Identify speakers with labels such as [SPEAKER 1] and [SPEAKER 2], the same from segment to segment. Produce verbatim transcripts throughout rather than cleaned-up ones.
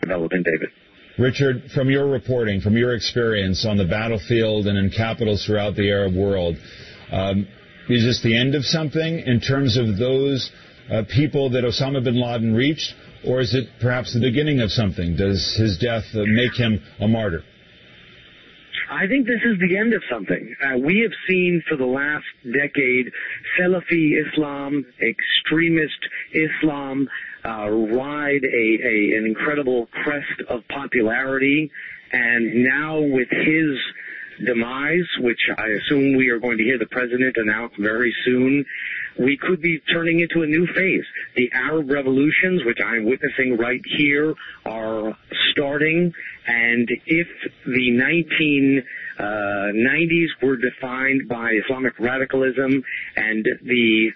[SPEAKER 1] development, David.
[SPEAKER 2] Richard, from your reporting, from your experience on the battlefield and in capitals throughout the Arab world, um, is this the end of something in terms of those uh, people that Osama bin Laden reached, or is it perhaps the beginning of something? Does his death uh, make him a martyr?
[SPEAKER 1] I think this is the end of something. Uh, we have seen for the last decade Salafi Islam, extremist Islam, uh, ride a, a an incredible crest of popularity, and now with his demise, which I assume we are going to hear the president announce very soon, we could be turning into a new phase. The Arab revolutions, which I'm witnessing right here, are starting, and if the nineteen nineties were defined by Islamic radicalism and the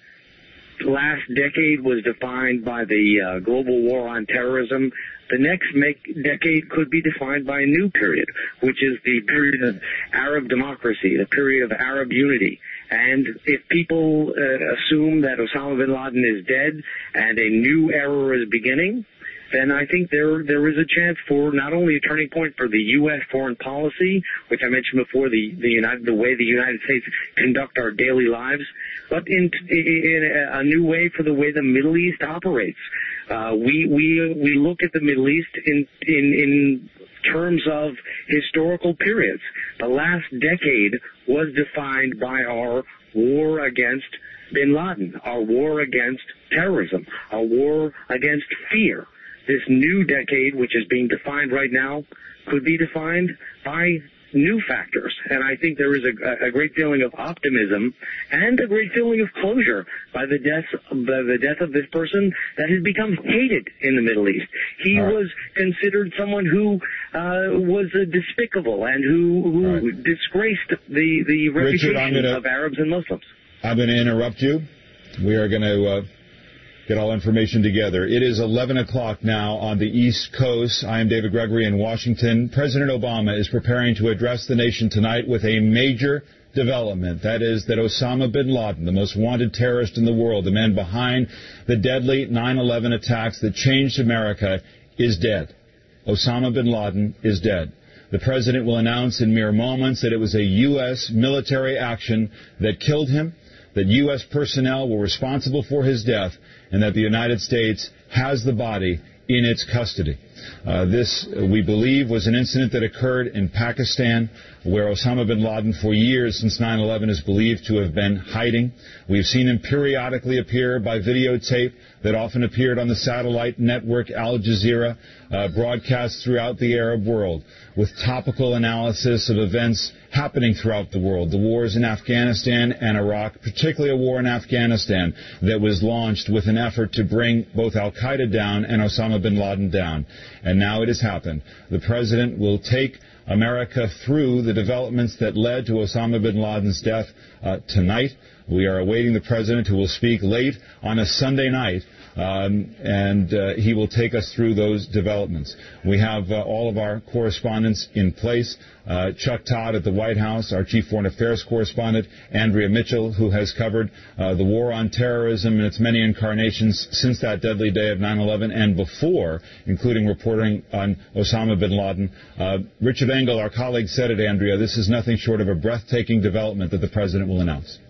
[SPEAKER 1] last decade was defined by the uh, global war on terrorism, the next make, decade could be defined by a new period, which is the period of Arab democracy, the period of Arab unity. And if people uh, assume that Osama bin Laden is dead and a new era is beginning, then I think there there is a chance for not only a turning point for the U S foreign policy, which I mentioned before, the the, United, the way the United States conduct our daily lives, but in, in a new way for the way the Middle East operates. Uh, we we we look at the Middle East in in in terms of historical periods. The last decade was defined by our war against bin Laden, our war against terrorism, our war against fear. This new decade, which is being defined right now, could be defined by new factors. And I think there is a, a great feeling of optimism and a great feeling of closure by the death, by the death of this person that has become hated in the Middle East. He right. was considered someone who uh, was uh, despicable and who, who right. disgraced the, the reputation Richard, gonna, of Arabs and Muslims.
[SPEAKER 2] I'm going to interrupt you. We are going to... Uh get all information together. It is eleven o'clock now on the East Coast. I am David Gregory in Washington. President Obama is preparing to address the nation tonight with a major development. That is that Osama bin Laden, the most wanted terrorist in the world, the man behind the deadly nine eleven attacks that changed America, is dead. Osama bin Laden is dead. The president will announce in mere moments that it was a U S military action that killed him, that U S personnel were responsible for his death, and that the United States has the body in its custody. Uh, this, uh, we believe, was an incident that occurred in Pakistan, where Osama bin Laden, for years since nine eleven, is believed to have been hiding. We've seen him periodically appear by videotape that often appeared on the satellite network Al Jazeera, uh, broadcast throughout the Arab world, with topical analysis of events happening throughout the world, the wars in Afghanistan and Iraq, particularly a war in Afghanistan that was launched with an effort to bring both al-Qaeda down and Osama bin Laden down. And now it has happened. The president will take America through the developments that led to Osama bin Laden's death uh, tonight. We are awaiting the president, who will speak late on a Sunday night, um, and uh, he will take us through those developments. We have uh, all of our correspondents in place. Uh, Chuck Todd at the White House, our chief foreign affairs correspondent, Andrea Mitchell, who has covered uh, the war on terrorism and its many incarnations since that deadly day of nine eleven and before, including reporting on Osama bin Laden. Uh, Richard Engel, our colleague, said it, Andrea, this is nothing short of a breathtaking development that the president will announce.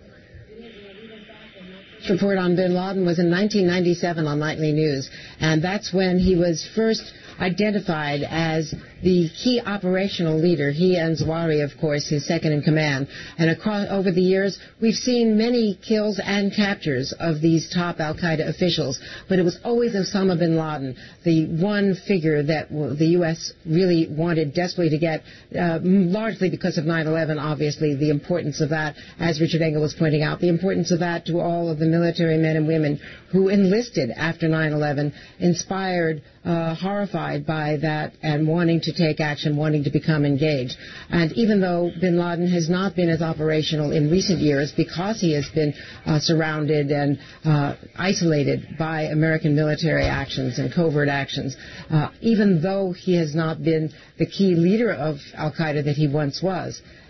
[SPEAKER 3] Report on bin Laden was in nineteen ninety-seven on Nightly News, and that's when he was first identified as the key operational leader. He and Zawahiri, of course, his second in command. And across, over the years, we've seen many kills and captures of these top al-Qaeda officials, but it was always Osama bin Laden, the one figure that the U S really wanted desperately to get, uh, largely because of nine eleven, obviously, the importance of that, as Richard Engel was pointing out, the importance of that to all of the military men and women who enlisted after nine eleven, inspired, uh, horrified by that, and wanting to take action, wanting to become engaged. And even though bin Laden has not been as operational in recent years because he has been uh, surrounded and uh, isolated by American military actions and covert actions, uh, even though he has not been the key leader of al-Qaeda that he once was,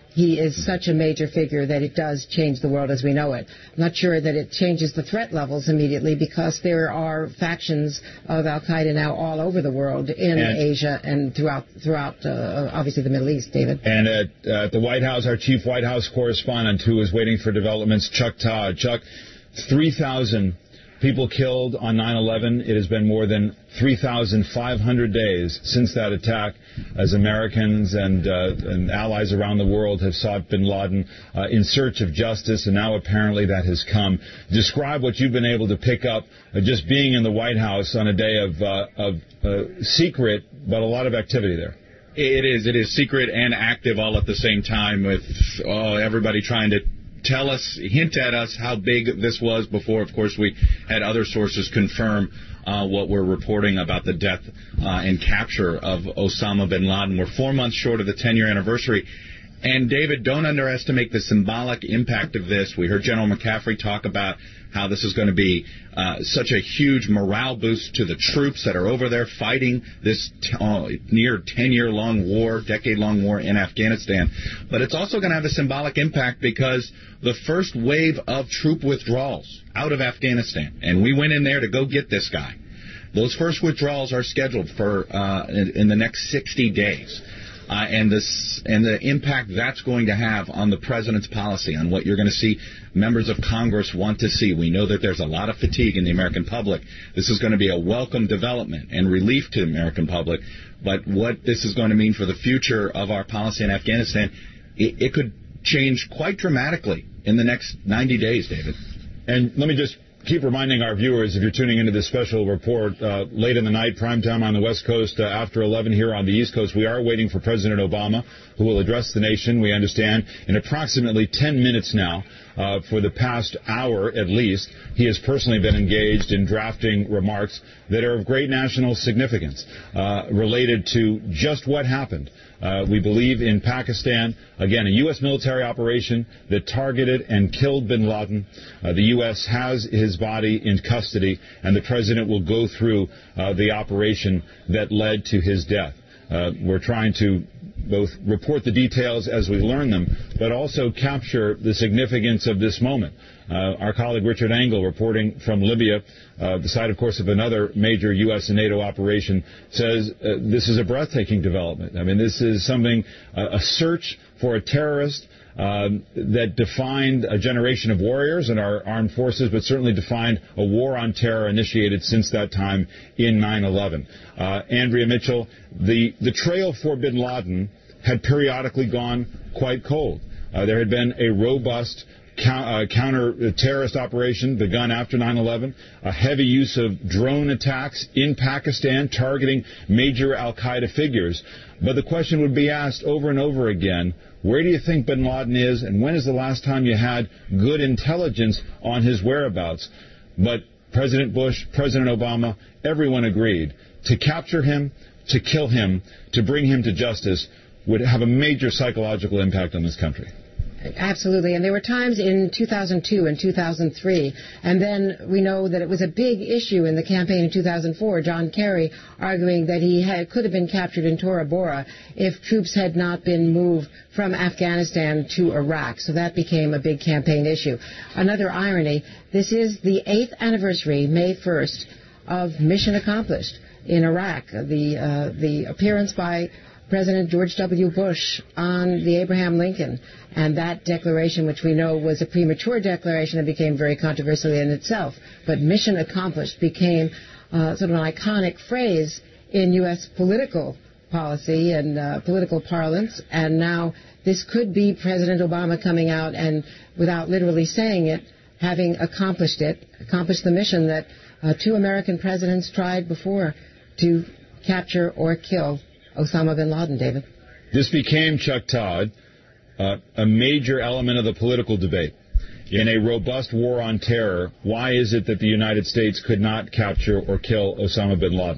[SPEAKER 3] he is such a major figure that it does change the world as we know it. I'm not sure that it changes the threat levels immediately because there are factions of Al-Qaeda now all over the world in and Asia and throughout, throughout uh, obviously, the Middle East, David.
[SPEAKER 2] And at, uh, at the White House, our chief White House correspondent, who is waiting for developments, Chuck Todd. Chuck, three thousand people killed on nine eleven. It has been more than three thousand five hundred days since that attack, as Americans and, uh, and allies around the world have sought bin Laden uh, in search of justice, and now apparently that has come. Describe what you've been able to pick up uh, just being in the White House on a day of, uh, of uh, secret, but a lot of activity there.
[SPEAKER 4] It is. It is secret and active all at the same time, with oh, everybody trying to tell us, hint at us how big this was before, of course, we had other sources confirm uh, what we're reporting about the death uh, and capture of Osama bin Laden. We're four months short of the ten-year anniversary. And, David, don't underestimate the symbolic impact of this. We heard General McCaffrey talk about how this is going to be uh, such a huge morale boost to the troops that are over there fighting this t- uh, near ten-year-long war, decade-long war in Afghanistan. But it's also going to have a symbolic impact because the first wave of troop withdrawals out of Afghanistan, and we went in there to go get this guy, those first withdrawals are scheduled for uh, in, in the next sixty days. Uh, and this and the impact that's going to have on the president's policy, on what you're going to see members of Congress want to see. We know that there's a lot of fatigue in the American public. This is going to be a welcome development and relief to the American public. But what this is going to mean for the future of our policy in Afghanistan, it, it could change quite dramatically in the next ninety days, David.
[SPEAKER 2] And let me just keep reminding our viewers, if you're tuning into this special report uh, late in the night, prime time on the West Coast, uh, after eleven here on the East Coast, we are waiting for President Obama, who will address the nation, we understand, in approximately ten minutes now. Uh, for the past hour, at least, he has personally been engaged in drafting remarks that are of great national significance uh, related to just what happened. Uh, we believe in Pakistan, again, a U S military operation that targeted and killed bin Laden. Uh, the U S has his body in custody, and the president will go through uh, the operation that led to his death. Uh, we're trying to both report the details as we learn them, but also capture the significance of this moment. Uh, our colleague Richard Engel, reporting from Libya, uh, the site, of course, of another major U S and NATO operation, says uh, this is a breathtaking development. I mean, this is something, uh, a search for a terrorist Um, that defined a generation of warriors in our armed forces, but certainly defined a war on terror initiated since that time in nine eleven. Uh, Andrea Mitchell, the, the trail for bin Laden had periodically gone quite cold. Uh, there had been a robust Uh, counter-terrorist operation begun after nine eleven, a heavy use of drone attacks in Pakistan targeting major al-Qaeda figures. But the question would be asked over and over again, where do you think bin Laden is, and when is the last time you had good intelligence on his whereabouts? But President Bush, President Obama, everyone agreed to capture him, to kill him, to bring him to justice would have a major psychological impact on this country.
[SPEAKER 3] Absolutely. And there were times in two thousand two and two thousand three, and then we know that it was a big issue in the campaign in two thousand four, John Kerry arguing that he had, could have been captured in Tora Bora if troops had not been moved from Afghanistan to Iraq. So that became a big campaign issue. Another irony, this is the eighth anniversary, May first, of Mission Accomplished in Iraq. The, uh, the appearance by President George W. Bush on the Abraham Lincoln, and that declaration, which we know was a premature declaration and became very controversial in itself, but mission accomplished became uh, sort of an iconic phrase in U S political policy and uh, political parlance, and now this could be President Obama coming out and, without literally saying it, having accomplished it, accomplished the mission that uh, two American presidents tried before to capture or kill Osama bin Laden, David.
[SPEAKER 2] This became, Chuck Todd, uh, a major element of the political debate. In a robust war on terror, why is it that the United States could not capture or kill Osama bin Laden?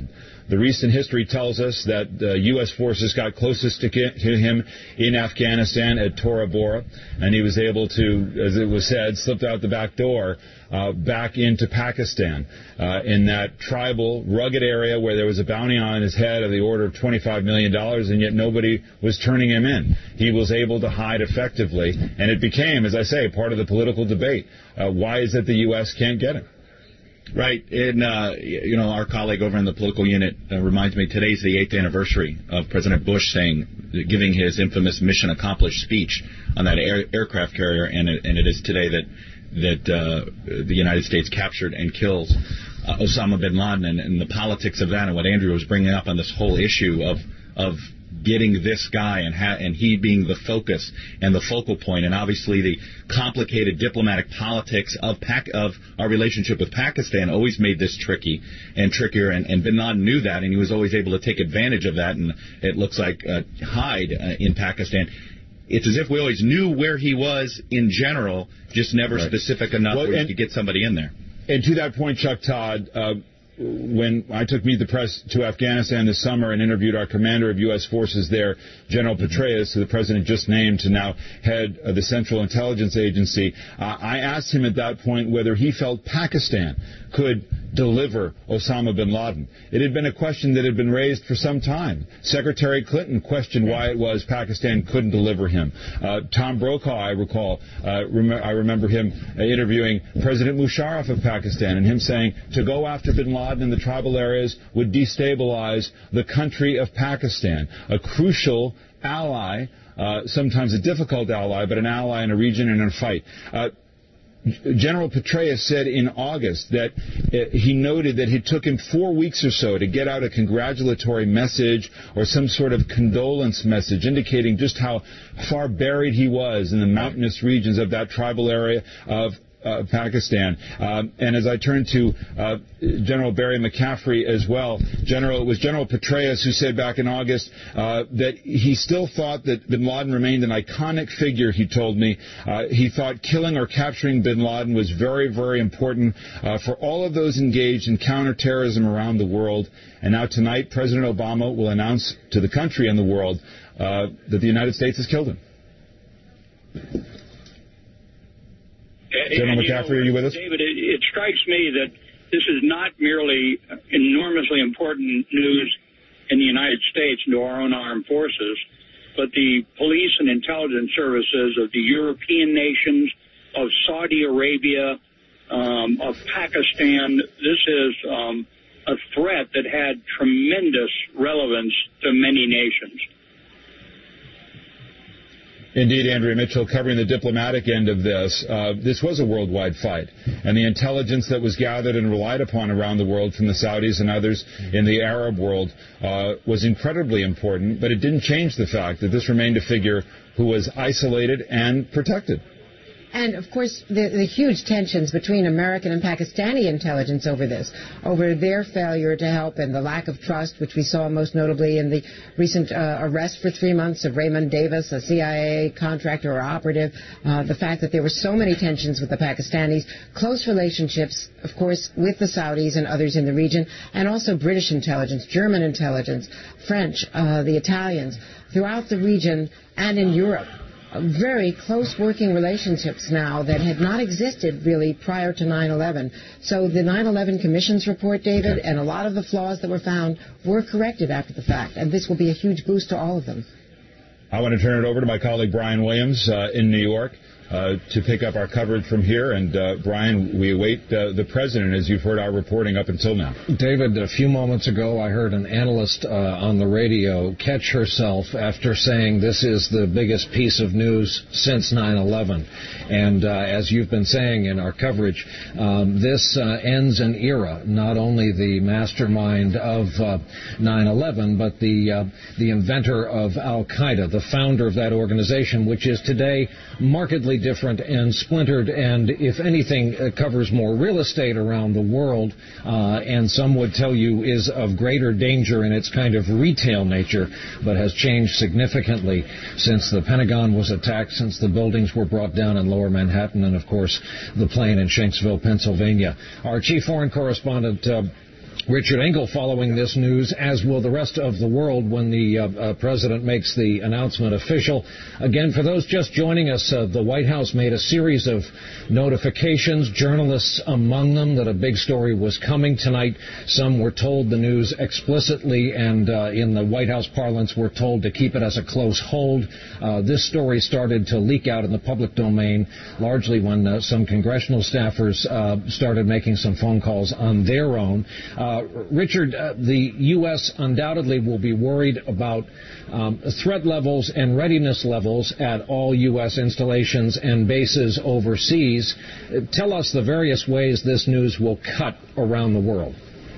[SPEAKER 2] The recent history tells us that uh, U S forces got closest to, to him in Afghanistan at Tora Bora, and he was able to, as it was said, slipped out the back door uh, back into Pakistan uh, in that tribal, rugged area where there was a bounty on his head of the order of twenty-five million dollars, and yet nobody was turning him in. He was able to hide effectively, and it became, as I say, part of the political debate. Uh, why is it the U S can't get him?
[SPEAKER 4] Right. And, uh, you know, our colleague over in the political unit uh, reminds me today's the eighth anniversary of President Bush saying, giving his infamous mission accomplished speech on that air, aircraft carrier, and it, and it is today that that uh, the United States captured and kills uh, Osama bin Laden, and, and the politics of that, and what Andrew was bringing up on this whole issue of of getting this guy and ha- and he being the focus and the focal point, and obviously the complicated diplomatic politics of Pac- of our relationship with Pakistan always made this tricky and trickier, and, and bin Laden knew that, and he was always able to take advantage of that, and it looks like uh, hide uh, in Pakistan. It's as if we always knew where he was in general, just never right. specific enough well, where you could get somebody in there.
[SPEAKER 2] And to that point, Chuck Todd, uh, when I took Meet the Press to Afghanistan this summer and interviewed our commander of U S forces there, General Petraeus, who the president just named to now head of the Central Intelligence Agency, uh, I asked him at that point whether he felt Pakistan could deliver Osama bin Laden. It had been a question that had been raised for some time. Secretary Clinton questioned why it was Pakistan couldn't deliver him. Uh, Tom Brokaw, I recall, uh, rem- I remember him uh, interviewing President Musharraf of Pakistan and him saying to go after bin Laden in the tribal areas would destabilize the country of Pakistan, a crucial ally, uh, sometimes a difficult ally, but an ally in a region and in a fight. Uh, General Petraeus said in August that uh, he noted that it took him four weeks or so to get out a congratulatory message or some sort of condolence message indicating just how far buried he was in the mountainous regions of that tribal area of Uh, Pakistan. Um, and as I turn to uh, General Barry McCaffrey as well, General, it was General Petraeus who said back in August uh, that he still thought that bin Laden remained an iconic figure, he told me. Uh, he thought killing or capturing bin Laden was very, very important uh, for all of those engaged in counterterrorism around the world. And now tonight, President Obama will announce to the country and the world uh, that the United States has killed him. General
[SPEAKER 5] and,
[SPEAKER 2] McCaffrey,
[SPEAKER 5] you know,
[SPEAKER 2] are you with us?
[SPEAKER 5] David, it, it strikes me that this is not merely enormously important news in the United States and to our own armed forces, but the police and intelligence services of the European nations, of Saudi Arabia, um, of Pakistan. This is um, a threat that had tremendous relevance to many nations.
[SPEAKER 2] Indeed, Andrea Mitchell, covering the diplomatic end of this, uh, this was a worldwide fight, and the intelligence that was gathered and relied upon around the world from the Saudis and others in the Arab world uh, was incredibly important, but it didn't change the fact that this remained a figure who was isolated and protected.
[SPEAKER 3] And, of course, the, the huge tensions between American and Pakistani intelligence over this, over their failure to help and the lack of trust, which we saw most notably in the recent uh, arrest for three months of Raymond Davis, a C I A contractor or operative, uh, the fact that there were so many tensions with the Pakistanis, close relationships, of course, with the Saudis and others in the region, and also British intelligence, German intelligence, French, uh, the Italians, throughout the region and in Europe. Very close working relationships now that had not existed really prior to nine eleven. So the nine eleven Commission's report, David, and a lot of the flaws that were found were corrected after the fact, and this will be a huge boost to all of them.
[SPEAKER 2] I want to turn it over to my colleague Brian Williams uh, in New York uh, to pick up our coverage from here. And, uh, Brian, we await uh, the president, as you've heard our reporting up until now.
[SPEAKER 6] David, a few moments ago, I heard an analyst uh, on the radio catch herself after saying this is the biggest piece of news since nine eleven. And uh, as you've been saying in our coverage, um, this uh, ends an era, not only the mastermind of uh, nine eleven, but the, uh, the inventor of Al-Qaeda, the founder of that organization, which is today markedly different and splintered, and if anything, uh, covers more real estate around the world, uh, and some would tell you is of greater danger in its kind of retail nature, but has changed significantly since the Pentagon was attacked, since the buildings were brought down in Lower Manhattan, and of course the plane in Shanksville, Pennsylvania. Our chief foreign correspondent, uh, Richard Engel following this news, as will the rest of the world when the uh, uh, president makes the announcement official. Again, for those just joining us, uh, the White House made a series of notifications, journalists among them, that a big story was coming tonight. Some were told the news explicitly, and uh, in the White House parlance were told to keep it as a close hold. Uh, this story started to leak out in the public domain, largely when uh, some congressional staffers uh, started making some phone calls on their own. Uh, Richard, uh, the U S undoubtedly will be worried about um, threat levels and readiness levels at all U S installations and bases overseas. Uh, tell us the various ways this news will cut around the world.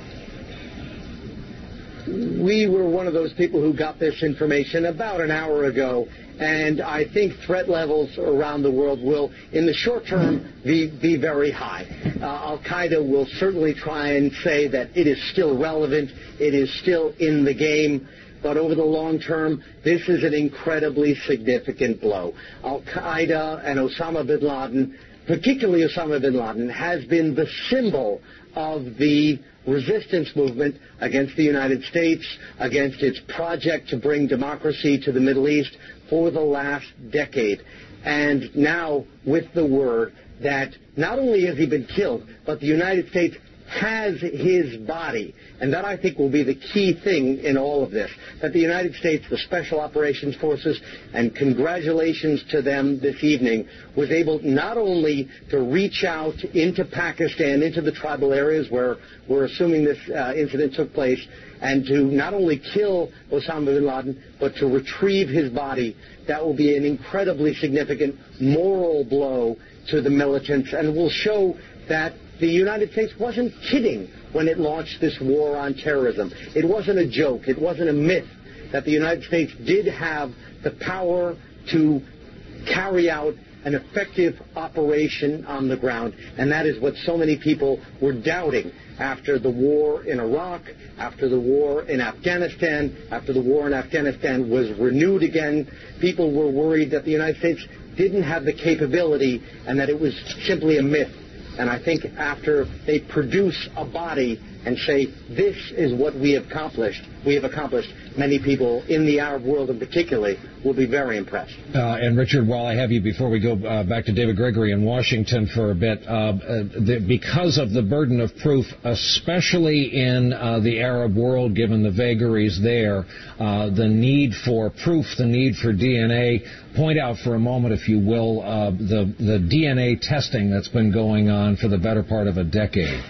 [SPEAKER 7] We were one of those people who got this information about an hour ago, and I think threat levels around the world will, in the short term, be, be very high. Uh, Al-Qaeda will certainly try and say that it is still relevant, it is still in the game, but over the long term, this is an incredibly significant blow. Al-Qaeda and Osama bin Laden, particularly Osama bin Laden, has been the symbol of the resistance movement against the United States, against its project to bring democracy to the Middle East for the last decade. And now with the word that not only has he been killed, but the United States has his body. And that, I think, will be the key thing in all of this, that the United States, the Special Operations Forces, and congratulations to them this evening, was able not only to reach out into Pakistan, into the tribal areas where we're assuming this uh, incident took place, and to not only kill Osama bin Laden, but to retrieve his body. That will be an incredibly significant moral blow to the militants, and will show that the United States wasn't kidding when it launched this war on terrorism. It wasn't a joke. It wasn't a myth, that the United States did have the power to carry out an effective operation on the ground. And that is what so many people were doubting after the war in Iraq, after the war in Afghanistan, after the war in Afghanistan was renewed again. People were worried that the United States didn't have the capability and that it was simply a myth. And I think after they produce a body and say, this is what we have accomplished, we have accomplished, many people in the Arab world in particular will be very impressed.
[SPEAKER 6] Uh, and Richard, while I have you, before we go uh, back to David Gregory in Washington for a bit, uh, uh, the, because of the burden of proof, especially in uh, the Arab world, given the vagaries there, uh, the need for proof, the need for D N A, point out for a moment, if you will, uh, the, the D N A testing that's been going on for the better part of a decade.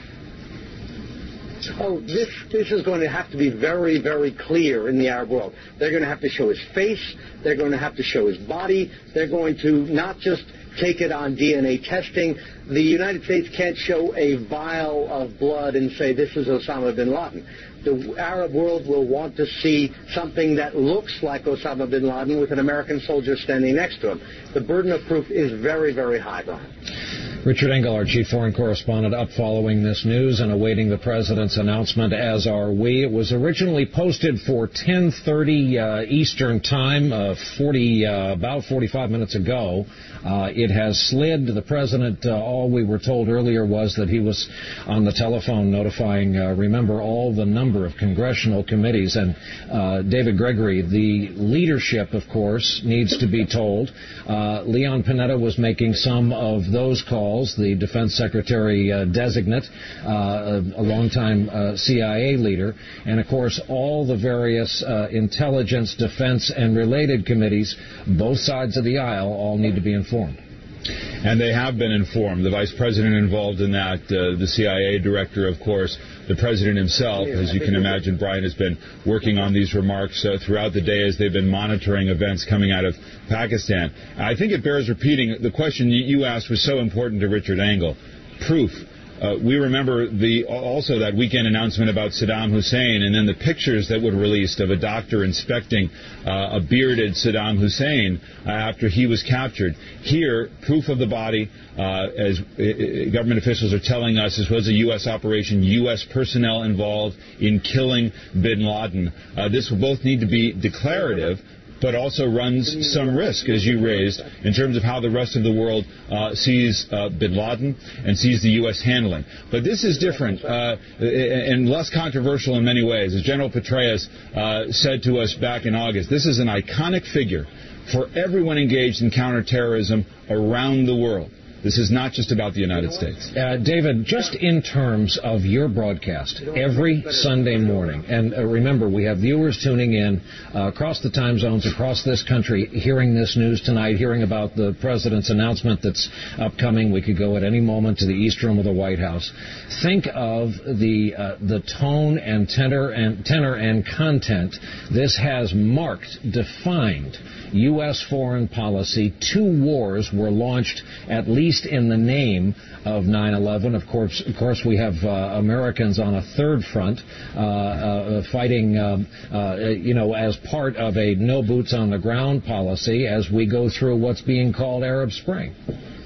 [SPEAKER 7] Oh, this this is going to have to be very, very clear in the Arab world. They're going to have to show his face. They're going to have to show his body. They're going to not just take it on D N A testing. The United States can't show a vial of blood and say this is Osama bin Laden. The Arab world will want to see something that looks like Osama bin Laden with an American soldier standing next to him. The burden of proof is very, very high, Brian.
[SPEAKER 6] Richard Engel, our chief foreign correspondent, up following this news and awaiting the president's announcement, as are we. It was originally posted for ten thirty uh, Eastern Time, uh, forty, uh, about forty-five minutes ago. Uh, it has slid. The president, uh, all we were told earlier was that he was on the telephone notifying, uh, remember, all the number of congressional committees. And uh, David Gregory, the leadership, of course, needs to be told. Uh, Leon Panetta was making some of those calls. The defense secretary uh, designate, uh, a, a longtime uh, C I A leader, and of course all the various uh, intelligence, defense, and related committees, both sides of the aisle, all need to be informed.
[SPEAKER 2] And they have been informed. The vice president involved in that, uh, the C I A director, of course, the president himself, as you can imagine, Brian, has been working on these remarks uh, throughout the day as they've been monitoring events coming out of Pakistan. I think it bears repeating. The question you asked was so important to Richard Engel. Proof. Uh, we remember the also that weekend announcement about Saddam Hussein, and then the pictures that were released of a doctor inspecting uh, a bearded Saddam Hussein uh, after he was captured. Here, proof of the body, uh, as uh, government officials are telling us, this was a U S operation, U S personnel involved in killing bin Laden. Uh, this will both need to be declarative. but also runs some risk, as you raised, in terms of how the rest of the world uh, sees uh, bin Laden and sees the U S handling. But this is different uh, and less controversial in many ways. As General Petraeus uh, said to us back in August, this is an iconic figure for everyone engaged in counterterrorism around the world. This is not just about the United States.
[SPEAKER 6] Uh, David, just in terms of your broadcast every Sunday morning, and uh, remember, we have viewers tuning in uh, across the time zones, across this country, hearing this news tonight, hearing about the president's announcement that's upcoming. We could go at any moment to the East Room of the White House. Think of the uh, the tone and tenor and tenor and content. This has marked, defined U S foreign policy. Two wars were launched, at least in the name of nine eleven. Of course, of course, we have uh, Americans on a third front uh, uh, fighting, um, uh, you know, as part of a no boots on the ground policy as we go through what's being called Arab Spring.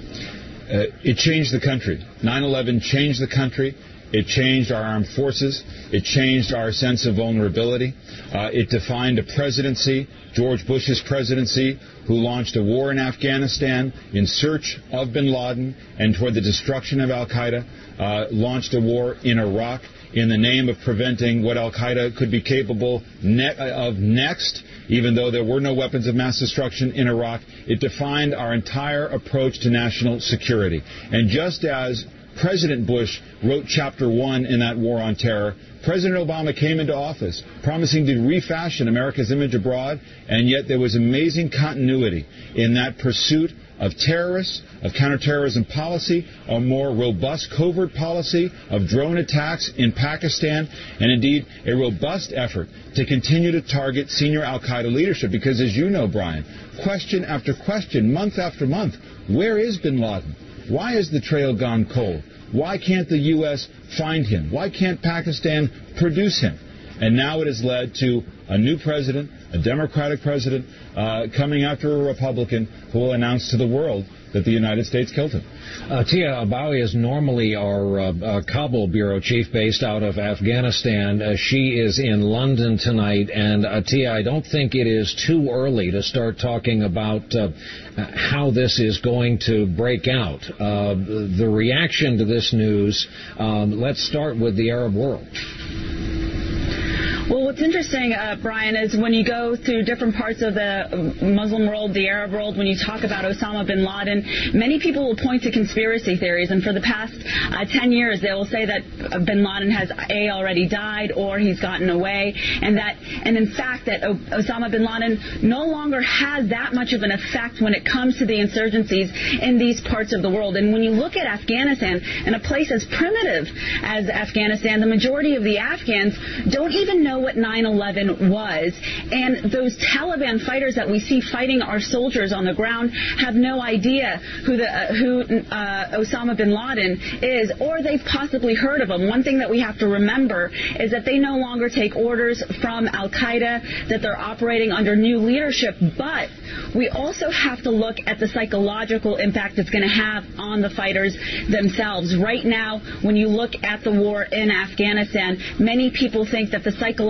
[SPEAKER 2] Uh, it changed the country. nine eleven changed the country. It changed our armed forces. It changed our sense of vulnerability. Uh, it defined a presidency, George Bush's presidency, who launched a war in Afghanistan in search of bin Laden and toward the destruction of al-Qaeda, uh, launched a war in Iraq in the name of preventing what al-Qaeda could be capable ne- of next, even though there were no weapons of mass destruction in Iraq. It defined our entire approach to national security. And just as President Bush wrote Chapter one in that war on terror, President Obama came into office promising to refashion America's image abroad, and yet there was amazing continuity in that pursuit of terrorists, of counterterrorism policy, a more robust covert policy of drone attacks in Pakistan, and indeed a robust effort to continue to target senior al-Qaeda leadership. Because as you know, Brian, question after question, month after month, where is bin Laden? Why has the trail gone cold? Why can't the U S find him? Why can't Pakistan produce him? And now it has led to a new president, a Democratic president, uh, coming after a Republican who will announce to the world that the United States killed him.
[SPEAKER 6] Uh, Tia Abawi is normally our uh, uh, Kabul bureau chief based out of Afghanistan. Uh, she is in London tonight. And uh, Tia, I don't think it is too early to start talking about uh, how this is going to break out. Uh, the reaction to this news, um, let's start with the Arab world.
[SPEAKER 8] Well, what's interesting, uh, Brian, is when you go through different parts of the Muslim world, the Arab world, when you talk about Osama bin Laden, many people will point to conspiracy theories. And for the past uh, ten years, they will say that bin Laden has A, already died, or he's gotten away. And that, and in fact, that o- Osama bin Laden no longer has that much of an effect when it comes to the insurgencies in these parts of the world. And when you look at Afghanistan, in a place as primitive as Afghanistan, the majority of the Afghans don't even know what nine eleven was, and those Taliban fighters that we see fighting our soldiers on the ground have no idea who the uh, who uh, Osama bin Laden is, or they've possibly heard of him. One thing that we have to remember is that they no longer take orders from al-Qaeda, that they're operating under new leadership, but we also have to look at the psychological impact it's going to have on the fighters themselves. Right now, when you look at the war in Afghanistan, many people think that the psychological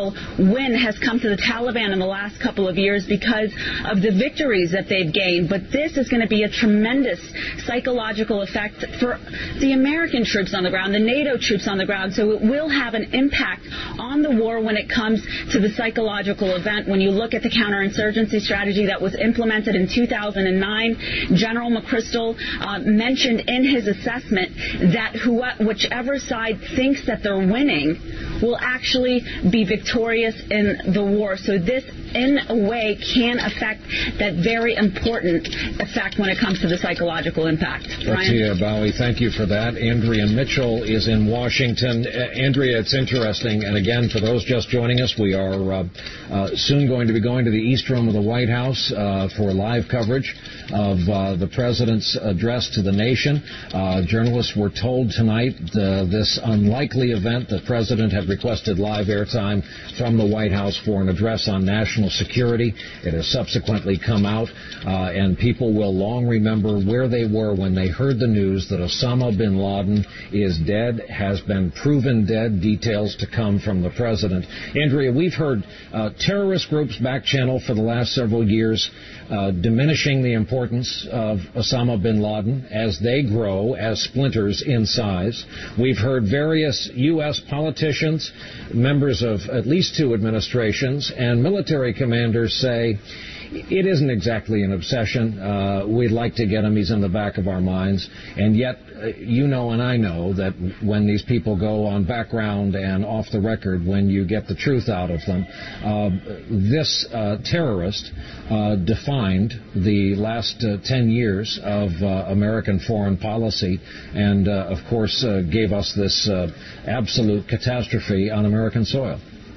[SPEAKER 8] win has come to the Taliban in the last couple of years because of the victories that they've gained. But this is going to be a tremendous psychological effect for the American troops on the ground, the NATO troops on the ground. So it will have an impact on the war when it comes to the psychological event. When you look at the counterinsurgency strategy that was implemented in two thousand nine, General McChrystal uh, mentioned in his assessment that who, whichever side thinks that they're winning will actually be victorious in the war. So this, in a way, can affect that very important effect when it comes to the psychological impact.
[SPEAKER 6] Tia Abawi, thank you for that. Andrea Mitchell is in Washington. Uh, Andrea, it's interesting, and again, for those just joining us, we are uh, uh, soon going to be going to the East Room of the White House uh, for live coverage of uh, the president's address to the nation. Uh, journalists were told tonight uh, this unlikely event the president had requested live airtime from the White House for an address on national security. It has subsequently come out, uh, and people will long remember where they were when they heard the news that Osama bin Laden is dead, has been proven dead. Details to come from the president. Andrea, we've heard uh, terrorist groups back channel for the last several years uh, diminishing the importance of Osama bin Laden as they grow as splinters in size. We've heard various U S politicians, members of at least two administrations, and military commanders say, it isn't exactly an obsession. Uh, we'd like to get him. He's in the back of our minds. And yet, uh, you know and I know that when these people go on background and off the record, when you get the truth out of them, uh, this uh, terrorist uh, defined the last uh, ten years of uh, American foreign policy and, uh, of course, uh, gave us this uh, absolute catastrophe on American soil.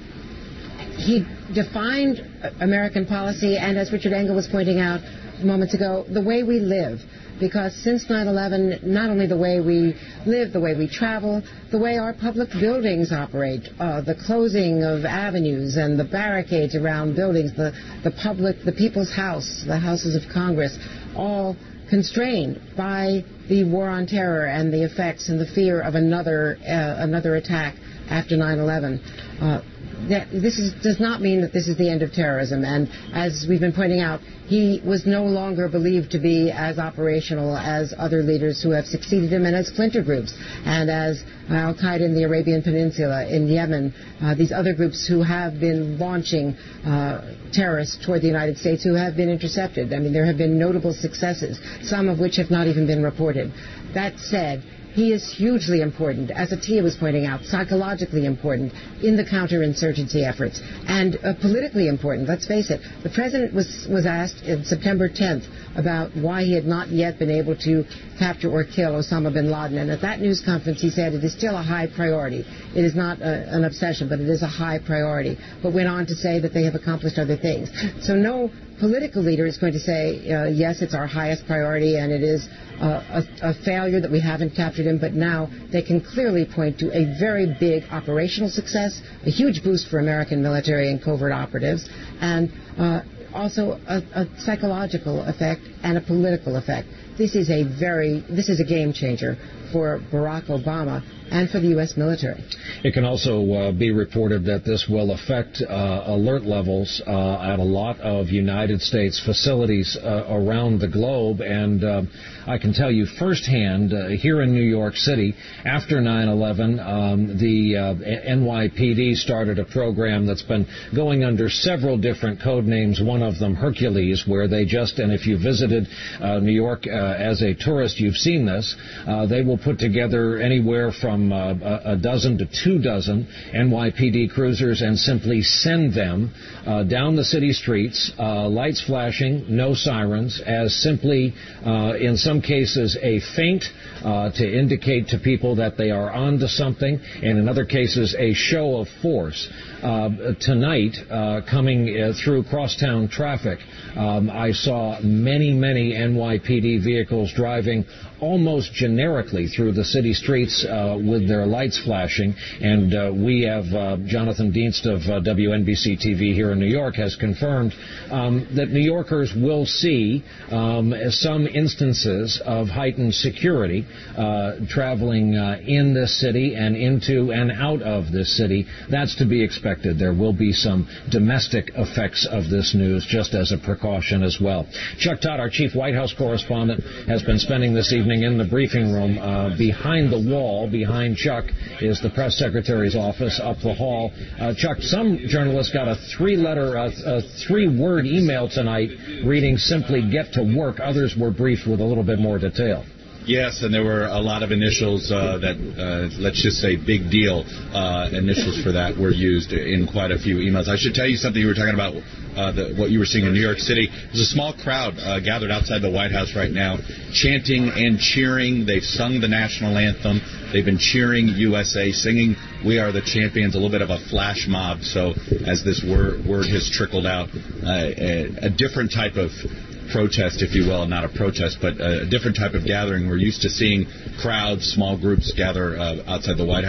[SPEAKER 3] He defined American policy, and as Richard Engel was pointing out moments ago, the way we live. Because since nine eleven, not only the way we live, the way we travel, the way our public buildings operate, uh, the closing of avenues and the barricades around buildings, the, the public, the people's house, the houses of Congress, all constrained by the war on terror and the effects and the fear of another uh, another attack after nine eleven. Uh, That this is, does not mean that this is the end of terrorism. And as we've been pointing out, he was no longer believed to be as operational as other leaders who have succeeded him and as splinter groups. And as Al-Qaeda in the Arabian Peninsula, in Yemen, uh, these other groups who have been launching uh, terrorists toward the United States who have been intercepted. I mean, there have been notable successes, some of which have not even been reported. That said, he is hugely important, as Atiya was pointing out, psychologically important in the counterinsurgency efforts, and uh, politically important. Let's face it. The president was, was asked on September tenth about why he had not yet been able to capture or kill Osama bin Laden, and at that news conference he said it is still a high priority. It is not a, an obsession, but it is a high priority, but went on to say that they have accomplished other things. So no political leader is going to say, uh, yes, it's our highest priority, and it is uh, a, a failure that we haven't captured him, but now they can clearly point to a very big operational success, a huge boost for American military and covert operatives, and uh, also a, a psychological effect and a political effect. This is a very, this is a game changer for Barack Obama and for the U S military.
[SPEAKER 6] It can also uh, be reported that this will affect uh, alert levels uh, at a lot of United States facilities uh, around the globe, and uh, I can tell you firsthand uh, here in New York City, after nine eleven, um, the uh, N Y P D started a program that's been going under several different code names, one of them Hercules, where they just, and if you visited uh, New York uh, as a tourist, you've seen this, uh, they will put together anywhere from From uh, a dozen to two dozen N Y P D cruisers and simply send them uh, down the city streets, uh, lights flashing, no sirens, as simply, uh, in some cases, a feint uh, to indicate to people that they are onto something, and in other cases, a show of force. Uh, tonight, uh, coming uh, through crosstown traffic, um, I saw many, many N Y P D vehicles driving almost generically through the city streets uh, with their lights flashing, and uh, we have uh, Jonathan Dienst of uh, W N B C T V here in New York has confirmed um, that New Yorkers will see um, some instances of heightened security uh, traveling uh, in this city and into and out of this city. That's to be expected. There will be some domestic effects of this news just as a precaution as well. Chuck Todd, our chief White House correspondent, has been spending this evening in the briefing room. Uh, behind the wall, behind Chuck, is the press secretary's office up the hall. Uh, Chuck, some journalists got a three-letter, uh, a three-word email tonight reading simply "get to work." Others were briefed with a little bit more detail.
[SPEAKER 4] Yes, and there were a lot of initials uh, that, uh, let's just say, big deal uh, initials for that were used in quite a few emails. I should tell you something. You were talking about uh, the, what you were seeing in New York City. There's a small crowd uh, gathered outside the White House right now, chanting and cheering. They've sung the national anthem. They've been cheering U S A, singing "We Are the Champions," a little bit of a flash mob. So as this word, word has trickled out, uh, a, a different type of protest, if you will, not a protest, but a different type of gathering. We're used to seeing crowds, small groups gather uh, outside the White House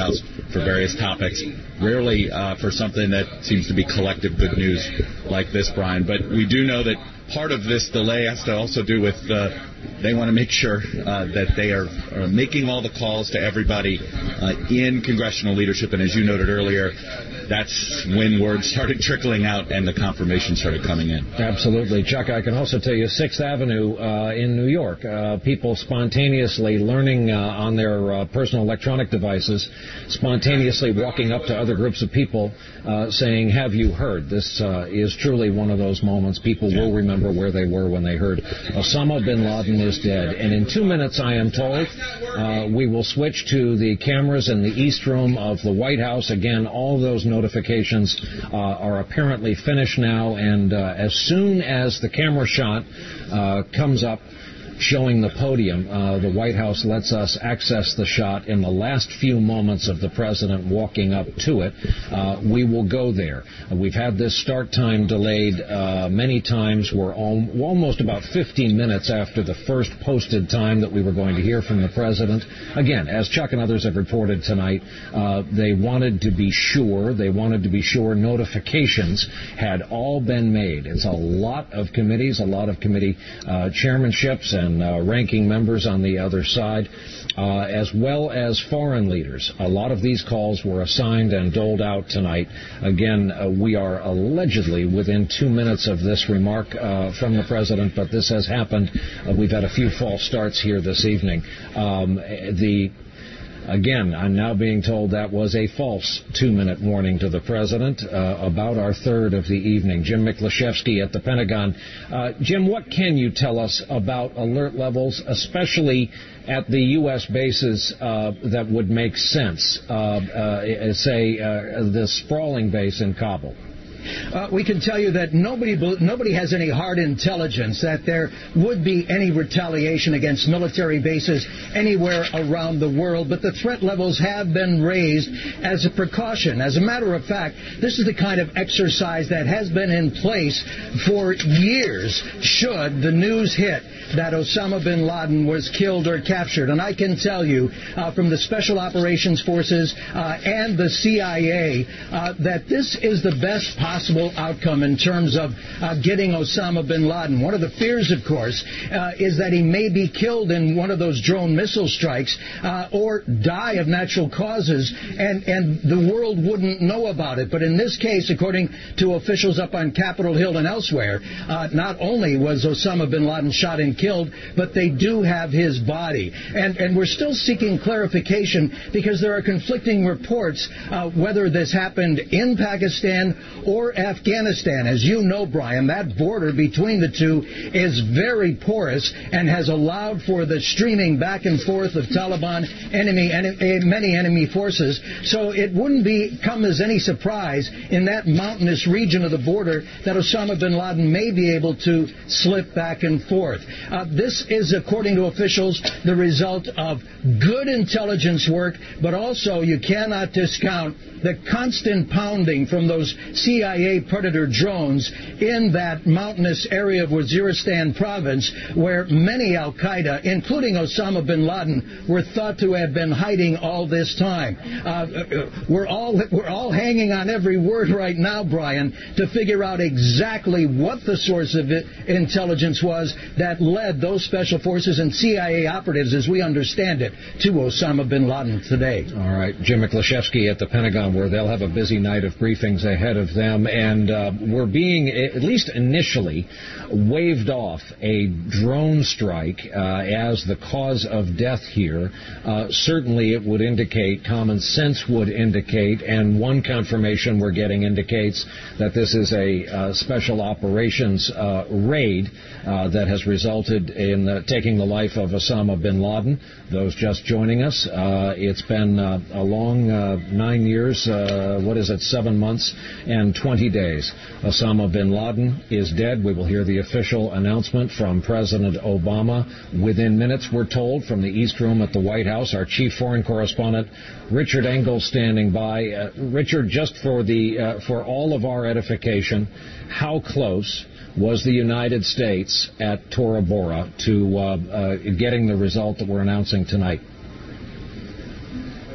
[SPEAKER 4] for various topics. Rarely uh, for something that seems to be collective good news like this, Brian. But we do know that part of this delay has to also do with uh, they want to make sure uh, that they are, are making all the calls to everybody uh, in congressional leadership. And as you noted earlier, that's when words started trickling out and the confirmation started coming in.
[SPEAKER 6] Absolutely. Chuck, I can also tell you sixth Avenue uh, in New York, uh, people spontaneously learning uh, on their uh, personal electronic devices, spontaneously walking up to other groups of people uh, saying, have you heard? This uh, is truly one of those moments. People will remember where they were when they heard Osama bin Laden is dead. And in two minutes, I am told, uh, we will switch to the cameras in the East Room of the White House. Again, all those notifications uh, are apparently finished now, and uh, as soon as the camera shot uh, comes up showing the podium, uh, the White House lets us access the shot in the last few moments of the president walking up to it. Uh, we will go there. Uh, we've had this start time delayed uh, many times. We're al- almost about fifteen minutes after the first posted time that we were going to hear from the president. Again, as Chuck and others have reported tonight, uh, they wanted to be sure, they wanted to be sure notifications had all been made. It's a lot of committees, a lot of committee uh, chairmanships and and uh, ranking members on the other side, uh, as well as foreign leaders. A lot of these calls were assigned and doled out tonight. Again, uh, we are allegedly within two minutes of this remark uh, from the president, but this has happened. Uh, we've had a few false starts here this evening. Um, the Again, I'm now being told that was a false two-minute warning to the president. Uh, about our third of the evening. Jim Miklaszewski at the Pentagon. Uh, Jim, what can you tell us about alert levels, especially at the U S bases uh, that would make sense? Uh, uh, say, uh, the sprawling base in Kabul.
[SPEAKER 9] Uh, we can tell you that nobody nobody has any hard intelligence that there would be any retaliation against military bases anywhere around the world, but the threat levels have been raised as a precaution. As a matter of fact, this is the kind of exercise that has been in place for years should the news hit that Osama bin Laden was killed or captured. And I can tell you uh, from the Special Operations Forces uh, and the C I A uh, that this is the best possible possible outcome in terms of uh, getting Osama bin Laden. One of the fears, of course, uh, is that he may be killed in one of those drone missile strikes uh, or die of natural causes, and, and the world wouldn't know about it. But in this case, according to officials up on Capitol Hill and elsewhere, uh, not only was Osama bin Laden shot and killed, but they do have his body. And, and we're still seeking clarification because there are conflicting reports uh, whether this happened in Pakistan or Afghanistan. As you know, Brian, that border between the two is very porous and has allowed for the streaming back and forth of Taliban enemy and many enemy forces. So it wouldn't be come as any surprise in that mountainous region of the border that Osama bin Laden may be able to slip back and forth. Uh, this is, according to officials, the result of good intelligence work, but also you cannot discount the constant pounding from those C I A Predator drones in that mountainous area of Waziristan province where many al-Qaeda, including Osama bin Laden, were thought to have been hiding all this time. Uh, we're all we're all hanging on every word right now, Brian, to figure out exactly what the source of it, intelligence was that led those special forces and C I A operatives, as we understand it, to Osama bin Laden today.
[SPEAKER 6] All right, Jim Miklaszewski at the Pentagon, where they'll have a busy night of briefings ahead of them, and uh, we're being, at least initially, waved off a drone strike uh, as the cause of death here. Uh, certainly it would indicate, common sense would indicate, and one confirmation we're getting indicates that this is a uh, special operations uh, raid uh, that has resulted in uh, taking the life of Osama bin Laden. Those just joining us, uh, it's been uh, a long uh, nine years, uh, what is it, seven months and twenty days. Osama bin Laden is dead. We will hear the official announcement from President Obama within minutes, we're told, from the East Room at the White House. Our chief foreign correspondent, Richard Engel, standing by. Uh, Richard, just for the uh, for all of our edification, how close was the United States at Tora Bora to uh, uh, getting the result that we're announcing tonight?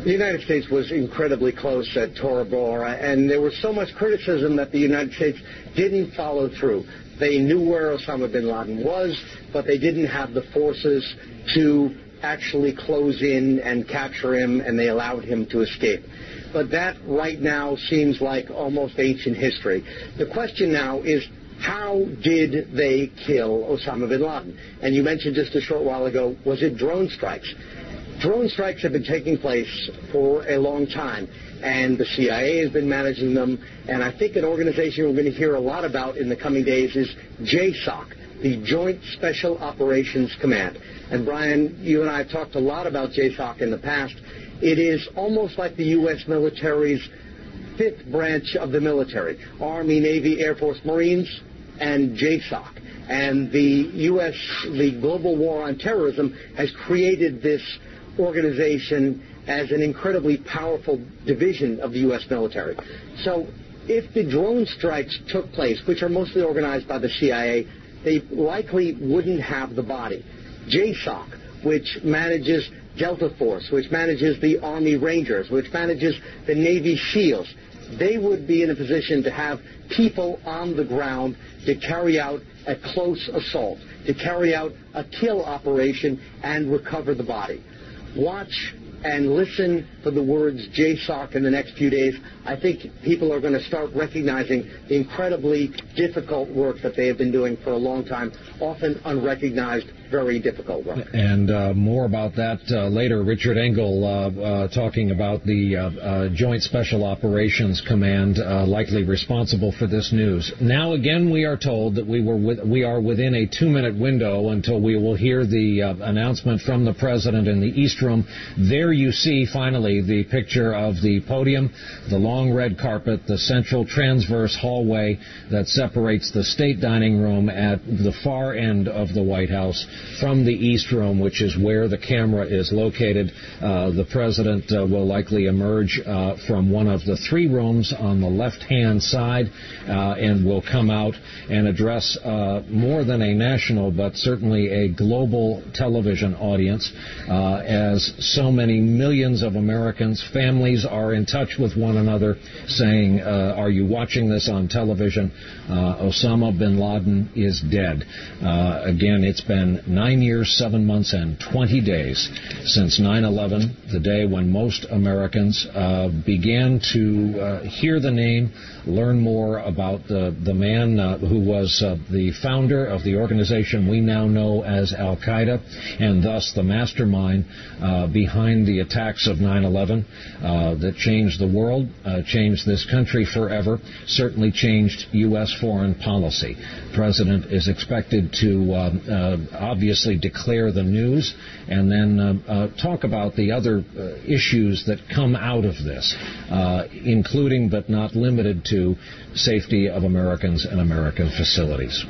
[SPEAKER 7] The United States was incredibly close at Tora Bora, and there was so much criticism that the United States didn't follow through. They knew where Osama bin Laden was, but they didn't have the forces to actually close in and capture him, and they allowed him to escape. But that right now seems like almost ancient history. The question now is, how did they kill Osama bin Laden? And you mentioned just a short while ago, was it drone strikes? Drone strikes have been taking place for a long time, and the C I A has been managing them, and I think an organization we're going to hear a lot about in the coming days is J SOC, the Joint Special Operations Command. And Brian, you and I have talked a lot about J SOC in the past. It is almost like the U S military's fifth branch of the military, Army, Navy, Air Force, Marines, and J SOC. And the U S, the global war on terrorism, has created this organization as an incredibly powerful division of the U S military. So if the drone strikes took place, which are mostly organized by the C I A, they likely wouldn't have the body. J SOC, which manages Delta Force, which manages the Army Rangers, which manages the Navy SEALs, they would be in a position to have people on the ground to carry out a close assault, to carry out a kill operation and recover the body. Watch and listen for the words J SOC in the next few days. I think people are going to start recognizing the incredibly difficult work that they have been doing for a long time, often unrecognized, very difficult work.
[SPEAKER 6] And uh, more about that uh, later. Richard Engel uh, uh, talking about the uh, uh, Joint Special Operations Command uh, likely responsible for this news. Now again, we are told that we were with, we are within a two-minute window until we will hear the uh, announcement from the President in the East Room. There you see finally the picture of the podium, the long red carpet, the central transverse hallway that separates the State Dining Room at the far end of the White House from the East Room, which is where the camera is located. Uh, the President uh, will likely emerge uh, from one of the three rooms on the left-hand side uh, and will come out and address uh, more than a national but certainly a global television audience uh, as so many millions of Americans, families are in touch with one another saying, uh, are you watching this on television? Uh, Osama bin Laden is dead. Uh, again, it's been nine years, seven months, and twenty days since nine eleven, the day when most Americans uh, began to uh, hear the name, learn more about the, the man uh, who was uh, the founder of the organization we now know as Al-Qaeda, and thus the mastermind uh, behind the attacks of nine eleven uh, that changed the world, uh, changed this country forever, certainly changed U S foreign policy. The President is expected to uh, uh, obviously declare the news and then uh, uh, talk about the other uh, issues that come out of this, uh, including but not limited to safety of Americans and American facilities.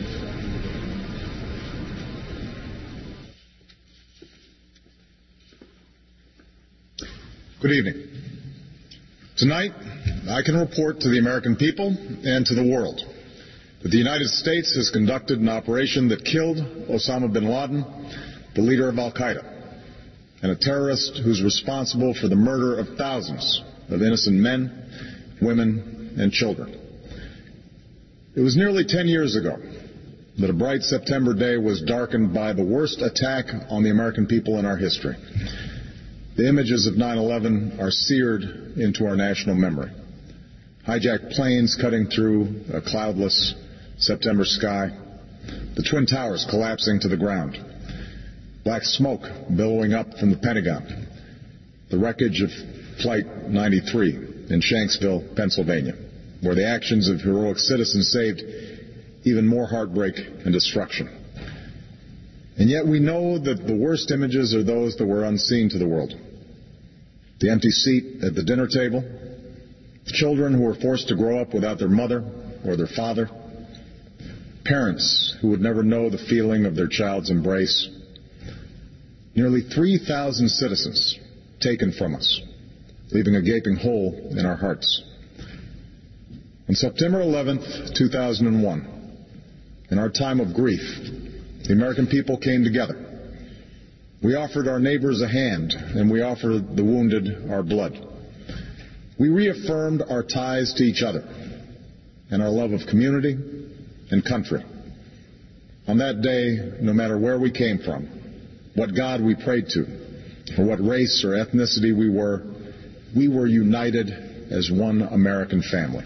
[SPEAKER 10] Good evening. Tonight, I can report to the American people and to the world that the United States has conducted an operation that killed Osama bin Laden, the leader of Al-Qaeda, and a terrorist who's responsible for the murder of thousands of innocent men, women, and children. It was nearly ten years ago that a bright September day was darkened by the worst attack on the American people in our history. The images of nine eleven are seared into our national memory. Hijacked planes cutting through a cloudless September sky, the Twin Towers collapsing to the ground, black smoke billowing up from the Pentagon, the wreckage of Flight ninety-three in Shanksville, Pennsylvania, where the actions of heroic citizens saved even more heartbreak and destruction. And yet we know that the worst images are those that were unseen to the world. The empty seat at the dinner table, the children who were forced to grow up without their mother or their father, parents who would never know the feeling of their child's embrace, nearly three thousand citizens taken from us, leaving a gaping hole in our hearts. On September eleventh, two thousand one, in our time of grief, the American people came together. We offered our neighbors a hand, and we offered the wounded our blood. We reaffirmed our ties to each other and our love of community and country. On that day, no matter where we came from, what God we prayed to, or what race or ethnicity we were, we were united as one American family.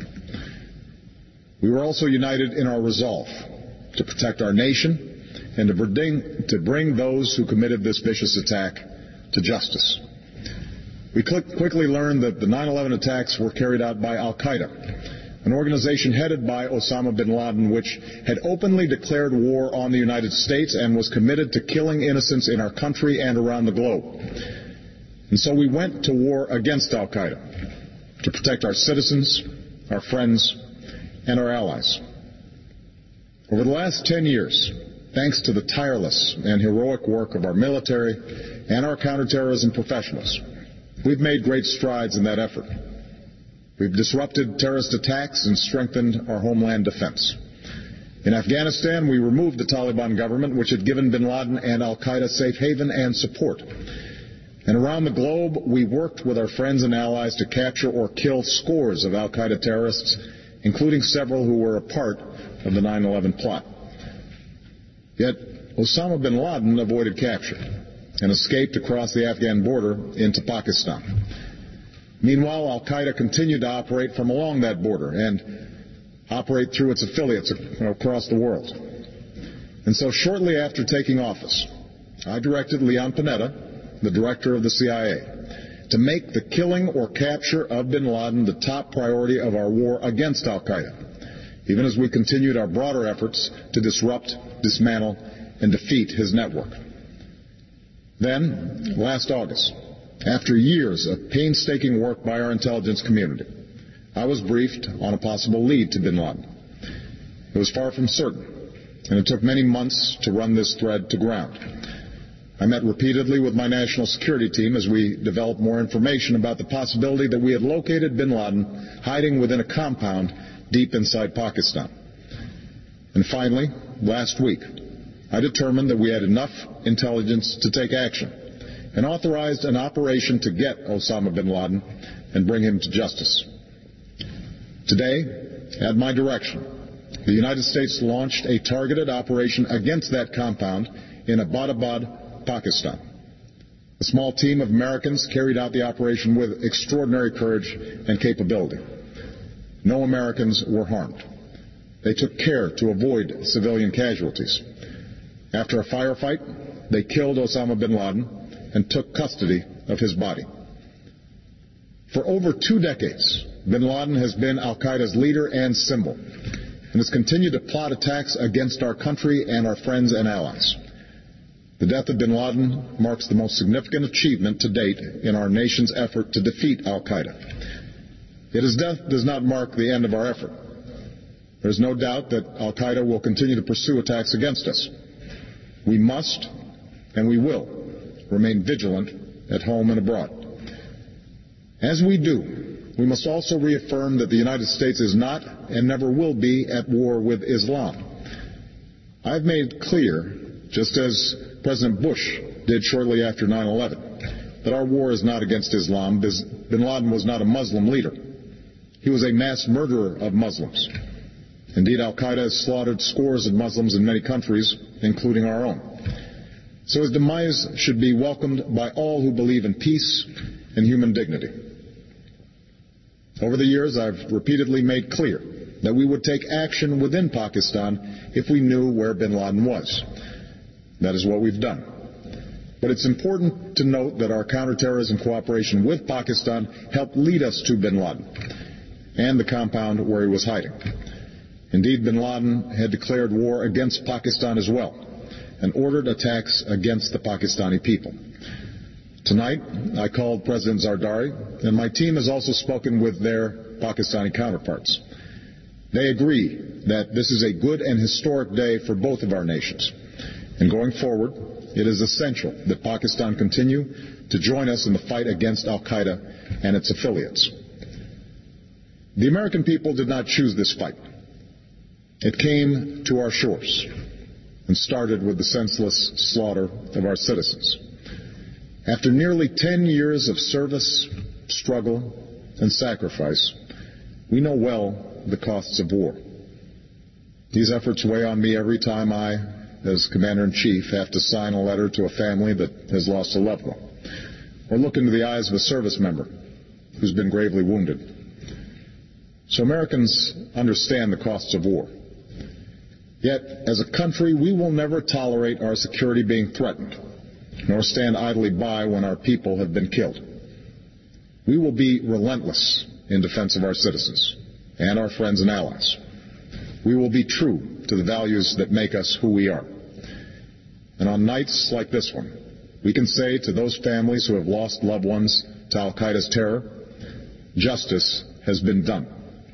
[SPEAKER 10] We were also united in our resolve to protect our nation and to bring, to bring those who committed this vicious attack to justice. We quickly learned that the nine eleven attacks were carried out by Al-Qaeda, an organization headed by Osama bin Laden, which had openly declared war on the United States and was committed to killing innocents in our country and around the globe. And so we went to war against Al-Qaeda to protect our citizens, our friends, and our allies. Over the last ten years, thanks to the tireless and heroic work of our military and our counterterrorism professionals, we've made great strides in that effort. We've disrupted terrorist attacks and strengthened our homeland defense. In Afghanistan, we removed the Taliban government, which had given bin Laden and al-Qaeda safe haven and support. And around the globe, we worked with our friends and allies to capture or kill scores of al-Qaeda terrorists, including several who were a part of the nine eleven plot. Yet, Osama bin Laden avoided capture and escaped across the Afghan border into Pakistan. Meanwhile, al-Qaeda continued to operate from along that border and operate through its affiliates across the world. And so shortly after taking office, I directed Leon Panetta, the director of the C I A, to make the killing or capture of bin Laden the top priority of our war against al-Qaeda, even as we continued our broader efforts to disrupt, dismantle, and defeat his network. Then, last August, after years of painstaking work by our intelligence community, I was briefed on a possible lead to bin Laden. It was far from certain, and it took many months to run this thread to ground. I met repeatedly with my national security team as we developed more information about the possibility that we had located bin Laden hiding within a compound deep inside Pakistan. And finally, last week, I determined that we had enough intelligence to take action and authorized an operation to get Osama bin Laden and bring him to justice. Today, at my direction, the United States launched a targeted operation against that compound in Abbottabad, Pakistan. A small team of Americans carried out the operation with extraordinary courage and capability. No Americans were harmed. They took care to avoid civilian casualties. After a firefight, they killed Osama bin Laden and took custody of his body. For over two decades, bin Laden has been al-Qaeda's leader and symbol, and has continued to plot attacks against our country and our friends and allies. The death of bin Laden marks the most significant achievement to date in our nation's effort to defeat al-Qaeda. Yet his death does not mark the end of our effort. There is no doubt that al-Qaeda will continue to pursue attacks against us. We must, and we will, remain vigilant at home and abroad. As we do, we must also reaffirm that the United States is not and never will be at war with Islam. I've made clear, just as President Bush did shortly after nine eleven, that our war is not against Islam. Bin Laden was not a Muslim leader. He was a mass murderer of Muslims. Indeed, al-Qaeda has slaughtered scores of Muslims in many countries, including our own. So his demise should be welcomed by all who believe in peace and human dignity. Over the years, I've repeatedly made clear that we would take action within Pakistan if we knew where bin Laden was. That is what we've done. But it's important to note that our counterterrorism cooperation with Pakistan helped lead us to bin Laden and the compound where he was hiding. Indeed, bin Laden had declared war against Pakistan as well and ordered attacks against the Pakistani people. Tonight, I called President Zardari, and my team has also spoken with their Pakistani counterparts. They agree that this is a good and historic day for both of our nations. And going forward, it is essential that Pakistan continue to join us in the fight against al-Qaeda and its affiliates. The American people did not choose this fight. It came to our shores and started with the senseless slaughter of our citizens. After nearly ten years of service, struggle, and sacrifice, we know well the costs of war. These efforts weigh on me every time I, as Commander-in-Chief, have to sign a letter to a family that has lost a loved one, or look into the eyes of a service member who's been gravely wounded. So Americans understand the costs of war. Yet, as a country, we will never tolerate our security being threatened, nor stand idly by when our people have been killed. We will be relentless in defense of our citizens and our friends and allies. We will be true to the values that make us who we are. And on nights like this one, we can say to those families who have lost loved ones to al-Qaeda's terror, justice has been done.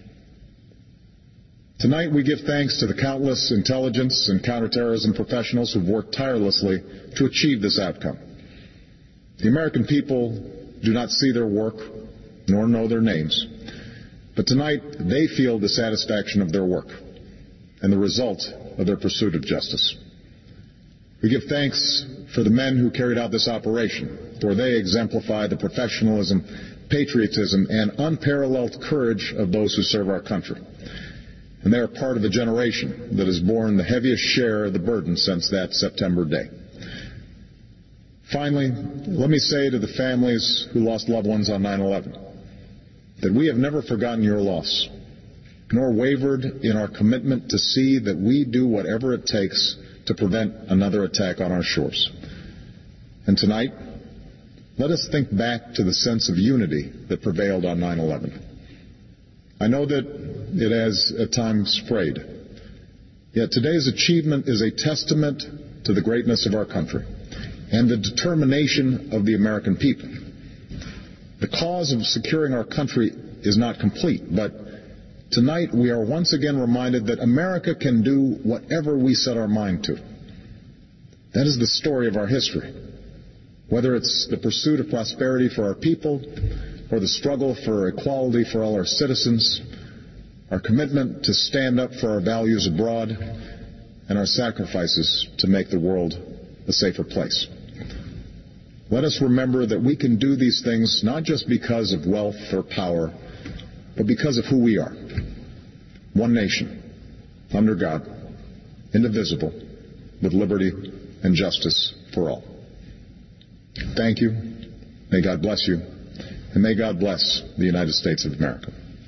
[SPEAKER 10] Tonight we give thanks to the countless intelligence and counterterrorism professionals who've worked tirelessly to achieve this outcome. The American people do not see their work nor know their names, but tonight they feel the satisfaction of their work and the result of their pursuit of justice. We give thanks for the men who carried out this operation, for they exemplify the professionalism, patriotism, and unparalleled courage of those who serve our country. And they are part of a generation that has borne the heaviest share of the burden since that September day. Finally, let me say to the families who lost loved ones on nine eleven that we have never forgotten your loss, nor wavered in our commitment to see that we do whatever it takes to prevent another attack on our shores. And tonight, let us think back to the sense of unity that prevailed on nine eleven. I know that it has at times frayed, yet today's achievement is a testament to the greatness of our country and the determination of the American people. The cause of securing our country is not complete, but tonight we are once again reminded that America can do whatever we set our mind to. That is the story of our history. Whether it's the pursuit of prosperity for our people or the struggle for equality for all our citizens, our commitment to stand up for our values abroad, and our sacrifices to make the world a safer place. Let us remember that we can do these things not just because of wealth or power, but because of who we are. One nation, under God, indivisible, with liberty and justice for all. Thank you. May God bless you. And may God bless the United States of America.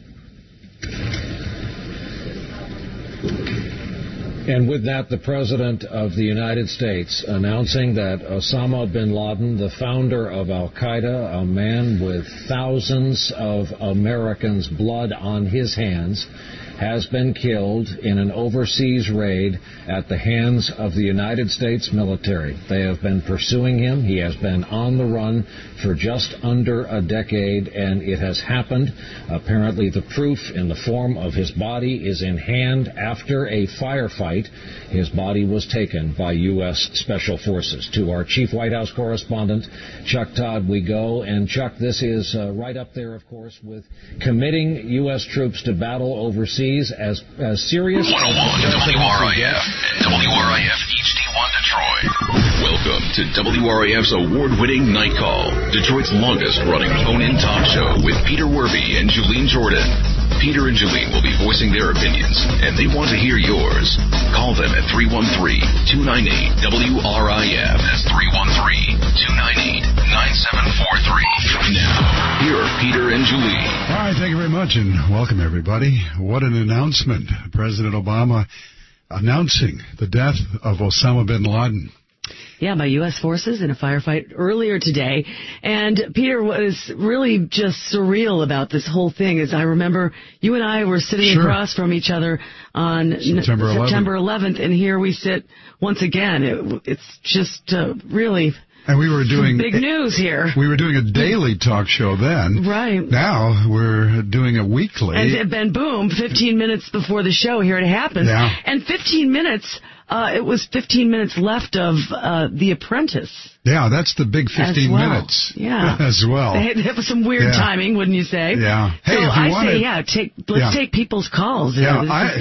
[SPEAKER 6] And with that, the President of the United States announcing that Osama bin Laden, the founder of al-Qaeda, a man with thousands of Americans' blood on his hands, has been killed in an overseas raid at the hands of the United States military. They have been pursuing him. He has been on the run for just under a decade, and it has happened. Apparently, the proof in the form of his body is in hand. After a firefight, his body was taken by U S Special Forces. To our chief White House correspondent, Chuck Todd, we go. And, Chuck, this is uh, right up there, of course, with committing U S troops to battle overseas as, as serious as
[SPEAKER 11] one oh one W R I F and W R I F H D one Detroit. Welcome to W R I F's award-winning Night Call, Detroit's longest-running phone-in talk show with Peter Werby and Julene Jordan. Peter and Julene will be voicing their opinions, and they want to hear yours. Call them at three one three, two nine eight, W R I F. That's three one three, two nine eight, nine seven four three. Now, here are Peter and Julene.
[SPEAKER 12] All right, thank you very much, and welcome, everybody. What an announcement. President Obama announcing the death of Osama bin Laden.
[SPEAKER 13] Yeah, by U S forces in a firefight earlier today. And Peter, was really just surreal about this whole thing is I remember you and I were sitting sure. across from each other on
[SPEAKER 12] September eleventh.
[SPEAKER 13] September eleventh, and here we sit once again. It, it's just uh, really...
[SPEAKER 12] And we were doing
[SPEAKER 13] big news here.
[SPEAKER 12] We were doing a daily talk show then.
[SPEAKER 13] Right.
[SPEAKER 12] Now we're doing a weekly.
[SPEAKER 13] And then boom, fifteen minutes before the show, here it happens.
[SPEAKER 12] Yeah.
[SPEAKER 13] And fifteen minutes, uh, it was fifteen minutes left of uh, The Apprentice.
[SPEAKER 12] Yeah, that's the big fifteen
[SPEAKER 13] well.
[SPEAKER 12] minutes.
[SPEAKER 13] Yeah.
[SPEAKER 12] As well.
[SPEAKER 13] They have some weird
[SPEAKER 12] yeah.
[SPEAKER 13] timing, wouldn't you say?
[SPEAKER 12] Yeah. Hey,
[SPEAKER 13] so
[SPEAKER 12] if you
[SPEAKER 13] I
[SPEAKER 12] wanted,
[SPEAKER 13] say, yeah, take let's
[SPEAKER 12] yeah.
[SPEAKER 13] take people's calls.
[SPEAKER 12] Yeah,
[SPEAKER 13] you know,
[SPEAKER 12] I.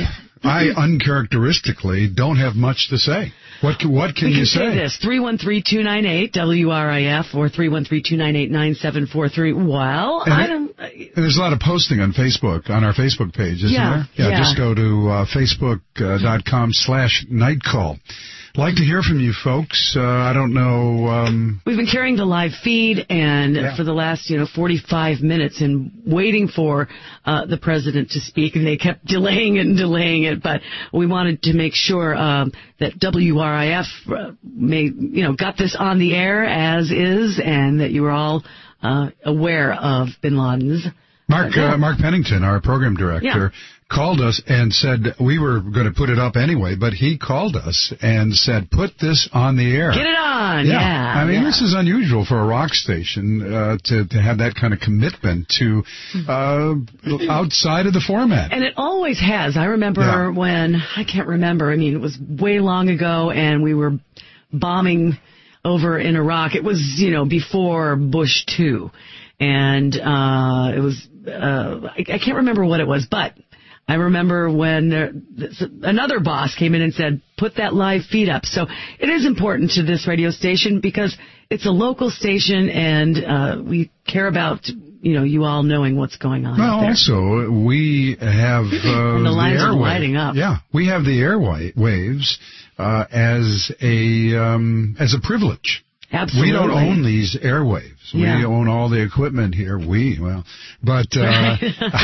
[SPEAKER 12] I uncharacteristically don't have much to say. What can, what can
[SPEAKER 13] we
[SPEAKER 12] you
[SPEAKER 13] can
[SPEAKER 12] say?
[SPEAKER 13] say this, three one three, two nine eight, W R I F or three one three, two nine eight, nine seven four three. Well,
[SPEAKER 12] and
[SPEAKER 13] I
[SPEAKER 12] it,
[SPEAKER 13] don't...
[SPEAKER 12] And there's a lot of posting on Facebook, on our Facebook page, isn't
[SPEAKER 13] yeah,
[SPEAKER 12] there? Yeah,
[SPEAKER 13] yeah,
[SPEAKER 12] just go to uh, facebook.com slash nightcall. Like to hear from you folks. Uh, I don't know. Um,
[SPEAKER 13] We've been carrying the live feed, and
[SPEAKER 12] yeah.
[SPEAKER 13] for the last, you know, forty-five minutes, and waiting for uh, the president to speak, and they kept delaying it and delaying it. But we wanted to make sure um, that W R I F uh, made, you know, got this on the air as is, and that you were all uh, aware of Bin Laden's.
[SPEAKER 12] Mark uh, Mark Pennington, our program director, yeah. called us and said we were going to put it up anyway, but he called us and said, put this on the air.
[SPEAKER 13] Get it on, yeah.
[SPEAKER 12] yeah. I mean,
[SPEAKER 13] yeah.
[SPEAKER 12] this is unusual for a rock station uh, to, to have that kind of commitment to uh, outside of the format.
[SPEAKER 13] And it always has. I remember
[SPEAKER 12] yeah.
[SPEAKER 13] when, I can't remember, I mean, it was way long ago, and we were bombing over in Iraq. It was, you know, before Bush two. And uh, it was, uh, I, I can't remember what it was, but I remember when uh, another boss came in and said, put that live feed up. So it is important to this radio station because it's a local station, and uh, we care about, you know, you all knowing what's going on.
[SPEAKER 12] Well, also, we have uh,
[SPEAKER 13] and the lines
[SPEAKER 12] the
[SPEAKER 13] are lighting up.
[SPEAKER 12] Yeah, we have the airwaves uh, as a um, as a privilege.
[SPEAKER 13] Absolutely.
[SPEAKER 12] We don't own these airwaves.
[SPEAKER 13] Yeah.
[SPEAKER 12] We own all the equipment here. We, well, but uh,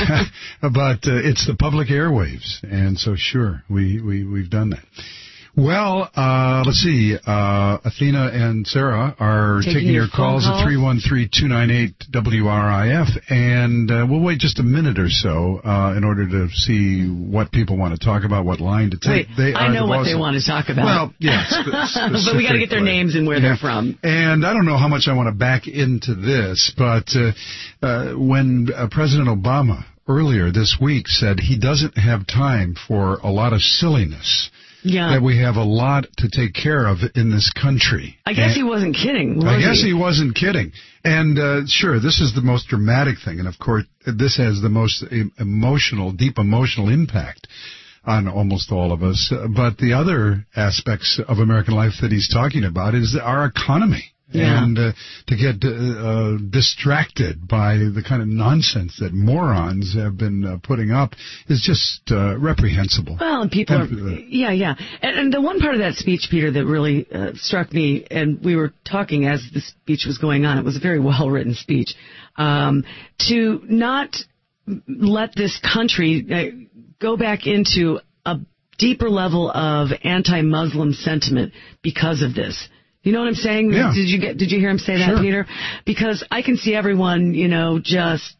[SPEAKER 12] but uh, it's the public airwaves, and so sure, we we we've done that. Well, uh, let's see. Uh, Athena and Sarah are taking,
[SPEAKER 13] taking
[SPEAKER 12] your,
[SPEAKER 13] your
[SPEAKER 12] calls, calls at three one three, two nine eight, W R I F, and uh, we'll wait just a minute or so uh, in order to see what people want to talk about, what line to take.
[SPEAKER 13] Wait,
[SPEAKER 12] they
[SPEAKER 13] I
[SPEAKER 12] are
[SPEAKER 13] know
[SPEAKER 12] the
[SPEAKER 13] what
[SPEAKER 12] boss.
[SPEAKER 13] they want to talk about.
[SPEAKER 12] Well, yes. Yeah,
[SPEAKER 13] but we got to get their names and where
[SPEAKER 12] yeah.
[SPEAKER 13] they're from.
[SPEAKER 12] And I don't know how much I want to back into this, but uh, uh, when uh, President Obama earlier this week said he doesn't have time for a lot of silliness,
[SPEAKER 13] yeah.
[SPEAKER 12] that we have a lot to take care of in this country.
[SPEAKER 13] I guess and he wasn't kidding, was
[SPEAKER 12] I guess
[SPEAKER 13] he?
[SPEAKER 12] he wasn't kidding. And uh, sure, this is the most dramatic thing, and of course, this has the most emotional, deep emotional impact on almost all of us. But the other aspects of American life that he's talking about is our economy.
[SPEAKER 13] Yeah.
[SPEAKER 12] And uh, to get uh, uh, distracted by the kind of nonsense that morons have been uh, putting up is just uh, reprehensible.
[SPEAKER 13] Well, and people and, are, yeah, yeah. And, and the one part of that speech, Peter, that really uh, struck me, and we were talking as the speech was going on, it was a very well-written speech, um, to not let this country uh, go back into a deeper level of anti-Muslim sentiment because of this. You know what I'm saying?
[SPEAKER 12] Yeah.
[SPEAKER 13] Did you get? Did you hear him say that,
[SPEAKER 12] sure.
[SPEAKER 13] Peter? Because I can see everyone, you know, just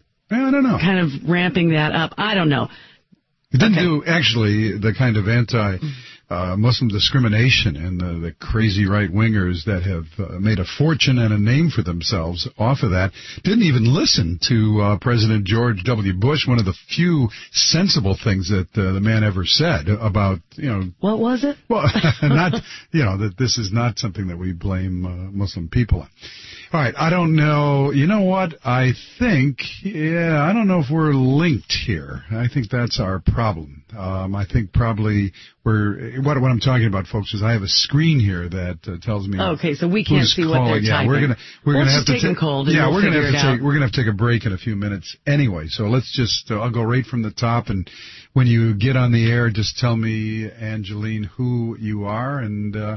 [SPEAKER 12] I don't know,
[SPEAKER 13] kind of ramping that up. I don't know.
[SPEAKER 12] It didn't
[SPEAKER 13] okay.
[SPEAKER 12] do actually the kind of anti-Muslim uh, discrimination and uh, the crazy right-wingers that have uh, made a fortune and a name for themselves off of that. Didn't even listen to uh, President George W. Bush, one of the few sensible things that uh, the man ever said about, you know.
[SPEAKER 13] What was it?
[SPEAKER 12] Well, not, you know, that this is not something that we blame uh, Muslim people on. All right, I don't know. You know what? I think, yeah, I don't know if we're linked here. I think that's our problem. Um, I think probably we're, what, what I'm talking about, folks, is I have a screen here that uh, tells me.
[SPEAKER 13] Okay, so we can't see
[SPEAKER 12] calling.
[SPEAKER 13] what they're
[SPEAKER 12] yeah,
[SPEAKER 13] typing.
[SPEAKER 12] We're gonna, we're
[SPEAKER 13] we'll
[SPEAKER 12] gonna have to
[SPEAKER 13] take
[SPEAKER 12] take.
[SPEAKER 13] Cold and
[SPEAKER 12] yeah,
[SPEAKER 13] we'll
[SPEAKER 12] we're gonna have to
[SPEAKER 13] out.
[SPEAKER 12] take. We're gonna have to take a break in a few minutes anyway. So let's just. Uh, I'll go right from the top, and when you get on the air, just tell me, Angeline, who you are, and uh,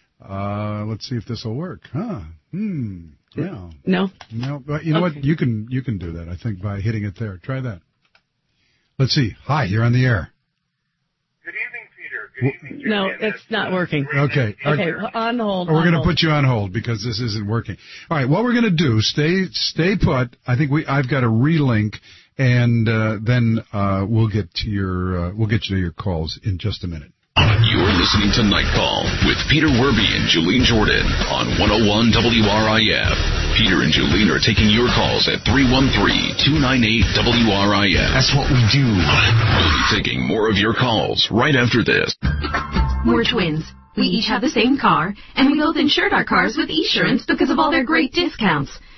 [SPEAKER 12] uh, let's see if this will work. Huh? Hmm. Yeah.
[SPEAKER 13] No.
[SPEAKER 12] No. But you know okay. what? You can you can do that. I think by hitting it there. Try that. Let's see. Hi, you're on the air.
[SPEAKER 14] Good evening, Peter. Good evening.
[SPEAKER 13] No, it's not working.
[SPEAKER 12] Okay.
[SPEAKER 13] Okay. On hold.
[SPEAKER 12] We're going
[SPEAKER 13] to
[SPEAKER 12] put you on hold because this isn't working. All right. What we're going to do? Stay stay put. I think we. I've got a relink, and uh, then uh, we'll get to your uh, we'll get you to your calls in just a minute.
[SPEAKER 11] You're listening to Night Call with Peter Werby and Julene Jordan on one oh one W R I F. Peter and Julene are taking your calls at three one three, two nine eight, W R I F.
[SPEAKER 15] That's what we do.
[SPEAKER 11] We'll be taking more of your calls right after this.
[SPEAKER 16] We're twins. We each have the same car, and we both insured our cars with Esurance because of all their great discounts.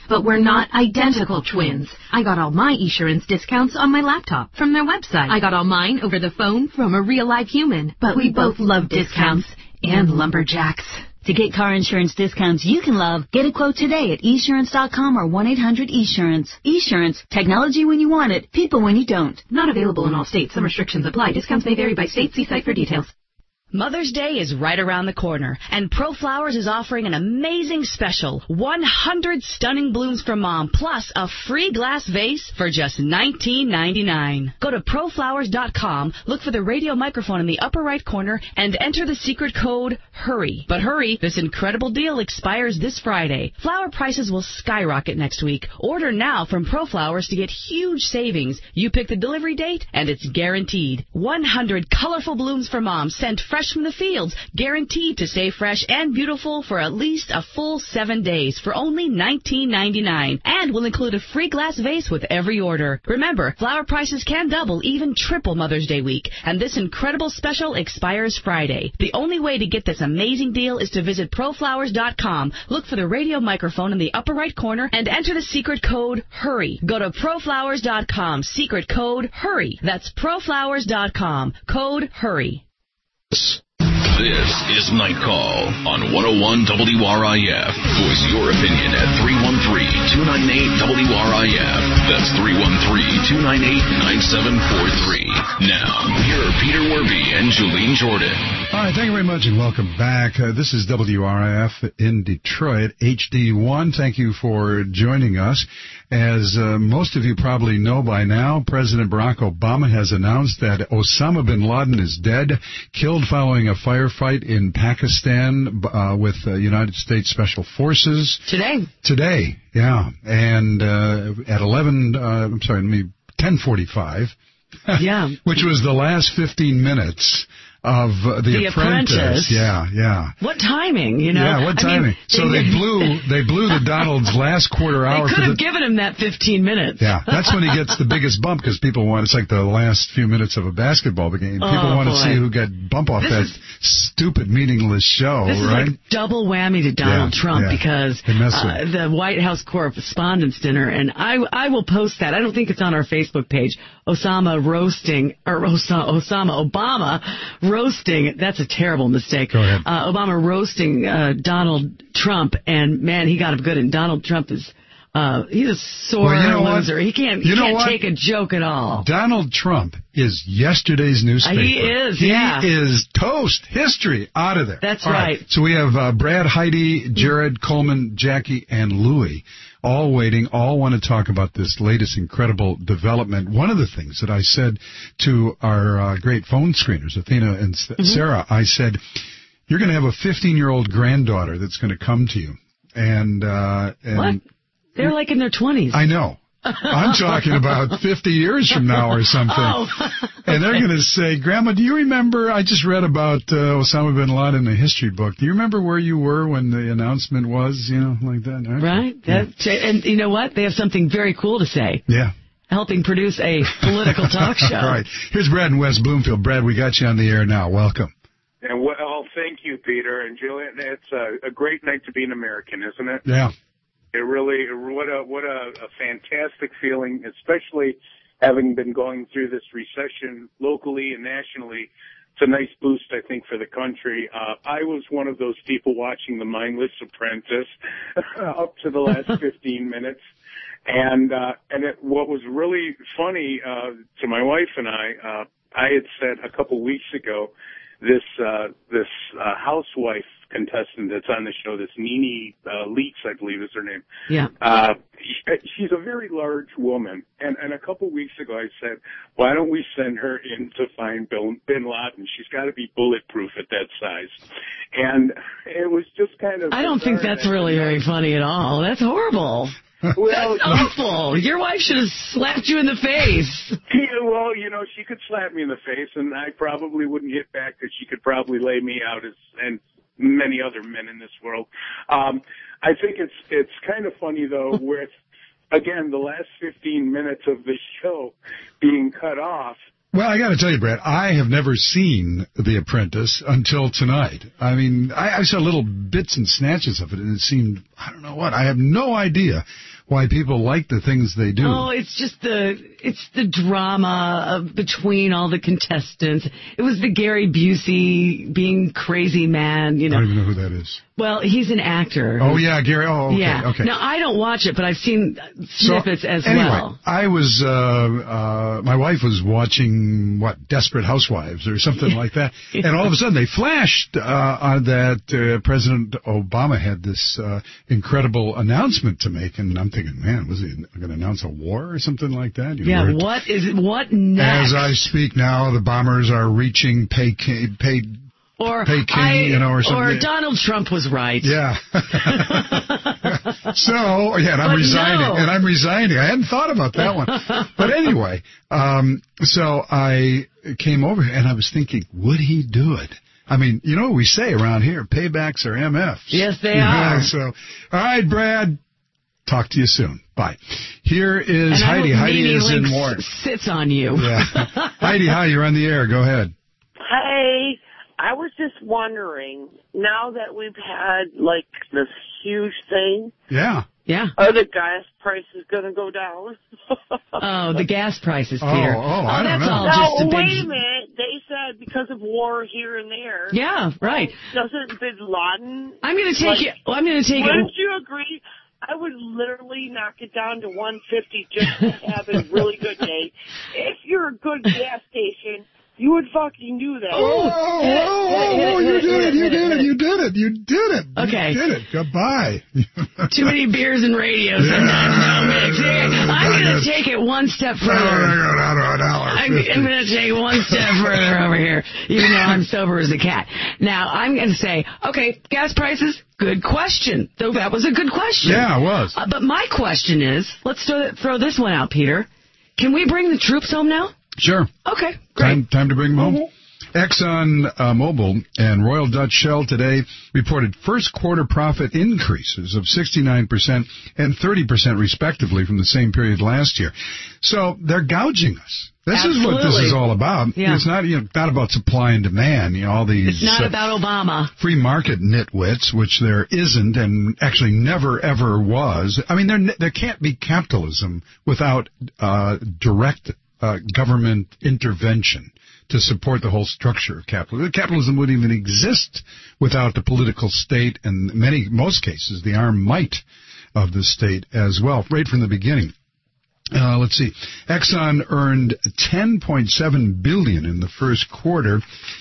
[SPEAKER 16] but we're not identical twins. I got all my Esurance discounts on my laptop from their website. I got all mine over the phone from a real live human. But we both love discounts and lumberjacks.
[SPEAKER 15] To get car insurance discounts you can love, get a quote today at esurance dot com or one eight hundred esurance. Esurance, technology when you want it, people when you don't.
[SPEAKER 16] Not available in all states. Some restrictions apply. Discounts may vary by state. See site for details.
[SPEAKER 17] Mother's Day is right around the corner, and ProFlowers is offering an amazing special, one hundred stunning blooms for Mom, plus a free glass vase for just nineteen ninety-nine. Go to proflowers dot com, look for the radio microphone in the upper right corner, and enter the secret code HURRY. But hurry, this incredible deal expires this Friday. Flower prices will skyrocket next week. Order now from ProFlowers to get huge savings. You pick the delivery date, and it's guaranteed. one hundred colorful blooms for Mom, sent fresh from the fields, guaranteed to stay fresh and beautiful for at least a full seven days for only nineteen ninety-nine, and will include a free glass vase with every order. Remember, flower prices can double, even triple Mother's Day week, and this incredible special expires Friday. The only way to get this amazing deal is to visit proflowers dot com, look for the radio microphone in the upper right corner, and enter the secret code HURRY. Go to proflowers dot com, secret code HURRY. That's proflowers dot com, code HURRY.
[SPEAKER 11] This is Night Call on one oh one W R I F. Voice your opinion at three one three, two nine eight, W R I F. That's three one three, two nine eight, nine seven four three. Now, here are Peter Werby and Julene Jordan.
[SPEAKER 12] All right, thank you very much and welcome back. Uh, this is W R I F in Detroit, H D one. Thank you for joining us. As uh, most of you probably know by now, President Barack Obama has announced that Osama bin Laden is dead, killed following a firefight in Pakistan uh, with uh, United States Special Forces.
[SPEAKER 13] Today.
[SPEAKER 12] Today, yeah. And uh, at eleven, uh, I'm sorry, let me, ten forty-five.
[SPEAKER 13] Yeah.
[SPEAKER 12] Which was the last fifteen minutes of uh, the,
[SPEAKER 13] the apprentice.
[SPEAKER 12] apprentice. Yeah, yeah.
[SPEAKER 13] What timing, you know?
[SPEAKER 12] Yeah, what timing? I mean, so they, they blew they blew the Donald's last quarter hour.
[SPEAKER 13] They could have
[SPEAKER 12] the,
[SPEAKER 13] given him that fifteen minutes.
[SPEAKER 12] Yeah, that's when he gets the biggest bump because people want, it's like the last few minutes of a basketball game. People
[SPEAKER 13] oh,
[SPEAKER 12] want
[SPEAKER 13] boy.
[SPEAKER 12] to see who got bump off
[SPEAKER 13] this
[SPEAKER 12] that
[SPEAKER 13] is,
[SPEAKER 12] stupid, meaningless show,
[SPEAKER 13] this
[SPEAKER 12] right?
[SPEAKER 13] This is like double whammy to Donald
[SPEAKER 12] yeah,
[SPEAKER 13] Trump
[SPEAKER 12] yeah.
[SPEAKER 13] because uh, the White House Correspondents' Dinner, and I I will post that. I don't think it's on our Facebook page. Osama roasting, or Osama, Osama Obama roasting, that's a terrible mistake.
[SPEAKER 12] Go ahead.
[SPEAKER 13] Uh, Obama roasting uh, Donald Trump, and man, he got him good, and Donald Trump is, uh, he's a sore
[SPEAKER 12] well, you know
[SPEAKER 13] loser.
[SPEAKER 12] What?
[SPEAKER 13] He can't, he
[SPEAKER 12] you know
[SPEAKER 13] can't
[SPEAKER 12] what?
[SPEAKER 13] take a joke at all.
[SPEAKER 12] Donald Trump is yesterday's newspaper.
[SPEAKER 13] He is,
[SPEAKER 12] he
[SPEAKER 13] yeah.
[SPEAKER 12] He is toast. History out of there.
[SPEAKER 13] That's
[SPEAKER 12] all
[SPEAKER 13] right.
[SPEAKER 12] right. So we have uh, Brad, Heidi, Jared, Coleman, Jackie, and Louie. All waiting, all want to talk about this latest incredible development. One of the things that I said to our uh, great phone screeners, Athena and mm-hmm. Sarah, I said, you're going to have a fifteen-year-old granddaughter that's going to come to you. And, uh, and
[SPEAKER 13] what? They're like in their twenties.
[SPEAKER 12] I know. I'm talking about fifty years from now or something.
[SPEAKER 13] Oh.
[SPEAKER 12] And they're going to say, Grandma, do you remember, I just read about uh, Osama bin Laden in a history book. Do you remember where you were when the announcement was, you know, like that? Okay.
[SPEAKER 13] Right.
[SPEAKER 12] Yeah.
[SPEAKER 13] That, and you know what? They have something very cool to say.
[SPEAKER 12] Yeah.
[SPEAKER 13] Helping produce a political talk show.
[SPEAKER 12] All right. Here's Brad in West Bloomfield. Brad, we got you on the air now. Welcome.
[SPEAKER 14] And well, thank you, Peter and Julian. It's a, a great night to be an American, isn't it?
[SPEAKER 12] Yeah.
[SPEAKER 14] It really, what a what a, a fantastic feeling, especially having been going through this recession locally and nationally. It's a nice boost, I think, for the country. Uh, I was one of those people watching The Mindless Apprentice up to the last fifteen minutes. And uh, and it, what was really funny uh, to my wife and I, uh, I had said a couple weeks ago, this uh, this uh, housewife contestant that's on the show, this Nene uh, Leakes, I believe is her name.
[SPEAKER 13] Yeah.
[SPEAKER 14] Uh, she's a very large woman, and, and a couple weeks ago I said, why don't we send her in to find Bill, Bin Laden? She's got to be bulletproof at that size. And it was just kind of...
[SPEAKER 13] I don't think that's really very funny at all. That's horrible.
[SPEAKER 14] Well,
[SPEAKER 13] that's awful. Your wife should have slapped you in the face.
[SPEAKER 14] Yeah, well, you know, she could slap me in the face, and I probably wouldn't hit back because she could probably lay me out as and many other men in this world. Um, I think it's it's kind of funny though, with again the last fifteen minutes of the show being cut off.
[SPEAKER 12] Well, I got to tell you, Brad, I have never seen The Apprentice until tonight. I mean, I, I saw little bits and snatches of it, and it seemed, I don't know what, I have no idea why people like the things they do.
[SPEAKER 13] Oh, it's just the it's the drama of, between all the contestants. It was the Gary Busey being crazy man, you know.
[SPEAKER 12] I don't even know who that is.
[SPEAKER 13] Well, he's an actor.
[SPEAKER 12] Oh, yeah, Gary. Oh, okay,
[SPEAKER 13] yeah.
[SPEAKER 12] okay.
[SPEAKER 13] Now, I don't watch it, but I've seen snippets
[SPEAKER 12] so,
[SPEAKER 13] as
[SPEAKER 12] anyway,
[SPEAKER 13] well.
[SPEAKER 12] I was, uh, uh, my wife was watching, what, Desperate Housewives or something like that, yeah. And all of a sudden they flashed uh, on that uh, President Obama had this uh, incredible announcement to make, and I'm thinking, man, was he going to announce a war or something like that? You
[SPEAKER 13] yeah,
[SPEAKER 12] know,
[SPEAKER 13] what is it? What next?
[SPEAKER 12] As I speak now, the bombers are reaching pay, pay
[SPEAKER 13] Or
[SPEAKER 12] Hey, King,
[SPEAKER 13] I,
[SPEAKER 12] you know, or something.
[SPEAKER 13] Or Donald Trump was right.
[SPEAKER 12] Yeah. so, yeah, and I'm
[SPEAKER 13] but
[SPEAKER 12] resigning.
[SPEAKER 13] No.
[SPEAKER 12] And I'm resigning. I hadn't thought about that one. But anyway, um, so I came over and I was thinking, would he do it? I mean, you know what we say around here, paybacks are M Fs.
[SPEAKER 13] Yes, they
[SPEAKER 12] yeah,
[SPEAKER 13] are.
[SPEAKER 12] So, all right, Brad. Talk to you soon. Bye. Here is
[SPEAKER 13] and
[SPEAKER 12] Heidi. Heidi is in
[SPEAKER 13] Warren. Sits on you.
[SPEAKER 12] Yeah. Heidi, hi. You're on the air. Go ahead.
[SPEAKER 18] Hey. I was just wondering, now that we've had, like, this huge thing.
[SPEAKER 12] Yeah.
[SPEAKER 13] Yeah.
[SPEAKER 18] Are the gas prices going to go down?
[SPEAKER 13] Oh, the gas prices, Peter.
[SPEAKER 12] Oh, oh, I don't
[SPEAKER 13] that's
[SPEAKER 12] know.
[SPEAKER 13] all
[SPEAKER 18] no,
[SPEAKER 13] just a big...
[SPEAKER 18] wait a minute. They said because of war here and there.
[SPEAKER 13] Yeah, right.
[SPEAKER 18] Doesn't Bin Laden...
[SPEAKER 13] I'm going to take
[SPEAKER 18] like,
[SPEAKER 13] it... Well, I'm going to take
[SPEAKER 18] wouldn't
[SPEAKER 13] it...
[SPEAKER 18] you agree? I would literally knock it down to one fifty just to have a really good day. If you're a good gas station... You would fucking do that.
[SPEAKER 12] Oh, oh, oh, oh, you did it, you did it, you did it, you did it.
[SPEAKER 13] Okay.
[SPEAKER 12] You did it. Goodbye.
[SPEAKER 13] Too many beers and radios yeah. sometimes don't mix. I'm going to take it one step further. I'm, I'm going to take it one step further over here, even though I'm sober as a cat. Now, I'm going to say, okay, gas prices, good question. Though that was a good question.
[SPEAKER 12] Yeah, it was.
[SPEAKER 13] Uh, but my question is, let's throw, throw this one out, Peter. Can we bring the troops home now?
[SPEAKER 12] Sure.
[SPEAKER 13] Okay, great.
[SPEAKER 12] Time, time to bring them home. Mm-hmm. Exxon uh, Mobil and Royal Dutch Shell today reported first quarter profit increases of sixty-nine percent and thirty percent respectively from the same period last year. So they're gouging us. This
[SPEAKER 13] Absolutely.
[SPEAKER 12] is what this is all about.
[SPEAKER 13] Yeah.
[SPEAKER 12] It's not, you know, not about supply and demand. You know, all these.
[SPEAKER 13] It's not
[SPEAKER 12] uh,
[SPEAKER 13] about Obama.
[SPEAKER 12] Free market nitwits, which there isn't, and actually never ever was. I mean, there there can't be capitalism without uh, direct uh, government intervention to support the whole structure of capitalism. Capitalism wouldn't even exist without the political state and in many most cases the armed might of the state as well, right from the beginning. Uh, let's see. Exxon earned ten point seven billion dollars in the first quarter,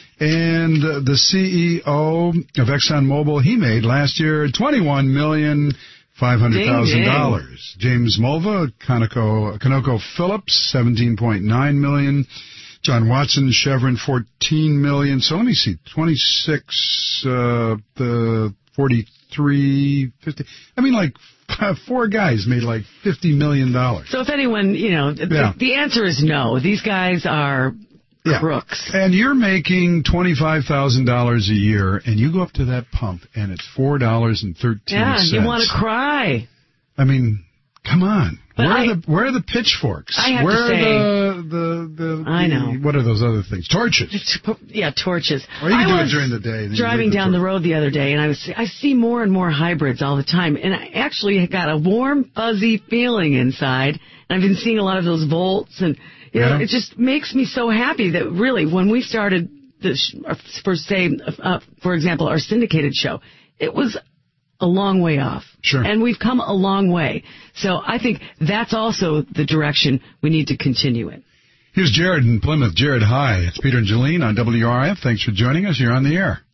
[SPEAKER 12] and uh, the C E O of ExxonMobil, he made last year twenty-one million five hundred thousand dollars. James Mulva, Conoco, Conoco Phillips, seventeen point nine million dollars. John Watson, Chevron, fourteen million dollars. So let me see, twenty-six, uh, the forty-three, fifty. I mean, like, four guys made like fifty million dollars.
[SPEAKER 13] So if anyone, you know,
[SPEAKER 12] yeah.
[SPEAKER 13] the, the answer is no. These guys are
[SPEAKER 12] yeah.
[SPEAKER 13] crooks.
[SPEAKER 12] And you're making twenty-five thousand dollars a year, and you go up to that pump, and it's four dollars and thirteen cents.
[SPEAKER 13] Yeah, you want to cry.
[SPEAKER 12] I mean, come on.
[SPEAKER 13] But
[SPEAKER 12] where
[SPEAKER 13] I,
[SPEAKER 12] are the where are the pitchforks?
[SPEAKER 13] I have
[SPEAKER 12] where
[SPEAKER 13] to say,
[SPEAKER 12] are the, the, the, the
[SPEAKER 13] I know.
[SPEAKER 12] What are those other things? Torches.
[SPEAKER 13] Yeah, torches.
[SPEAKER 12] Or you can
[SPEAKER 13] I
[SPEAKER 12] do it during the day.
[SPEAKER 13] Driving down the road the other day, and I was I see more and more hybrids all the time, and I actually got a warm, fuzzy feeling inside. And I've been seeing a lot of those Volts, and you know,
[SPEAKER 12] yeah.
[SPEAKER 13] it just makes me so happy that really when we started this, for say, uh, for example, our syndicated show, it was a long way off.
[SPEAKER 12] Sure.
[SPEAKER 13] And we've come a long way. So I think that's also the direction we need to continue in.
[SPEAKER 12] Here's Jared in Plymouth. Jared, hi. It's Peter and Jolene on W R F. Thanks for joining us. You're on the air.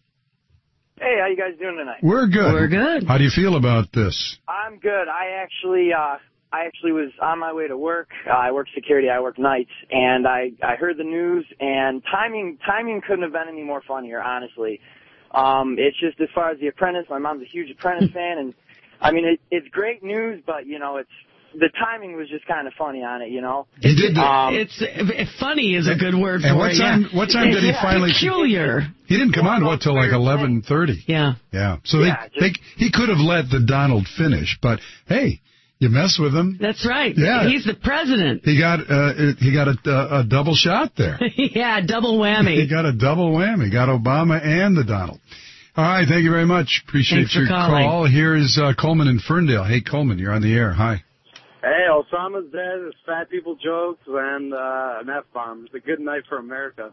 [SPEAKER 19] Hey, how you guys doing tonight?
[SPEAKER 12] We're good.
[SPEAKER 13] We're good.
[SPEAKER 12] How do you feel about this?
[SPEAKER 19] I'm good. I actually, uh, I actually was on my way to work. Uh, I work security. I work nights, and I, I heard the news, and timing, timing couldn't have been any more funnier, honestly. Um, it's just as far as The Apprentice, my mom's a huge Apprentice fan, and I mean, it, it's great news, but, you know, it's, the timing was just kind of funny on it, you know?
[SPEAKER 12] He did the,
[SPEAKER 19] um,
[SPEAKER 13] it's, it's, funny is a good word
[SPEAKER 12] and
[SPEAKER 13] for
[SPEAKER 12] what
[SPEAKER 13] it,
[SPEAKER 12] time,
[SPEAKER 13] yeah.
[SPEAKER 12] what time did he
[SPEAKER 13] it's
[SPEAKER 12] finally...
[SPEAKER 13] peculiar.
[SPEAKER 12] He didn't come on, what, till like eleven thirty?
[SPEAKER 13] Yeah.
[SPEAKER 12] Yeah. So
[SPEAKER 19] yeah,
[SPEAKER 12] they,
[SPEAKER 19] just,
[SPEAKER 12] they, he could have let the Donald finish, but, hey... You mess with him.
[SPEAKER 13] That's right.
[SPEAKER 12] Yeah.
[SPEAKER 13] He's the president.
[SPEAKER 12] He got uh, he got a, a double shot there.
[SPEAKER 13] Yeah, double whammy.
[SPEAKER 12] He got a double whammy. Got Obama and the Donald. All right, thank you very much. Appreciate
[SPEAKER 13] Thanks
[SPEAKER 12] your
[SPEAKER 13] for calling.
[SPEAKER 12] call. Here's uh, Coleman in Ferndale. Hey, Coleman, you're on the air. Hi.
[SPEAKER 20] Osama's dead. It's fat people jokes and uh, an F-bomb. It's a good night for America.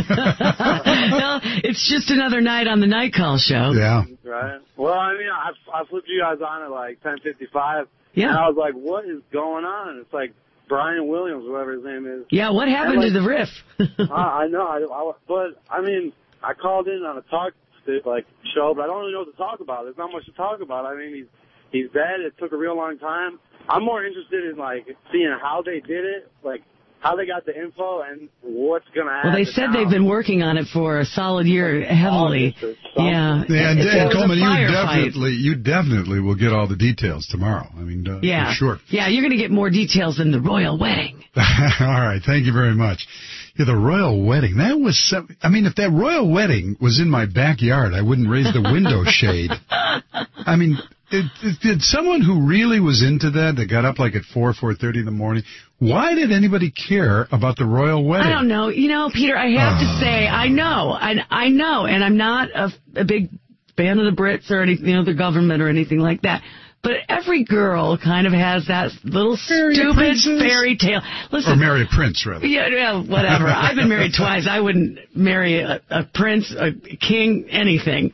[SPEAKER 13] Well, it's just another night on the Night Call show.
[SPEAKER 12] Yeah.
[SPEAKER 20] Right. Well, I mean, I, I flipped you guys on at like ten fifty-five.
[SPEAKER 13] Yeah.
[SPEAKER 20] And I was like, what is going on? It's like Brian Williams, whatever his name is.
[SPEAKER 13] Yeah, what happened
[SPEAKER 20] like,
[SPEAKER 13] to the riff?
[SPEAKER 20] I, I know, I, I, but, I mean, I called in on a talk like show, but I don't really know what to talk about. There's not much to talk about. I mean, he's, he's dead. It took a real long time. I'm more interested in, like, seeing how they did it, like, how they got the info and what's going to happen.
[SPEAKER 13] Well, they said
[SPEAKER 20] now.
[SPEAKER 13] they've been working on it for a solid year heavily. Yeah.
[SPEAKER 12] Yeah, and,
[SPEAKER 13] It- it
[SPEAKER 12] and
[SPEAKER 13] was a
[SPEAKER 12] Coleman, you
[SPEAKER 13] firefight.
[SPEAKER 12] definitely, you definitely will get all the details tomorrow. I mean, uh,
[SPEAKER 13] Yeah.
[SPEAKER 12] for sure.
[SPEAKER 13] Yeah, you're going to get more details than the royal wedding.
[SPEAKER 12] All right, thank you very much. Yeah, the royal wedding. That was some, I mean, if that royal wedding was in my backyard, I wouldn't raise the window shade. I mean, it, it, did someone who really was into that, that got up like at four, four thirty in the morning, why did anybody care about the royal wedding?
[SPEAKER 13] I don't know. You know, Peter, I have to say, I know. I, I know, and I'm not a, a big fan of the Brits or any, you know, the government or anything like that. But every girl kind of has that little
[SPEAKER 12] Marry a
[SPEAKER 13] stupid
[SPEAKER 12] princess.
[SPEAKER 13] fairy tale. Listen,
[SPEAKER 12] Or marry a prince, rather.
[SPEAKER 13] Yeah, yeah, whatever. I've been married twice. I wouldn't marry a, a prince, a king, anything.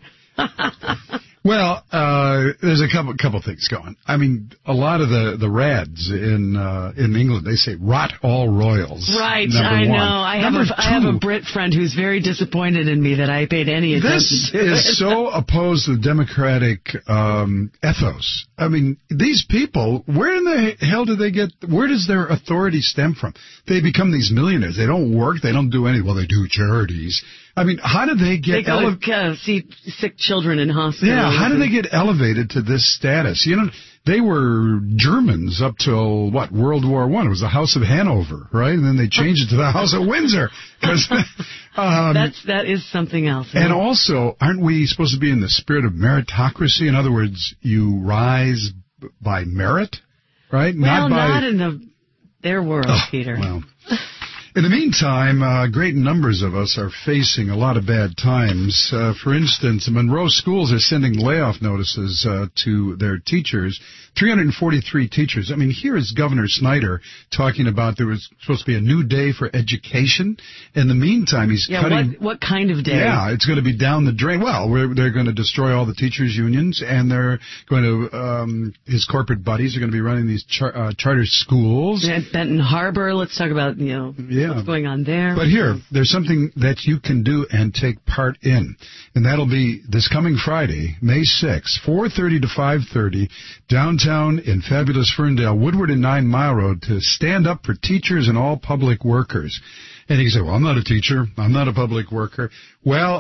[SPEAKER 12] Well, uh, there's a couple couple things going. I mean, a lot of the the rads in uh, in England, they say rot all royals.
[SPEAKER 13] Right,
[SPEAKER 12] number
[SPEAKER 13] I know.
[SPEAKER 12] one.
[SPEAKER 13] I have
[SPEAKER 12] Number
[SPEAKER 13] a, I have a
[SPEAKER 12] two,
[SPEAKER 13] Brit friend who's very disappointed in me that I paid any attention
[SPEAKER 12] This
[SPEAKER 13] to it.
[SPEAKER 12] is so opposed to the democratic um, ethos. I mean, these people, where in the hell do they get, where does their authority stem from? They become these millionaires. They don't work. They don't do any, well, they do charities. I mean, how do they get...
[SPEAKER 13] They go
[SPEAKER 12] ele-
[SPEAKER 13] to uh, see sick children in hospitals.
[SPEAKER 12] yeah, how do
[SPEAKER 13] and-
[SPEAKER 12] they get elevated to this status? You know, they were Germans up till, what, World War One. It was the House of Hanover, right? And then they changed it to the House of Windsor. 'Cause, um,
[SPEAKER 13] That's, that is something else.
[SPEAKER 12] and
[SPEAKER 13] yeah.
[SPEAKER 12] also, aren't we supposed to be in the spirit of meritocracy? In other words, you rise b- by merit, right?
[SPEAKER 13] Well,
[SPEAKER 12] not by...
[SPEAKER 13] not in the, their world,
[SPEAKER 12] Oh,
[SPEAKER 13] Peter.
[SPEAKER 12] well. In the meantime, uh, great numbers of us are facing a lot of bad times. Uh, for instance, Monroe schools are sending layoff notices uh, to their teachers. three hundred forty-three teachers. I mean, here is Governor Snyder talking about there was supposed to be a new day for education. In the meantime, he's
[SPEAKER 13] Yeah,
[SPEAKER 12] cutting...
[SPEAKER 13] what, what kind of day?
[SPEAKER 12] Yeah, it's going to be down the drain. Well, we're, they're going to destroy all the teachers' unions, and they're going to, um, his corporate buddies are going to be running these char- uh, charter schools.
[SPEAKER 13] At Benton Harbor, let's talk about, you know,
[SPEAKER 12] Yeah.
[SPEAKER 13] what's going on there.
[SPEAKER 12] But here, there's something that you can do and take part in, and that'll be this coming Friday, May sixth, four thirty to five thirty, downtown in fabulous Ferndale, Woodward and Nine Mile Road, to stand up for teachers and all public workers. And you can say, well, I'm not a teacher. I'm not a public worker. Well,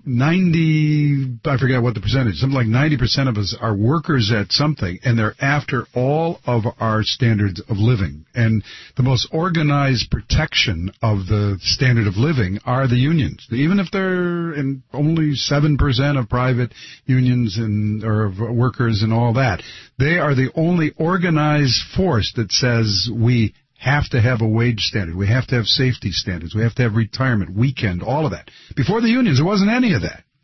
[SPEAKER 12] ninety, I forget what the percentage, something like ninety percent of us are workers at something, and they're after all of our standards of living. And the most organized protection of the standard of living are the unions. Even if they're in only seven percent of private unions and or of workers and all that, they are the only organized force that says we have to have a wage standard. We have to have safety standards. We have to have retirement, weekend, all of that. Before the unions, there wasn't any of that.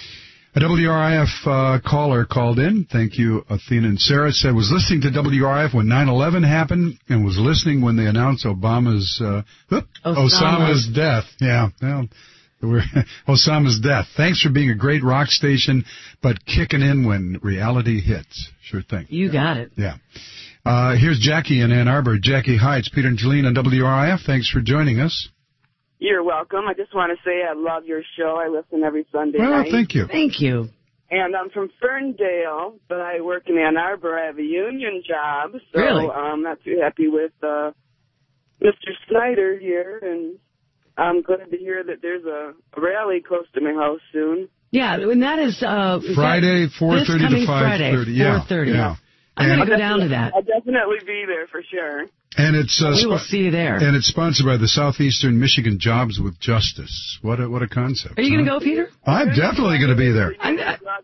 [SPEAKER 12] A W R I F uh, caller called in. Thank you, Athena and Sarah. Said was listening to W R I F when nine eleven happened and was listening when they announced Obama's uh, whoop,
[SPEAKER 13] Osama.
[SPEAKER 12] Osama's death. Yeah, well, we're, Osama's death. Thanks for being a great rock station, but kicking in when reality hits. Sure thing.
[SPEAKER 13] You got it.
[SPEAKER 12] Yeah. Uh, here's Jackie in Ann Arbor. Jackie, hi, it's Peter and Jolene on W R I F. Thanks for joining us.
[SPEAKER 21] You're welcome. I just want to say I love your show. I listen every Sunday
[SPEAKER 12] Well,
[SPEAKER 21] night.
[SPEAKER 12] thank you.
[SPEAKER 13] Thank you.
[SPEAKER 21] And I'm from Ferndale, but I work in Ann Arbor. I have a union job, so
[SPEAKER 13] Really?
[SPEAKER 21] I'm not too happy with uh, Mister Snyder here. And I'm glad to hear that there's a rally close to my house soon.
[SPEAKER 13] Yeah, and that is uh, is
[SPEAKER 12] Friday,
[SPEAKER 13] that
[SPEAKER 12] four thirty
[SPEAKER 13] this coming
[SPEAKER 12] to five thirty.
[SPEAKER 13] Friday,
[SPEAKER 12] Yeah,
[SPEAKER 13] four thirty.
[SPEAKER 12] yeah.
[SPEAKER 13] I'm going to
[SPEAKER 12] And-
[SPEAKER 13] go down to that.
[SPEAKER 21] I'll definitely be there for sure.
[SPEAKER 12] And it's uh,
[SPEAKER 13] We will
[SPEAKER 12] spo-
[SPEAKER 13] see you there.
[SPEAKER 12] And it's sponsored by the Southeastern Michigan Jobs with Justice. What a what a concept!
[SPEAKER 13] Are you going to
[SPEAKER 12] huh?
[SPEAKER 13] go, Peter?
[SPEAKER 12] I'm definitely going to be there.
[SPEAKER 21] I'm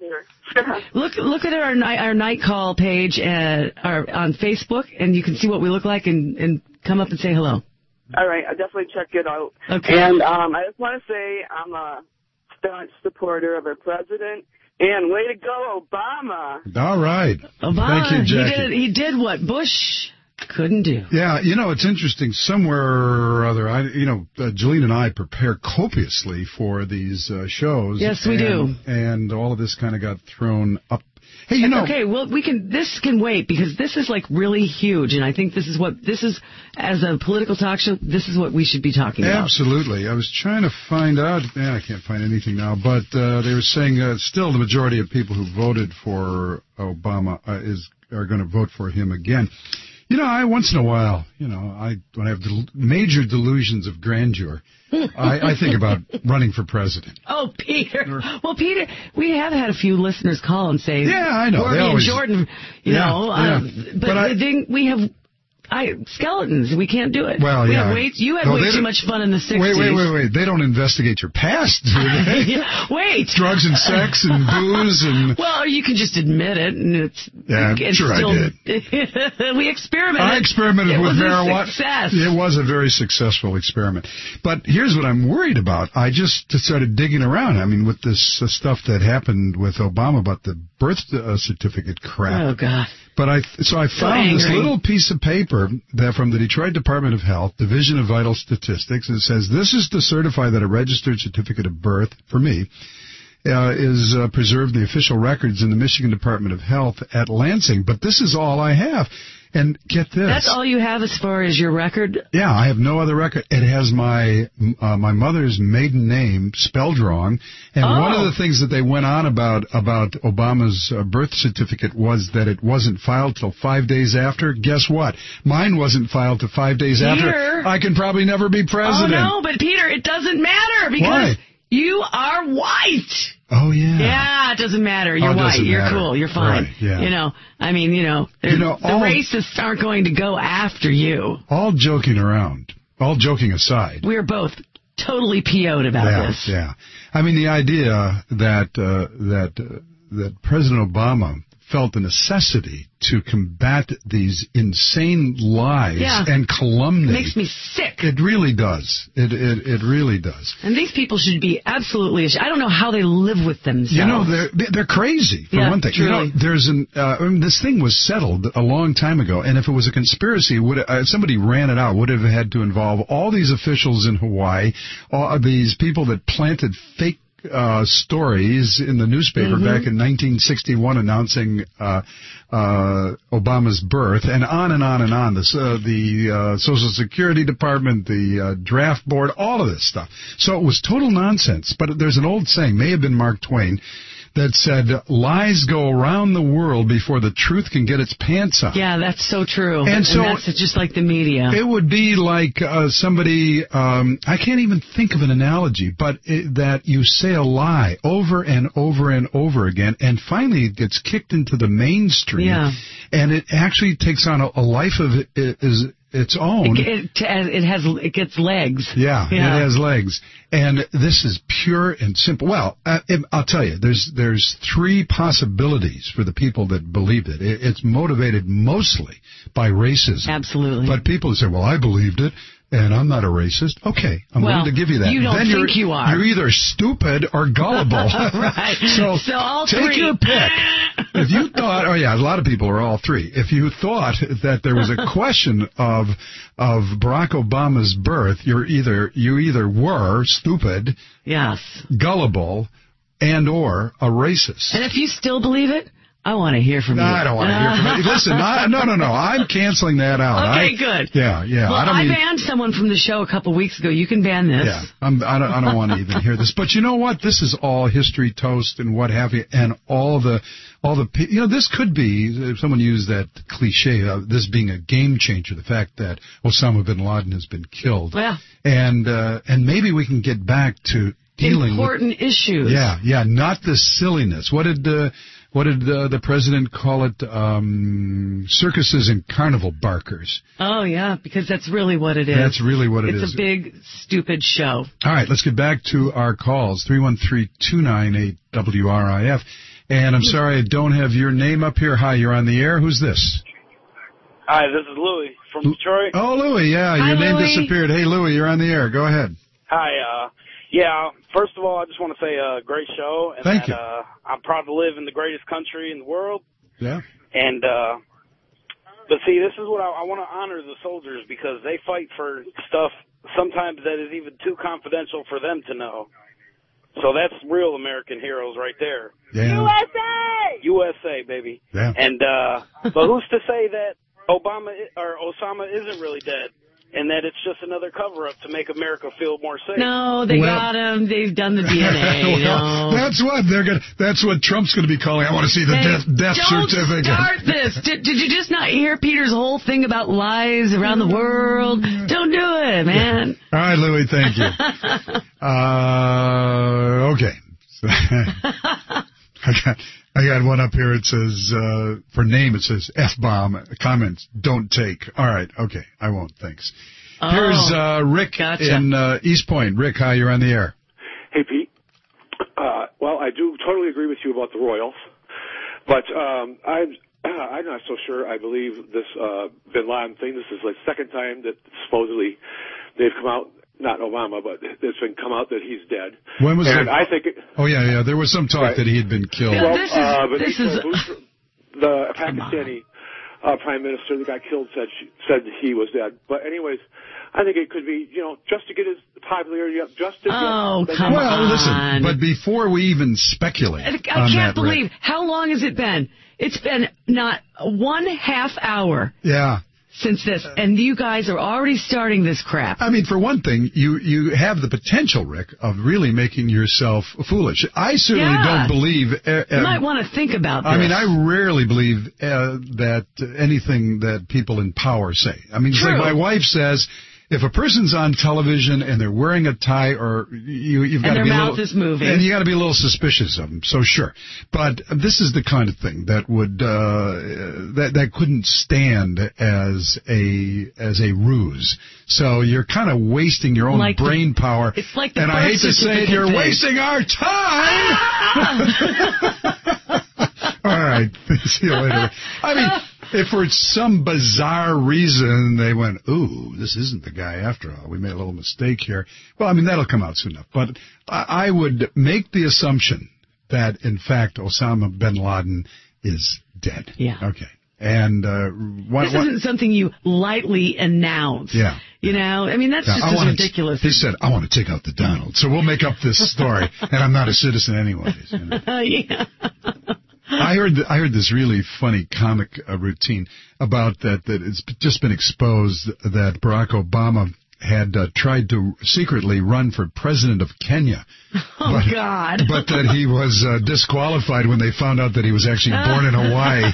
[SPEAKER 13] Look, look at our night, our night call page at our, on Facebook, and you can see what we look like, and, and come up and say hello.
[SPEAKER 21] All right, I'll definitely check it out.
[SPEAKER 13] Okay.
[SPEAKER 21] And um, I just want to say I'm a staunch supporter of our president. And way to go, Obama.
[SPEAKER 12] All right.
[SPEAKER 13] Obama,
[SPEAKER 12] Thank you,
[SPEAKER 13] he
[SPEAKER 12] Jackie.
[SPEAKER 13] did, he did what Bush couldn't do.
[SPEAKER 12] Yeah, you know, it's interesting. Somewhere or other, I, you know, uh, Jolene and I prepare copiously for these uh, shows.
[SPEAKER 13] Yes, we
[SPEAKER 12] and,
[SPEAKER 13] do.
[SPEAKER 12] And all of this kind of got thrown up. Hey, you
[SPEAKER 13] It's
[SPEAKER 12] know.
[SPEAKER 13] Okay, well, we can. This can wait because this is like really huge, and I think this is what this is as a political talk show. This is what we should be talking about.
[SPEAKER 12] Absolutely. I was trying to find out. Eh, I can't find anything now, but uh, they were saying uh, still the majority of people who voted for Obama uh, is are going to vote for him again. You know, I once in a while, you know, I when I have del- major delusions of grandeur, I, I think about running for president.
[SPEAKER 13] Oh, Peter. Well, Peter, we have had a few listeners call and say,
[SPEAKER 12] yeah, I know.
[SPEAKER 13] Warby
[SPEAKER 12] always,
[SPEAKER 13] and Jordan, you
[SPEAKER 12] yeah,
[SPEAKER 13] know,
[SPEAKER 12] yeah.
[SPEAKER 13] um, but,
[SPEAKER 12] but I,
[SPEAKER 13] they, we have I, skeletons. We can't do it.
[SPEAKER 12] Well,
[SPEAKER 13] we
[SPEAKER 12] yeah.
[SPEAKER 13] Have way, you had
[SPEAKER 12] no,
[SPEAKER 13] way too much fun in the sixties.
[SPEAKER 12] Wait, wait, wait, wait. They don't investigate your past, do they?
[SPEAKER 13] yeah, wait.
[SPEAKER 12] Drugs and sex and booze and...
[SPEAKER 13] Well, you can just admit it, and it's...
[SPEAKER 12] Yeah,
[SPEAKER 13] it's
[SPEAKER 12] sure
[SPEAKER 13] still,
[SPEAKER 12] I did.
[SPEAKER 13] we experimented.
[SPEAKER 12] I experimented
[SPEAKER 13] it
[SPEAKER 12] with
[SPEAKER 13] was
[SPEAKER 12] marijuana.
[SPEAKER 13] A success.
[SPEAKER 12] It was a very successful experiment. But here's what I'm worried about. I just started digging around. I mean, with this uh, stuff that happened with Obama about the birth uh, certificate crap.
[SPEAKER 13] Oh, God.
[SPEAKER 12] But I, so I found
[SPEAKER 13] so
[SPEAKER 12] this little piece of paper that from the Detroit Department of Health, Division of Vital Statistics. It says, this is to certify that a registered certificate of birth, for me, uh, is uh, preserved in the official records in the Michigan Department of Health at Lansing. But this is all I have. And get this.
[SPEAKER 13] That's all you have as far as your record?
[SPEAKER 12] Yeah, I have no other record. It has my uh, my mother's maiden name spelled wrong. And
[SPEAKER 13] oh.
[SPEAKER 12] one of the things that they went on about about Obama's uh, birth certificate was that it wasn't filed till five days after. Guess what? Mine wasn't filed till five days
[SPEAKER 13] Peter.
[SPEAKER 12] after. I can probably never be president.
[SPEAKER 13] Oh, no, but Peter, it doesn't matter because
[SPEAKER 12] Why?
[SPEAKER 13] you are white.
[SPEAKER 12] Oh, yeah.
[SPEAKER 13] Yeah, it doesn't matter. You're
[SPEAKER 12] oh,
[SPEAKER 13] white. You're
[SPEAKER 12] matter.
[SPEAKER 13] cool. You're fine.
[SPEAKER 12] Right, yeah.
[SPEAKER 13] You know, I mean, you know,
[SPEAKER 12] you know
[SPEAKER 13] the
[SPEAKER 12] all,
[SPEAKER 13] racists aren't going to go after you.
[SPEAKER 12] All joking around, all joking aside.
[SPEAKER 13] We're both totally P O'd about
[SPEAKER 12] yeah,
[SPEAKER 13] this.
[SPEAKER 12] Yeah. I mean, the idea that, uh, that, uh, that President Obama felt the necessity to combat these insane lies
[SPEAKER 13] yeah.
[SPEAKER 12] and calumny.
[SPEAKER 13] It makes me sick.
[SPEAKER 12] It really does. It, it it really does.
[SPEAKER 13] And these people should be absolutely ashamed. I don't know how they live with themselves.
[SPEAKER 12] You know, they're they're crazy, for
[SPEAKER 13] yeah,
[SPEAKER 12] one thing.
[SPEAKER 13] Truly.
[SPEAKER 12] You know, there's an uh, I mean, this thing was settled a long time ago, and if it was a conspiracy, would uh, if somebody ran it out, would have had to involve all these officials in Hawaii, all these people that planted fake Uh, stories in the newspaper mm-hmm. back in nineteen sixty-one announcing uh, uh, Obama's birth, and on and on and on. This, uh, the uh, Social Security Department, the uh, draft board, all of this stuff. So it was total nonsense. But there's an old saying, may have been Mark Twain, that said, lies go around the world before the truth can get its pants on.
[SPEAKER 13] Yeah, that's so true.
[SPEAKER 12] And,
[SPEAKER 13] and
[SPEAKER 12] so
[SPEAKER 13] that's just like the media.
[SPEAKER 12] It would be like uh, somebody, um, I can't even think of an analogy, but it, that you say a lie over and over and over again, and finally it gets kicked into the mainstream,
[SPEAKER 13] yeah.
[SPEAKER 12] and it actually takes on a, a life of it, it is its own.
[SPEAKER 13] It, it, it has it gets legs.
[SPEAKER 12] Yeah,
[SPEAKER 13] yeah,
[SPEAKER 12] it has legs, and this is pure and simple. Well, uh, I'll tell you, there's there's three possibilities for the people that believe it. it. It's motivated mostly by racism.
[SPEAKER 13] Absolutely.
[SPEAKER 12] But people say, "Well, I believed it, and I'm not a racist." Okay, I'm
[SPEAKER 13] well,
[SPEAKER 12] willing to give you that.
[SPEAKER 13] You don't
[SPEAKER 12] then
[SPEAKER 13] think you are.
[SPEAKER 12] You're either stupid or gullible.
[SPEAKER 13] Right.
[SPEAKER 12] so,
[SPEAKER 13] so all
[SPEAKER 12] take
[SPEAKER 13] three.
[SPEAKER 12] your pick. If you thought, oh yeah, a lot of people are all three. If you thought that there was a question of of Barack Obama's birth, you're either you either were stupid,
[SPEAKER 13] yes,
[SPEAKER 12] gullible, and or a racist.
[SPEAKER 13] And if you still believe it, I want to hear from
[SPEAKER 12] no,
[SPEAKER 13] you.
[SPEAKER 12] I don't want to hear from you. Listen, I, no, no, no. I'm canceling that out.
[SPEAKER 13] Okay,
[SPEAKER 12] I,
[SPEAKER 13] good.
[SPEAKER 12] Yeah, yeah.
[SPEAKER 13] Well,
[SPEAKER 12] I, don't
[SPEAKER 13] I
[SPEAKER 12] mean,
[SPEAKER 13] banned someone from the show a couple weeks ago. You can ban this.
[SPEAKER 12] Yeah, I'm, I don't. I don't want to even hear this. But you know what? This is all history toast and what have you, and all the, all the. You know, this could be. If someone used that cliche, uh, this being a game changer. The fact that Osama bin Laden has been killed.
[SPEAKER 13] Yeah.
[SPEAKER 12] And uh, and maybe we can get back to dealing
[SPEAKER 13] important
[SPEAKER 12] with,
[SPEAKER 13] issues.
[SPEAKER 12] Yeah, yeah. Not the silliness. What did. Uh, What did uh, the president call it? Um, circuses and carnival barkers.
[SPEAKER 13] Oh, yeah, because that's really what it is.
[SPEAKER 12] That's really what it
[SPEAKER 13] it's
[SPEAKER 12] is.
[SPEAKER 13] It's a big, stupid show.
[SPEAKER 12] All right, let's get back to our calls. three one three, two nine eight, W R I F. And I'm sorry I don't have your name up here. Hi, you're on the air. Who's this?
[SPEAKER 1] Hi, this is Louie from Detroit.
[SPEAKER 12] Oh, Louie, yeah.
[SPEAKER 1] Hi,
[SPEAKER 12] your name
[SPEAKER 1] Louie.
[SPEAKER 12] disappeared. Hey, Louie, you're on the air. Go ahead.
[SPEAKER 1] Hi, uh, yeah, first of all, I just want to say a uh, great show. And
[SPEAKER 12] Thank
[SPEAKER 1] that,
[SPEAKER 12] you.
[SPEAKER 1] Uh, I'm proud to live in the greatest country in the world.
[SPEAKER 12] Yeah.
[SPEAKER 1] And, uh, But see, this is what I, I want to honor the soldiers because they fight for stuff sometimes that is even too confidential for them to know. So that's real American heroes right there.
[SPEAKER 12] Yeah.
[SPEAKER 1] U S A! U S A, baby.
[SPEAKER 12] Yeah.
[SPEAKER 1] And, uh, but who's to say that Obama or Osama isn't really dead and that it's just another cover-up to make America feel more safe?
[SPEAKER 13] No, they
[SPEAKER 12] Well-
[SPEAKER 13] got him. They've done the D N A.
[SPEAKER 12] well,
[SPEAKER 13] no.
[SPEAKER 12] that's what they're gonna. That's what Trump's going to be calling. I want to see the
[SPEAKER 13] Hey,
[SPEAKER 12] death, death
[SPEAKER 13] don't
[SPEAKER 12] certificate.
[SPEAKER 13] start this. Did, did you just not hear Peter's whole thing about lies around the world? Don't do it, man.
[SPEAKER 12] All right, Louie, thank you. uh, okay. I got I got one up here. It says uh, for name. It says F-bomb. Comments don't take. All right. Okay. I won't. Thanks.
[SPEAKER 13] Oh,
[SPEAKER 12] Here's uh, Rick
[SPEAKER 13] gotcha.
[SPEAKER 12] in uh, East Point. Rick, hi. You're on the air.
[SPEAKER 5] Hey, Pete. Uh, well, I do totally agree with you about the Royals, but um, I'm I'm not so sure. I believe this uh, Bin Laden thing. This is the second time that supposedly they've come out. Not Obama, but it's been come out that he's dead.
[SPEAKER 12] When was
[SPEAKER 5] and
[SPEAKER 12] it?
[SPEAKER 5] I think it,
[SPEAKER 12] Oh yeah, yeah. There was some talk
[SPEAKER 5] Right.
[SPEAKER 12] that he had been killed.
[SPEAKER 5] well,
[SPEAKER 13] this is-
[SPEAKER 5] uh, but
[SPEAKER 13] this
[SPEAKER 5] he-
[SPEAKER 13] is-
[SPEAKER 5] Bush- the Pakistani uh, prime minister that got killed said she, said he was dead. But anyways, I think it could be, you know, just to get his popularity up, just to
[SPEAKER 13] Oh,
[SPEAKER 5] get.
[SPEAKER 13] come
[SPEAKER 12] well,
[SPEAKER 13] on.
[SPEAKER 12] listen. But before we even speculate,
[SPEAKER 13] I, I
[SPEAKER 12] on
[SPEAKER 13] can't
[SPEAKER 12] that, Rick-
[SPEAKER 13] believe. How long has it been? It's been not one half hour
[SPEAKER 12] Yeah.
[SPEAKER 13] since this, and you guys are already starting this crap.
[SPEAKER 12] I mean, for one thing, you, you have the potential, Rick, of really making yourself foolish. I certainly
[SPEAKER 13] Yeah.
[SPEAKER 12] don't believe. Uh,
[SPEAKER 13] You
[SPEAKER 12] uh,
[SPEAKER 13] might want to think about this.
[SPEAKER 12] I mean, I rarely believe uh, that anything that people in power say. I mean, it's
[SPEAKER 13] True.
[SPEAKER 12] like my wife says, if a person's on television and they're wearing a tie, or you, you've got
[SPEAKER 13] And
[SPEAKER 12] to
[SPEAKER 13] their
[SPEAKER 12] be a
[SPEAKER 13] mouth
[SPEAKER 12] little,
[SPEAKER 13] is moving.
[SPEAKER 12] and you got to be a little suspicious of them. So sure, but this is the kind of thing that would uh, that that couldn't stand as a as a ruse. So you're kind of wasting your own
[SPEAKER 13] Like the-
[SPEAKER 12] brain power.
[SPEAKER 13] it's like the
[SPEAKER 12] and I
[SPEAKER 13] birth
[SPEAKER 12] hate to say it,
[SPEAKER 13] certificate
[SPEAKER 12] you're
[SPEAKER 13] thing.
[SPEAKER 12] wasting our time. All right, see you later. I mean, if for some bizarre reason they went, ooh, this isn't the guy after all, we made a little mistake here. Well, I mean, that'll come out soon enough. But I I would make the assumption that, in fact, Osama bin Laden is dead.
[SPEAKER 13] Yeah.
[SPEAKER 12] Okay. And uh, what,
[SPEAKER 13] This
[SPEAKER 12] what,
[SPEAKER 13] isn't something you lightly announce.
[SPEAKER 12] Yeah.
[SPEAKER 13] You know, I mean, that's
[SPEAKER 12] Yeah,
[SPEAKER 13] just
[SPEAKER 12] I
[SPEAKER 13] as
[SPEAKER 12] wanna-
[SPEAKER 13] ridiculous.
[SPEAKER 12] He said, I want to take out the Donald. So we'll make up this story, and I'm not a citizen anyways. You know?
[SPEAKER 13] yeah.
[SPEAKER 12] I heard I heard this really funny comic uh, routine about that that it's just been exposed that Barack Obama had uh, tried to secretly run for president of Kenya.
[SPEAKER 13] Oh,
[SPEAKER 12] but,
[SPEAKER 13] God.
[SPEAKER 12] But that he was uh, disqualified when they found out that he was actually born in Hawaii.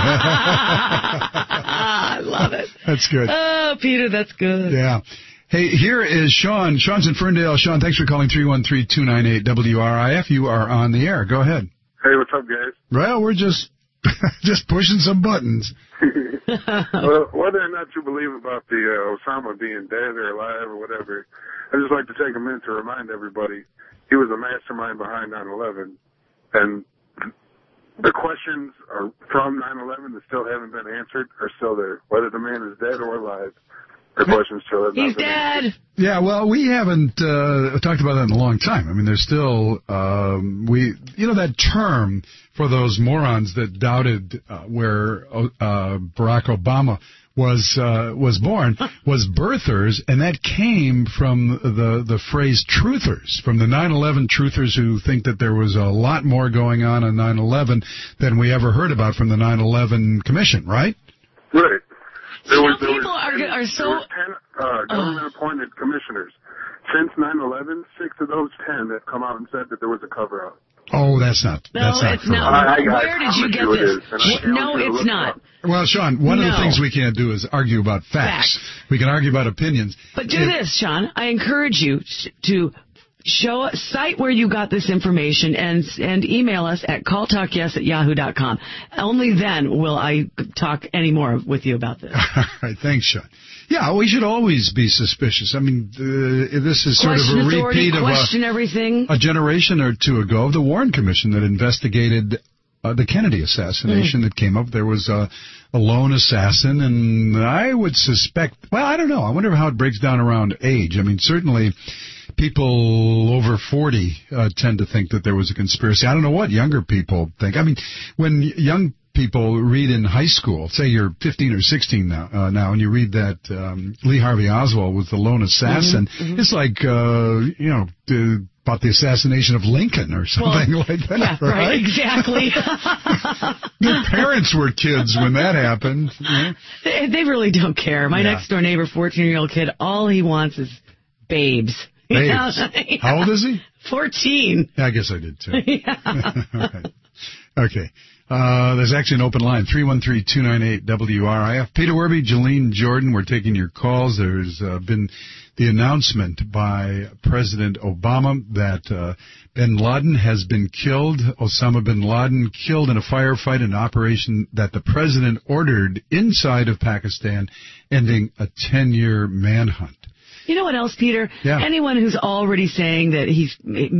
[SPEAKER 13] I love it.
[SPEAKER 12] That's good.
[SPEAKER 13] Oh, Peter, that's good.
[SPEAKER 12] Yeah. Hey, here is Sean. Sean's in Ferndale. Sean, thanks for calling three one three, two nine eight, W R I F. You are on the air. Go ahead.
[SPEAKER 22] Hey, what's up, guys?
[SPEAKER 12] Well, we're just just pushing some buttons.
[SPEAKER 22] Well, whether or not you believe about the uh, Osama being dead or alive or whatever, I just like to take a minute to remind everybody he was a mastermind behind nine eleven, and the questions are from nine eleven that still haven't been answered are still there. Whether the man is dead or alive, the questions still have not
[SPEAKER 13] He's
[SPEAKER 22] been answered.
[SPEAKER 13] dead.
[SPEAKER 12] Yeah, well, we haven't uh, talked about that in a long time. I mean, there's still um, we, you know, that term for those morons that doubted uh, where uh, Barack Obama was uh, was born was birthers, and that came from the the phrase truthers, from the nine eleven truthers who think that there was a lot more going on on nine eleven than we ever heard about from the nine eleven Commission, right?
[SPEAKER 22] Right. There
[SPEAKER 13] You
[SPEAKER 22] was,
[SPEAKER 13] know,
[SPEAKER 22] there
[SPEAKER 13] people
[SPEAKER 22] was
[SPEAKER 13] are,
[SPEAKER 22] ten,
[SPEAKER 13] are so...
[SPEAKER 22] there was ten uh, government-appointed commissioners. Since nine eleven, six of those ten have come out and said that there was a cover-up.
[SPEAKER 12] Oh, that's not.
[SPEAKER 13] No,
[SPEAKER 12] that's not
[SPEAKER 13] it's
[SPEAKER 12] correct.
[SPEAKER 13] not.
[SPEAKER 22] I- I got
[SPEAKER 13] Where did you
[SPEAKER 22] promise
[SPEAKER 13] get
[SPEAKER 22] you it
[SPEAKER 13] this?
[SPEAKER 22] is, and I
[SPEAKER 13] Wh-
[SPEAKER 22] challenge
[SPEAKER 13] No,
[SPEAKER 22] you to
[SPEAKER 13] it's
[SPEAKER 22] look it
[SPEAKER 13] not.
[SPEAKER 22] up.
[SPEAKER 12] Well, Sean, one of the
[SPEAKER 13] No.
[SPEAKER 12] things we can't do is argue about facts.
[SPEAKER 13] Facts.
[SPEAKER 12] We can argue about opinions.
[SPEAKER 13] But do
[SPEAKER 12] If-
[SPEAKER 13] this, Sean. I encourage you sh- to show cite where you got this information and and email us at calltalkyes at yahoo dot com. Only then will I talk any more with you about this.
[SPEAKER 12] All right, thanks, Sean. Yeah, we should always be suspicious. I mean, uh, this is sort
[SPEAKER 13] Question
[SPEAKER 12] of a
[SPEAKER 13] authority,
[SPEAKER 12] repeat of
[SPEAKER 13] question
[SPEAKER 12] a,
[SPEAKER 13] everything.
[SPEAKER 12] a generation or two ago of the Warren Commission that investigated uh, the Kennedy assassination
[SPEAKER 13] Mm.
[SPEAKER 12] that came up. There was a, a lone assassin, and I would suspect, well, I don't know. I wonder how it breaks down around age. I mean, certainly people over forty uh, tend to think that there was a conspiracy. I don't know what younger people think. I mean, when young people read in high school, say you're fifteen or sixteen now, uh, now, and you read that um, Lee Harvey Oswald was the lone assassin, mm-hmm, mm-hmm. it's like, uh, you know, the, about the assassination of Lincoln or something well, like that,
[SPEAKER 13] yeah,
[SPEAKER 12] right?
[SPEAKER 13] right, exactly.
[SPEAKER 12] Their parents were kids when that happened. You know?
[SPEAKER 13] they, they really don't care. My
[SPEAKER 12] yeah.
[SPEAKER 13] next-door neighbor, fourteen-year-old kid, all he wants is babes.
[SPEAKER 12] Babes.
[SPEAKER 13] yeah.
[SPEAKER 12] How old is he?
[SPEAKER 13] fourteen.
[SPEAKER 12] Yeah, I guess I did, too.
[SPEAKER 13] yeah.
[SPEAKER 12] All right. Okay. Uh, there's actually an open line, three one three, two nine eight, W R I F. Peter Werby, Jolene Jordan, we're taking your calls. There's uh, been the announcement by President Obama that uh, bin Laden has been killed, Osama bin Laden killed in a firefight, an operation that the president ordered inside of Pakistan, ending a ten-year manhunt.
[SPEAKER 13] You know what else, Peter?
[SPEAKER 12] Yeah.
[SPEAKER 13] Anyone who's already saying that he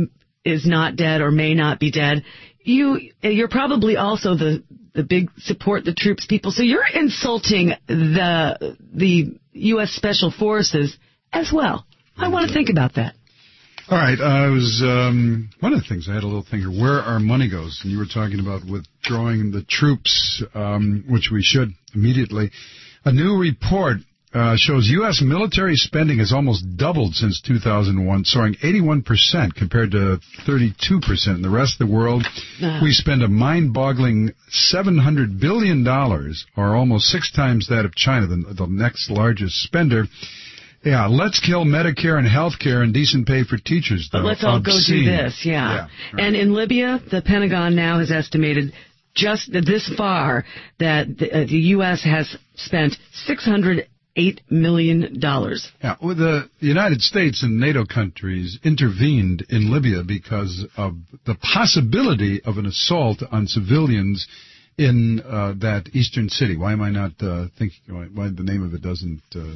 [SPEAKER 13] is not dead or may not be dead, you, you're probably also the, the big support the troops people. So you're insulting the, the U S Special Forces as well. I want to think about that.
[SPEAKER 12] All right. I was, um, one of the things, I had a little thing here, where our money goes. And you were talking about withdrawing the troops, um, which we should immediately. A new report Uh, shows U S military spending has almost doubled since two thousand one, soaring eighty-one percent compared to thirty-two percent in the rest of the world. Uh. We spend a mind-boggling seven hundred billion dollars, or almost six times that of China, the, the next largest spender. Yeah, let's kill Medicare and health care and decent pay for teachers, though.
[SPEAKER 13] But let's all
[SPEAKER 12] Obscene.
[SPEAKER 13] go do this, yeah.
[SPEAKER 12] yeah right.
[SPEAKER 13] And in Libya, the Pentagon now has estimated just this far that the, uh, the U S has spent six hundred eight million dollars.
[SPEAKER 12] Yeah, well, the United States and NATO countries intervened in Libya because of the possibility of an assault on civilians in uh, that eastern city. Why am I not uh, thinking, why, why the name of it doesn't uh,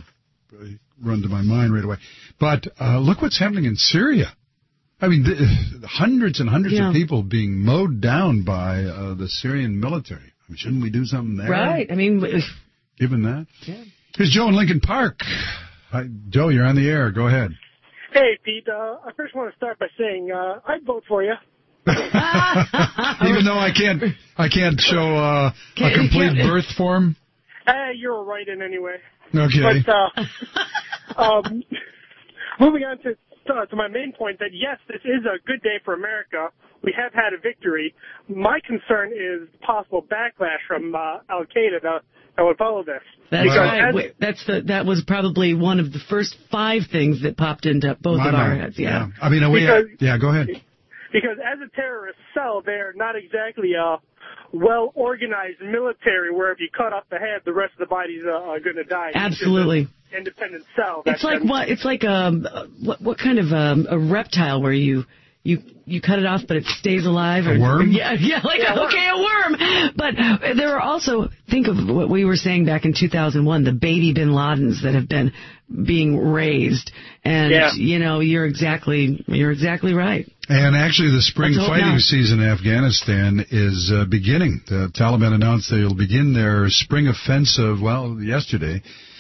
[SPEAKER 12] run to my mind right away. But uh, look what's happening in Syria. I mean, the, hundreds and hundreds yeah. of people being mowed down by uh, the Syrian military. I mean, shouldn't we do something there?
[SPEAKER 13] Right. I mean,
[SPEAKER 12] given that.
[SPEAKER 13] Yeah.
[SPEAKER 12] Here's Joe in Lincoln Park. Hi, Joe, you're on the air. Go ahead.
[SPEAKER 2] Hey, Pete. Uh, I first want to start by saying uh, I'd vote for you.
[SPEAKER 12] Even though I can't, I can't show uh, can't, a complete birth form.
[SPEAKER 2] Hey, you're a write-in anyway.
[SPEAKER 12] Okay.
[SPEAKER 2] But uh, um, moving on to uh, to my main point, that yes, this is a good day for America. We have had a victory. My concern is possible backlash from uh, Al Qaeda that, that would follow this.
[SPEAKER 13] That's because right. As, That's the that was probably one of the first five things that popped into both of our heads. Yeah.
[SPEAKER 12] yeah. I mean, we,
[SPEAKER 2] because,
[SPEAKER 12] yeah. Go ahead.
[SPEAKER 2] Because as a terrorist cell, they're not exactly a well-organized military where if you cut off the head, the rest of the body's uh, going to die.
[SPEAKER 13] Absolutely.
[SPEAKER 2] Independent cell.
[SPEAKER 13] It's like what? It's like a what? What kind of um, a reptile where you you you cut it off, but it stays alive? Or,
[SPEAKER 12] a worm?
[SPEAKER 13] Yeah, yeah, like yeah, a, okay, a worm. But there are also, think of what we were saying back in two thousand one, the baby Bin Ladens that have been being raised, and
[SPEAKER 2] yeah.
[SPEAKER 13] you know, you're exactly you're exactly right.
[SPEAKER 12] And actually, the spring fighting
[SPEAKER 13] not.
[SPEAKER 12] season in Afghanistan is uh, beginning. The Taliban announced they'll begin their spring offensive, well, yesterday,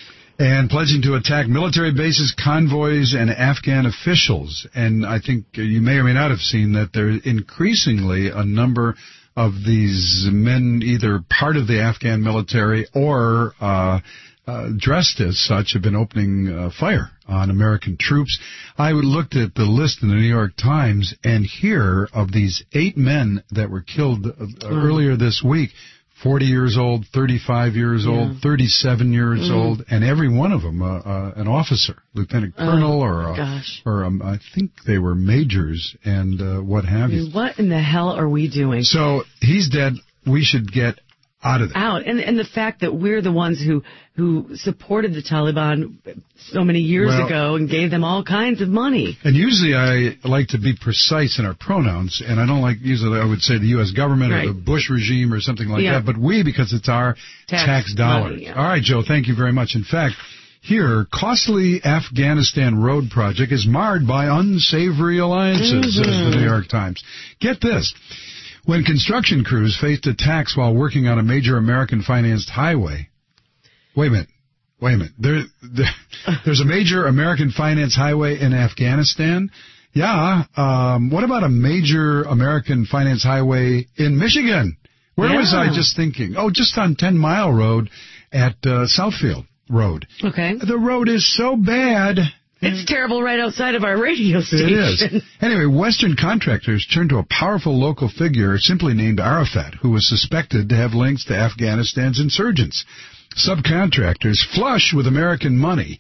[SPEAKER 12] and pledging to attack military bases, convoys, and Afghan officials. And I think you may or may not have seen that there are increasingly a number of these men either part of the Afghan military or uh, uh, dressed as such have been opening uh, fire on American troops. I looked at the list in the New York Times, and here of these eight men that were killed uh, mm. earlier this week, forty years old, thirty-five years yeah. old, thirty-seven years mm. old, and every one of them uh, uh, an officer, lieutenant colonel,
[SPEAKER 13] oh,
[SPEAKER 12] or a,
[SPEAKER 13] gosh.
[SPEAKER 12] or um, I think they were majors and uh, what have you.
[SPEAKER 13] What in the hell are we doing?
[SPEAKER 12] So he's dead. We should get out of there.
[SPEAKER 13] Out, and and the fact that we're the ones who who supported the Taliban so many years
[SPEAKER 12] well,
[SPEAKER 13] ago and gave them all kinds of money.
[SPEAKER 12] And usually I like to be precise in our pronouns, and I don't like usually I would say the U S government
[SPEAKER 13] right.
[SPEAKER 12] or the Bush regime or something like
[SPEAKER 13] yeah.
[SPEAKER 12] that, but we because it's our tax, tax dollars.
[SPEAKER 13] Money, yeah.
[SPEAKER 12] All right, Joe, thank you very much. In fact, here, costly Afghanistan road project is marred by unsavory alliances,
[SPEAKER 13] mm-hmm.
[SPEAKER 12] says the New York Times. Get this. When construction crews faced attacks while working on a major American-financed highway, wait a minute, wait a minute, there, there, there's a major American-financed highway in Afghanistan? Yeah, um, what about a major American-financed highway in Michigan? Where
[SPEAKER 13] yeah.
[SPEAKER 12] was I just thinking? Oh, just on Ten Mile Road at uh, Southfield Road.
[SPEAKER 13] Okay.
[SPEAKER 12] The road is so bad.
[SPEAKER 13] It's terrible right outside of our radio station.
[SPEAKER 12] It is. Anyway, Western contractors turned to a powerful local figure simply named Arafat, who was suspected to have links to Afghanistan's insurgents. Subcontractors flush with American money.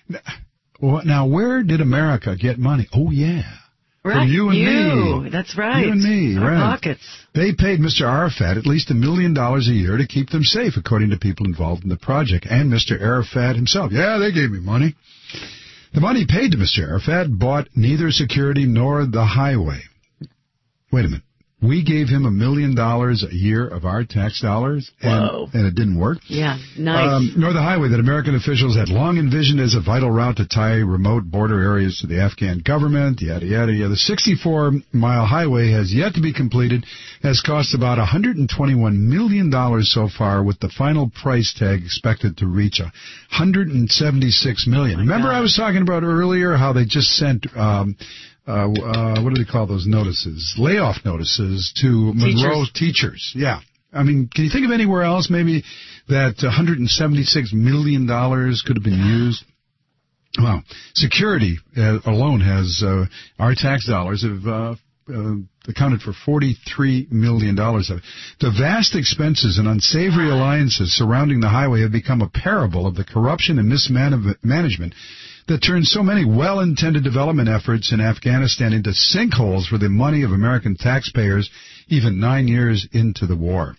[SPEAKER 12] Now, where did America get money? Oh, yeah.
[SPEAKER 13] Right.
[SPEAKER 12] From you and
[SPEAKER 13] you.
[SPEAKER 12] me.
[SPEAKER 13] That's right.
[SPEAKER 12] You and me,
[SPEAKER 13] Our
[SPEAKER 12] right.
[SPEAKER 13] pockets.
[SPEAKER 12] They paid Mister Arafat at least a million dollars a year to keep them safe, according to people involved in the project, and Mister Arafat himself. Yeah, they gave me money. The money paid to Mister Arafat bought neither security nor the highway. Wait a minute. We gave him a million dollars a year of our tax dollars, and,
[SPEAKER 13] Whoa.
[SPEAKER 12] and it didn't work?
[SPEAKER 13] Yeah, nice.
[SPEAKER 12] Um, nor the highway that American officials had long envisioned as a vital route to tie remote border areas to the Afghan government, yada, yada, yada. The sixty-four mile highway has yet to be completed, has cost about one hundred twenty-one million dollars so far, with the final price tag expected to reach one hundred seventy-six million dollars. Remember God. I was talking about earlier how they just sent... Um, Uh, uh, what do they call those notices? Layoff notices to Monroe teachers. teachers. Yeah. I mean, can you think of anywhere else maybe that one hundred seventy-six million dollars could have been used? Well, security uh, alone has, uh, our tax dollars have uh, uh, accounted for forty-three million dollars of it. The vast expenses and unsavory alliances surrounding the highway have become a parable of the corruption and mismanagement that turned so many well-intended development efforts in Afghanistan into sinkholes for the money of American taxpayers, even nine years into the war.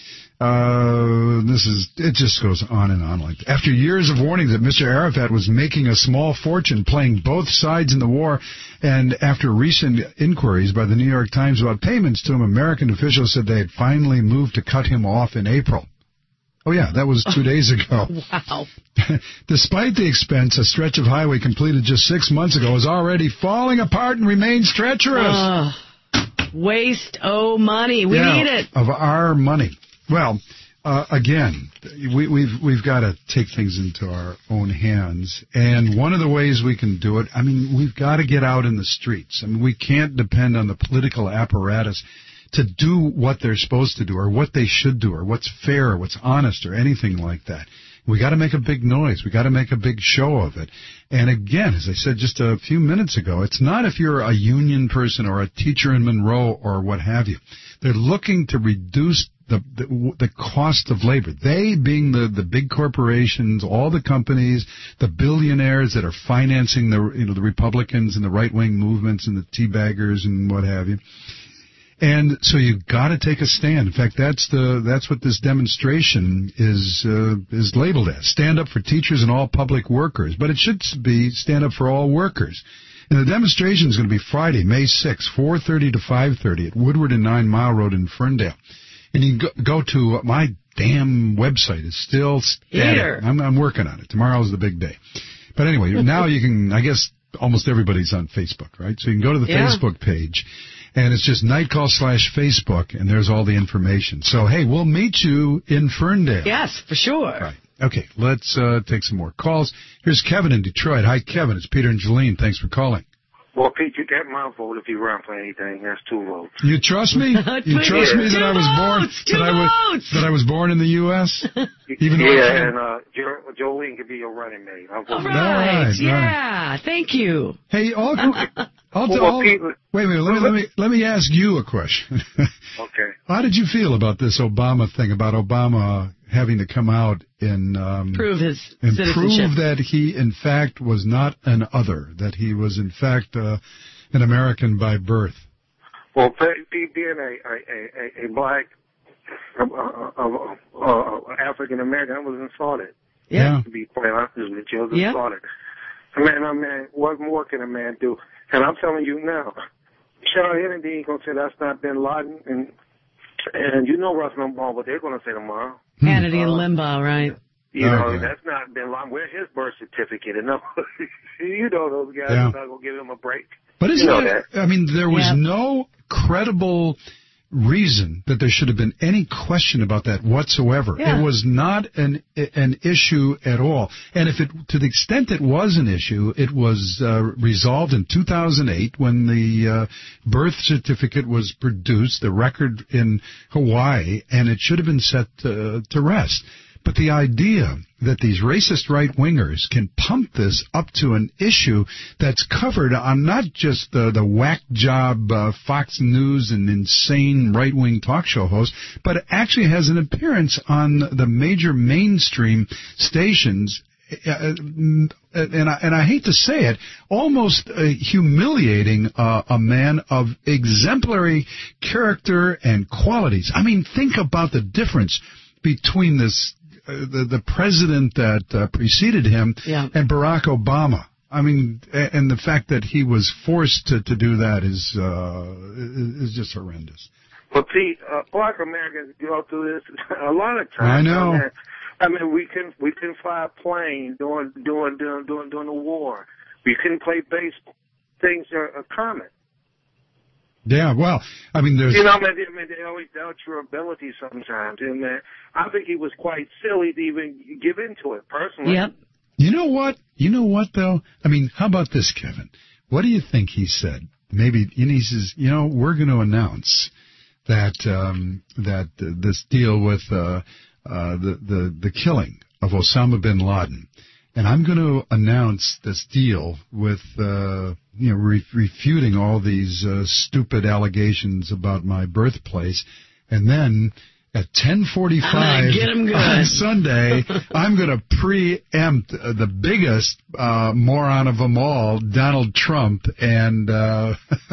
[SPEAKER 12] Uh, this is, it just goes on and on like that. After years of warnings that Mister Arafat was making a small fortune playing both sides in the war, and after recent inquiries by the New York Times about payments to him, American officials said they had finally moved to cut him off in April. Oh, yeah, that was two days ago.
[SPEAKER 13] Wow.
[SPEAKER 12] Despite the expense, a stretch of highway completed just six months ago is already falling apart and remains treacherous.
[SPEAKER 13] Uh, waste oh money. We
[SPEAKER 12] yeah,
[SPEAKER 13] need it.
[SPEAKER 12] Of our money. Well, uh, again, we, we've we've got to take things into our own hands. And one of the ways we can do it, I mean, we've got to get out in the streets. I mean, we can't depend on the political apparatus to do what they're supposed to do or what they should do or what's fair or what's honest or anything like that. We got to make a big noise. We got to make a big show of it. And again, as I said just a few minutes ago, it's not if you're a union person or a teacher in Monroe or what have you. They're looking to reduce the the, the cost of labor. They being the, the big corporations, all the companies, the billionaires that are financing the you know the Republicans and the right-wing movements and the teabaggers and what have you. And so you've got to take a stand. In fact, that's the that's what this demonstration is uh, is labeled as. Stand up for teachers and all public workers. But it should be stand up for all workers. And the demonstration is going to be Friday, May sixth, four thirty to five thirty at Woodward and Nine Mile Road in Ferndale. And you can go, go to my damn website. It's still static. I'm, I'm working on it. Tomorrow's the big day. But anyway, now you can, I guess almost everybody's on Facebook, right? So you can go to the yeah. Facebook page. And it's just Nightcall slash Facebook, and there's all the information. So, hey, we'll meet you in Ferndale.
[SPEAKER 13] Yes, for sure.
[SPEAKER 12] All right. Okay, let's uh, take some more calls. Here's Kevin in Detroit. Hi, Kevin. It's Peter and Jolene. Thanks for calling.
[SPEAKER 3] Well, Pete, you get my vote if you run for anything. That's two votes.
[SPEAKER 12] You trust me? You trust me that I was born that I was that I was born in the U S Even
[SPEAKER 3] yeah,
[SPEAKER 12] though
[SPEAKER 3] and uh, jo- Jolene could be your running mate.
[SPEAKER 13] All right, right, yeah, right. Thank you.
[SPEAKER 12] Hey, all, I'll, well, I'll, Pete, wait a minute. Let me let me let me ask you a question.
[SPEAKER 3] Okay.
[SPEAKER 12] How did you feel about this Obama thing? About Obama having to come out and um,
[SPEAKER 13] prove his
[SPEAKER 12] and
[SPEAKER 13] citizenship.
[SPEAKER 12] prove that he, in fact, was not an other, that he was, in fact, uh, an American by birth.
[SPEAKER 3] Well, being a a, a, a black uh, uh, uh, uh, African American, I was insulted.
[SPEAKER 12] Yeah.
[SPEAKER 3] To be quite honest with you, I was
[SPEAKER 13] yeah.
[SPEAKER 3] insulted. I mean, I mean, what more can a man do? And I'm telling you now, Sean Hannity ain't gonna say that's not Bin Laden, and and you know Russ Limbaugh, what they're gonna say tomorrow.
[SPEAKER 13] Hannity
[SPEAKER 3] uh,
[SPEAKER 13] and Limbaugh, right?
[SPEAKER 3] You know,
[SPEAKER 12] okay.
[SPEAKER 3] that's not Bin Laden. Where's his birth certificate? And you know those guys
[SPEAKER 12] yeah.
[SPEAKER 3] are not gonna give him a break.
[SPEAKER 12] But isn't
[SPEAKER 3] you know
[SPEAKER 12] it?
[SPEAKER 3] That.
[SPEAKER 12] I mean, there was
[SPEAKER 13] yeah.
[SPEAKER 12] no credible reason that there should have been any question about that whatsoever. Yeah. It was not an an issue at all. And if it, to the extent it was an issue, it was uh, resolved in two thousand eight when the uh, birth certificate was produced, the record in Hawaii, and it should have been set uh, to rest. But the idea that these racist right-wingers can pump this up to an issue that's covered on not just the, the whack job uh, Fox News and insane right-wing talk show host, but it actually has an appearance on the major mainstream stations. Uh, and I, and I hate to say it, almost uh, humiliating uh, a man of exemplary character and qualities. I mean, think about the difference between this uh, the, the president that uh, preceded him yeah. and Barack Obama. I mean, and the fact that he was forced to, to do that is uh, is just horrendous.
[SPEAKER 3] Well, Pete, uh, black Americans go through this a lot of times.
[SPEAKER 12] I know.
[SPEAKER 3] I mean, I mean, we can we can fly a plane during during during during, during the war. We can play baseball. Things are, are common.
[SPEAKER 12] Yeah, well, I mean, there's...
[SPEAKER 3] You know, I mean, I mean, they always doubt your ability sometimes, and uh, I think he was quite silly to even give into it, personally.
[SPEAKER 13] Yep.
[SPEAKER 12] You know what? You know what, though? I mean, how about this, Kevin? What do you think he said? Maybe, and he says, you know, we're going to announce that um, that uh, this deal with uh, uh, the, the, the killing of Osama bin Laden, and I'm going to announce this deal with, uh, you know, re- refuting all these uh, stupid allegations about my birthplace. And then at ten forty-five on Sunday, I'm going to preempt uh, the biggest uh, moron of them all, Donald Trump. And uh,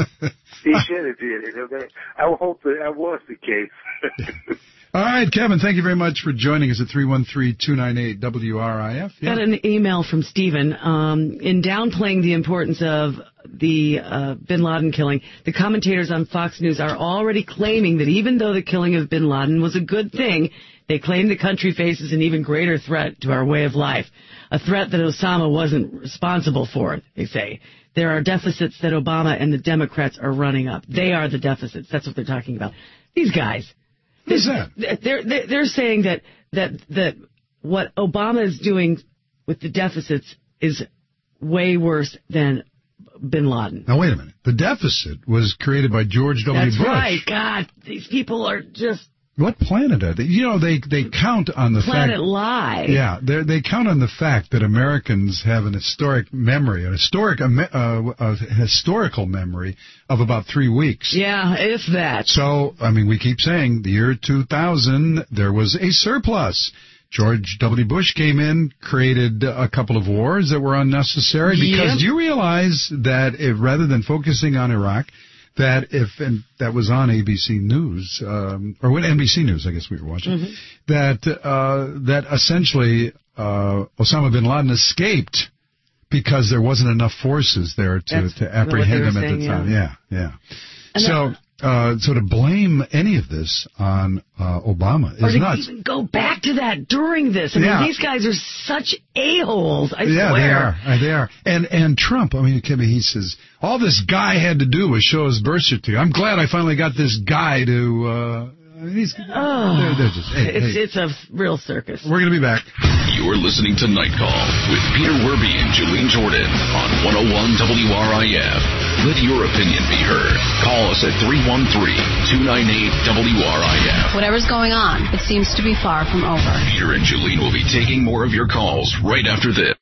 [SPEAKER 3] he should have did it. Okay? I hope that that was the case.
[SPEAKER 12] All right, Kevin, thank you very much for joining us at three one three, two nine eight, W R I F. Yeah.
[SPEAKER 13] Got an email from Stephen. Um, in downplaying the importance of the uh, bin Laden killing, the commentators on Fox News are already claiming that even though the killing of bin Laden was a good thing, they claim the country faces an even greater threat to our way of life, a threat that Osama wasn't responsible for, they say. There are deficits that Obama and the Democrats are running up. They are the deficits. That's what they're talking about. These guys.
[SPEAKER 12] Who's that?
[SPEAKER 13] They're, they're, they're saying that, that, that what Obama is doing with the deficits is way worse than bin Laden.
[SPEAKER 12] Now, wait a minute. The deficit was created by George W.
[SPEAKER 13] That's
[SPEAKER 12] Bush.
[SPEAKER 13] That's right. God, these people are just...
[SPEAKER 12] What planet are they? You know, they, they count on the
[SPEAKER 13] planet
[SPEAKER 12] fact...
[SPEAKER 13] Planet lie.
[SPEAKER 12] Yeah, they count on the fact that Americans have an historic memory, an historic, uh, a historical memory of about three weeks.
[SPEAKER 13] Yeah, if that.
[SPEAKER 12] So, I mean, we keep saying the year two thousand, there was a surplus. George W. Bush came in, created a couple of wars that were unnecessary, because
[SPEAKER 13] yep.
[SPEAKER 12] you realize that if, rather than focusing on Iraq, that if, and that was on A B C News, um, or when N B C News, I guess we were watching, mm-hmm. that, uh, that essentially, uh, Osama bin Laden escaped because there wasn't enough forces there to, to apprehend him at
[SPEAKER 13] saying,
[SPEAKER 12] the time.
[SPEAKER 13] Yeah,
[SPEAKER 12] yeah. yeah.
[SPEAKER 13] And
[SPEAKER 12] so, uh, so to blame any of this on, uh, Obama is
[SPEAKER 13] or to
[SPEAKER 12] nuts.
[SPEAKER 13] even go back to that during this. I
[SPEAKER 12] yeah.
[SPEAKER 13] mean, these guys are such a-holes, I
[SPEAKER 12] yeah,
[SPEAKER 13] swear.
[SPEAKER 12] they are. Uh, they are. And, and Trump, I mean, he says, all this guy had to do was show his birth certificate. I'm glad I finally got this guy to, uh, he's,
[SPEAKER 13] oh,
[SPEAKER 12] they're, they're just, hey,
[SPEAKER 13] it's,
[SPEAKER 12] hey.
[SPEAKER 13] it's a real circus.
[SPEAKER 12] We're going to be back.
[SPEAKER 11] You're listening to Night Call with Peter Werby and Julian Jordan on one oh one W R I F. Let your opinion be heard. Call us at three one three, two nine eight, W R I F.
[SPEAKER 4] Whatever's going on, it seems to be far from over.
[SPEAKER 11] Peter and Julian will be taking more of your calls right after this.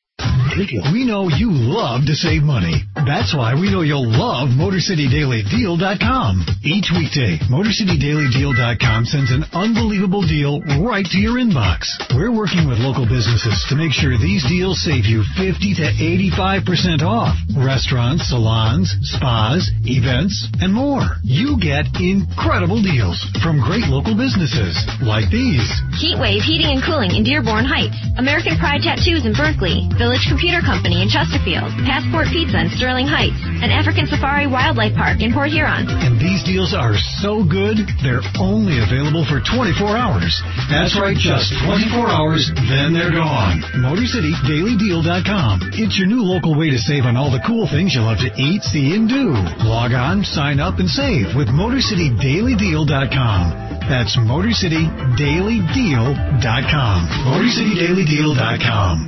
[SPEAKER 8] We know you love to save money. That's why we know you'll love Motor City Daily Deal dot com. Each weekday, Motor City Daily Deal dot com sends an unbelievable deal right to your inbox. We're working with local businesses to make sure these deals save you fifty to eighty-five percent off. Restaurants, salons, spas, events, and more. You get incredible deals from great local businesses like these.
[SPEAKER 23] Heatwave Heating and Cooling in Dearborn Heights. American Pride Tattoos in Berkeley. Village Computer
[SPEAKER 7] Computer Company in Chesterfield, Passport Pizza in Sterling Heights, and African Safari Wildlife Park in Port Huron.
[SPEAKER 8] And these deals are so good, they're only available for twenty-four hours. That's right, just twenty-four hours, then they're gone. Motor City Daily Deal dot com. It's your new local way to save on all the cool things you love to eat, see, and do. Log on, sign up, and save with Motor City Daily Deal dot com. That's Motor City Daily Deal dot com. Motor City Daily Deal dot com.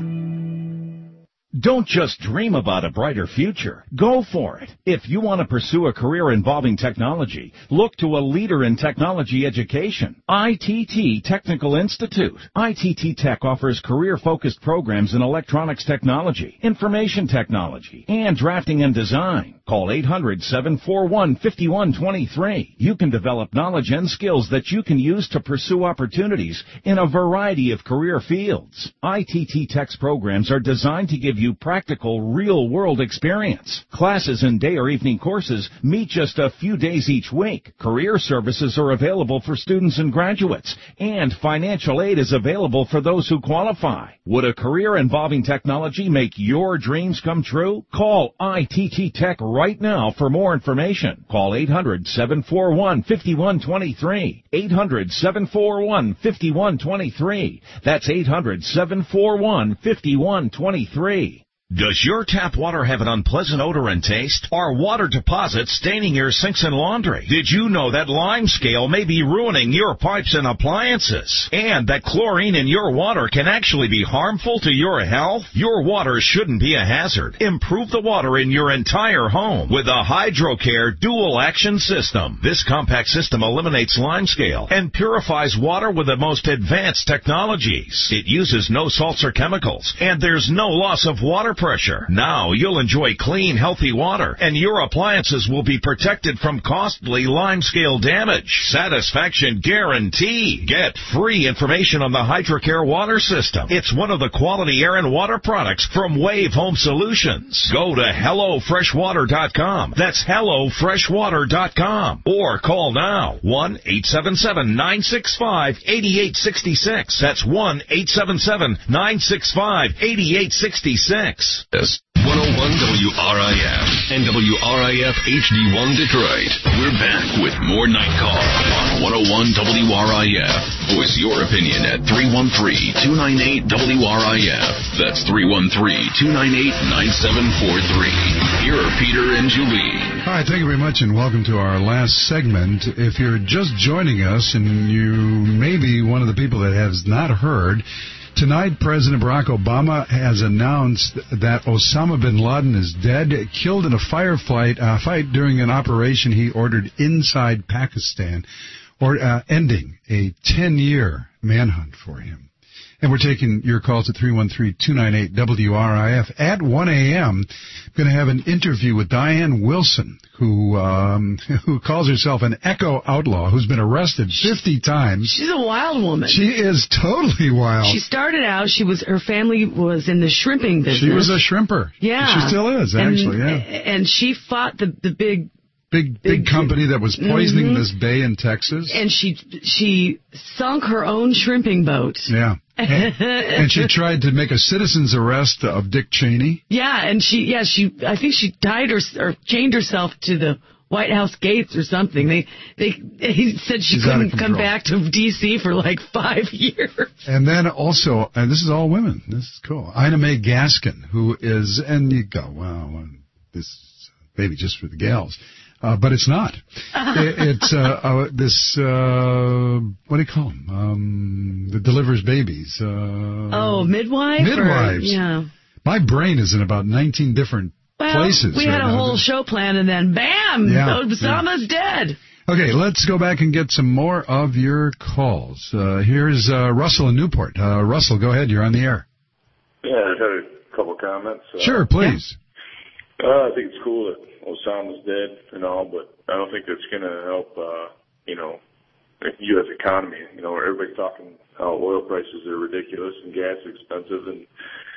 [SPEAKER 9] Don't just dream about a brighter future. Go for it. If you want to pursue a career involving technology, look to a leader in technology education. I T T Technical Institute. I T T Tech offers career-focused programs in electronics technology, information technology, and drafting and design. Call eight hundred, seven four one, five one two three. You can develop knowledge and skills that you can use to pursue opportunities in a variety of career fields. I T T Tech's programs are designed to give you practical, real-world experience. Classes and day or evening courses meet just a few days each week. Career services are available for students and graduates, and financial aid is available for those who qualify. Would a career involving technology make your dreams come true? Call I T T Tech right now for more information. Call eight hundred, seven four one, five one two three. eight hundred, seven four one, five one two three. That's eight hundred, seven four one, five one two three. Does your tap water have an unpleasant odor and taste? Are water deposits staining your sinks and laundry? Did you know that lime scale may be ruining your pipes and appliances? And that chlorine in your water can actually be harmful to your health? Your water shouldn't be a hazard. Improve the water in your entire home with a HydroCare dual action system. This compact system eliminates lime scale and purifies water with the most advanced technologies. It uses no salts or chemicals, and there's no loss of water pressure. Now you'll enjoy clean, healthy water, and your appliances will be protected from costly lime scale damage. Satisfaction guarantee. Get free information on the HydroCare water system. It's one of the quality air and water products from Wave Home Solutions. Go to hello fresh water dot com. That's hello fresh water dot com. Or call now. one eight seven seven, nine six five, eight eight six six. That's one eight seven seven, nine six five, eight eight six six.
[SPEAKER 11] one oh one W R I F and W R I F H D one Detroit. We're back with more Night Call on one oh one W R I F. Voice your opinion at three one three, two nine eight, W R I F. That's three one three, two nine eight, nine seven four three. Here are Peter and Julie.
[SPEAKER 12] Hi, thank you very much, and welcome to our last segment. If you're just joining us and you may be one of the people that has not heard, tonight, President Barack Obama has announced that Osama bin Laden is dead, killed in a firefight uh, fight during an operation he ordered inside Pakistan, or uh, ending a ten-year manhunt for him. And we're taking your calls at three one three, two nine eight, W R I F. At one a.m., I'm going to have an interview with Diane Wilson, who um, who calls herself an eco outlaw, who's been arrested fifty times.
[SPEAKER 13] She's a wild woman.
[SPEAKER 12] She is totally wild.
[SPEAKER 13] She started out, she was her family was in the shrimping business.
[SPEAKER 12] She was a shrimper.
[SPEAKER 13] Yeah.
[SPEAKER 12] She still is, actually,
[SPEAKER 13] and,
[SPEAKER 12] yeah.
[SPEAKER 13] And she fought the, the big...
[SPEAKER 12] Big, big, big company that was poisoning
[SPEAKER 13] mm-hmm.
[SPEAKER 12] this bay in Texas.
[SPEAKER 13] And she she sunk her own shrimping boat.
[SPEAKER 12] Yeah. And, and she tried to make a citizen's arrest of Dick Cheney.
[SPEAKER 13] Yeah, and she, yeah, she, I think she tied her, or chained herself to the White House gates or something. They, they, he said she
[SPEAKER 12] She's
[SPEAKER 13] couldn't come back to D C for like five years.
[SPEAKER 12] And then also, and this is all women. This is cool. Ina May Gaskin, who is, and you go, wow, this maybe just for the gals. Uh, but it's not. it, it's uh, uh, this, uh, what do you call them? Um, that delivers babies. Uh,
[SPEAKER 13] oh, midwife?
[SPEAKER 12] Midwives.
[SPEAKER 13] Or, yeah.
[SPEAKER 12] My brain is in about nineteen different
[SPEAKER 13] well,
[SPEAKER 12] places.
[SPEAKER 13] We
[SPEAKER 12] right
[SPEAKER 13] had a
[SPEAKER 12] now.
[SPEAKER 13] whole show planned, and then bam,
[SPEAKER 12] yeah,
[SPEAKER 13] Osama's
[SPEAKER 12] yeah.
[SPEAKER 13] dead.
[SPEAKER 12] Okay, let's go back and get some more of your calls. Uh, here's uh, Russell in Newport. Uh, Russell, go ahead. You're on the air.
[SPEAKER 23] Yeah, I had a couple comments. Uh,
[SPEAKER 12] sure, please.
[SPEAKER 23] Yeah. Uh, I think it's cool that Osama's dead and all, but I don't think that's going to help, uh, you know, the U S economy. You know, everybody's talking how oil prices are ridiculous and gas is expensive, and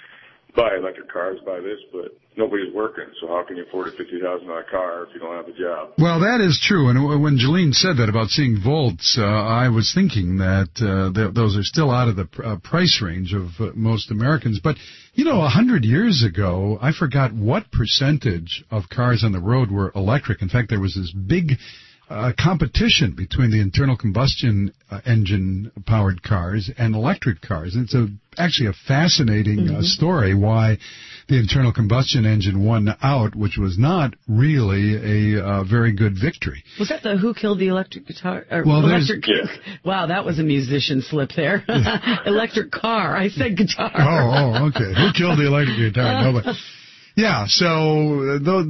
[SPEAKER 23] buy electric cars, buy this, but nobody's working. So how can you afford a fifty thousand dollar car if you don't have a job?
[SPEAKER 12] Well, that is true. And when Jolene said that about seeing Volts, uh, I was thinking that uh, th- those are still out of the pr- uh, price range of uh, most Americans. But, you know, a hundred years ago, I forgot what percentage of cars on the road were electric. In fact, there was this big Uh, competition between the internal combustion uh, engine-powered cars and electric cars. And it's a, actually a fascinating mm-hmm. uh, story why the internal combustion engine won out, which was not really a uh, very good victory.
[SPEAKER 13] Was that the Who Killed the Electric Guitar? Or
[SPEAKER 12] well,
[SPEAKER 13] electric,
[SPEAKER 12] yeah.
[SPEAKER 13] Wow, that was a musician slip there. Electric car. I said guitar.
[SPEAKER 12] Oh, oh, okay. Who killed the electric guitar? Nobody. Yeah, so though,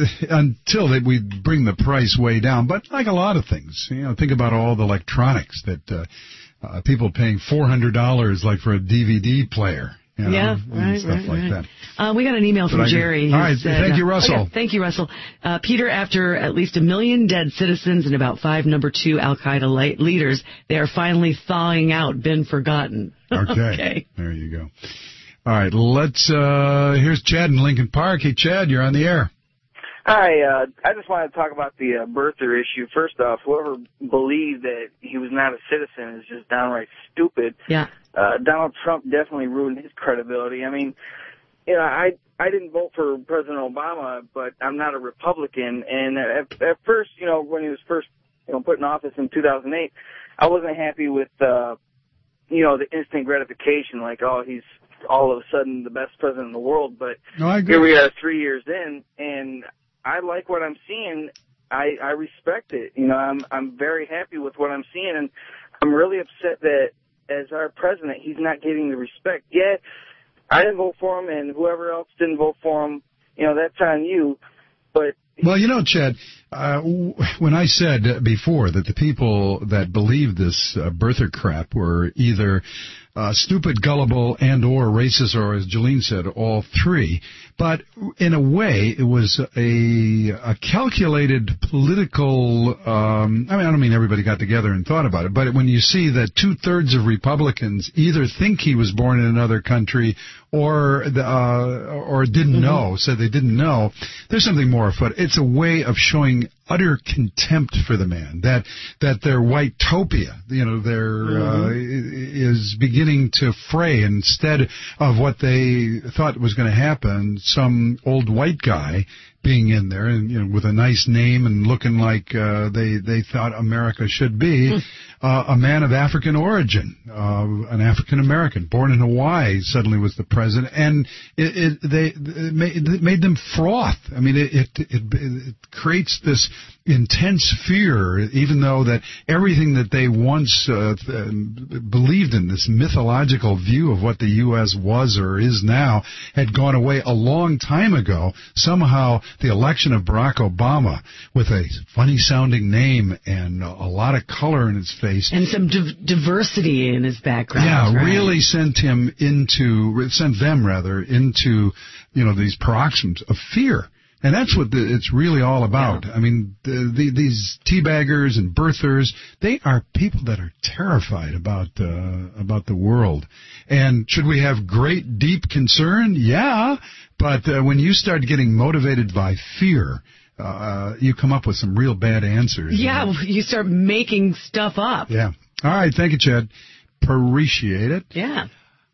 [SPEAKER 12] until they, we bring the price way down, but like a lot of things, you know, think about all the electronics that uh, uh, people paying four hundred dollars like for a D V D player. You know,
[SPEAKER 13] yeah,
[SPEAKER 12] and
[SPEAKER 13] right,
[SPEAKER 12] stuff
[SPEAKER 13] right,
[SPEAKER 12] like
[SPEAKER 13] right.
[SPEAKER 12] that.
[SPEAKER 13] Uh, we got an email from
[SPEAKER 12] I,
[SPEAKER 13] Jerry.
[SPEAKER 12] All right,
[SPEAKER 13] said,
[SPEAKER 12] thank you,
[SPEAKER 13] uh,
[SPEAKER 12] Russell.
[SPEAKER 13] Oh, yeah, thank you, Russell. Uh, Peter, after at least a million dead citizens and about five number two Al-Qaeda light leaders, they are finally thawing out, been forgotten.
[SPEAKER 12] Okay.
[SPEAKER 13] okay.
[SPEAKER 12] There you go. All right, let's, uh, here's Chad in Lincoln Park. Hey, Chad, you're on the air.
[SPEAKER 6] Hi, uh, I just wanted to talk about the uh, birther issue. First off, whoever believed that he was not a citizen is just downright stupid.
[SPEAKER 13] Yeah.
[SPEAKER 6] Uh, Donald Trump definitely ruined his credibility. I mean, you know, I I didn't vote for President Obama, but I'm not a Republican. And at, at first, you know, when he was first, you know, put in office in two thousand eight, I wasn't happy with, uh, you know, the instant gratification, like, oh, he's all of a sudden the best president in the world. But
[SPEAKER 12] no, I agree.
[SPEAKER 6] Here we are three years in, and I like what I'm seeing. I, I respect it. You know, I'm I'm very happy with what I'm seeing, and I'm really upset that as our president, he's not getting the respect. Yeah, I didn't vote for him, and whoever else didn't vote for him, you know, that's on you. But
[SPEAKER 12] well, you know, Chad, uh, when I said before that the people that believed this uh, birther crap were either uh, stupid, gullible, and or racist, or as Jolene said, all three. But in a way, it was a, a calculated political, um, I mean, I don't mean everybody got together and thought about it, but when you see that two-thirds of Republicans either think he was born in another country or uh, or didn't mm-hmm. know, said they didn't know, there's something more afoot. It's a way of showing utter contempt for the man, that that their white-topia, you know, their mm-hmm. uh, is beginning to fray. Instead of what they thought was going to happen, some old white guy being in there and, you know, with a nice name and looking like uh, they they thought America should be, uh, a man of African origin, uh, an African American born in Hawaii, suddenly was the president, and it, it they it made, it made them froth. I mean, it it, it it creates this intense fear, even though that everything that they once uh, th- believed in, this mythological view of what the U S was or is now, had gone away a long time ago. Somehow the election of Barack Obama, with a funny-sounding name and a lot of color in his face,
[SPEAKER 13] and some div- diversity in his background,
[SPEAKER 12] yeah,
[SPEAKER 13] right?
[SPEAKER 12] really sent him into, sent them rather into, you know, these paroxysms of fear. And that's what the, it's really all about. Yeah. I mean, the, the, these teabaggers and birthers, they are people that are terrified about uh, about the world. And should we have great, deep concern? Yeah. But uh, when you start getting motivated by fear, uh, you come up with some real bad answers.
[SPEAKER 13] Yeah, you know? You start making stuff up.
[SPEAKER 12] Yeah. All right. Thank you, Chad. Appreciate it.
[SPEAKER 13] Yeah.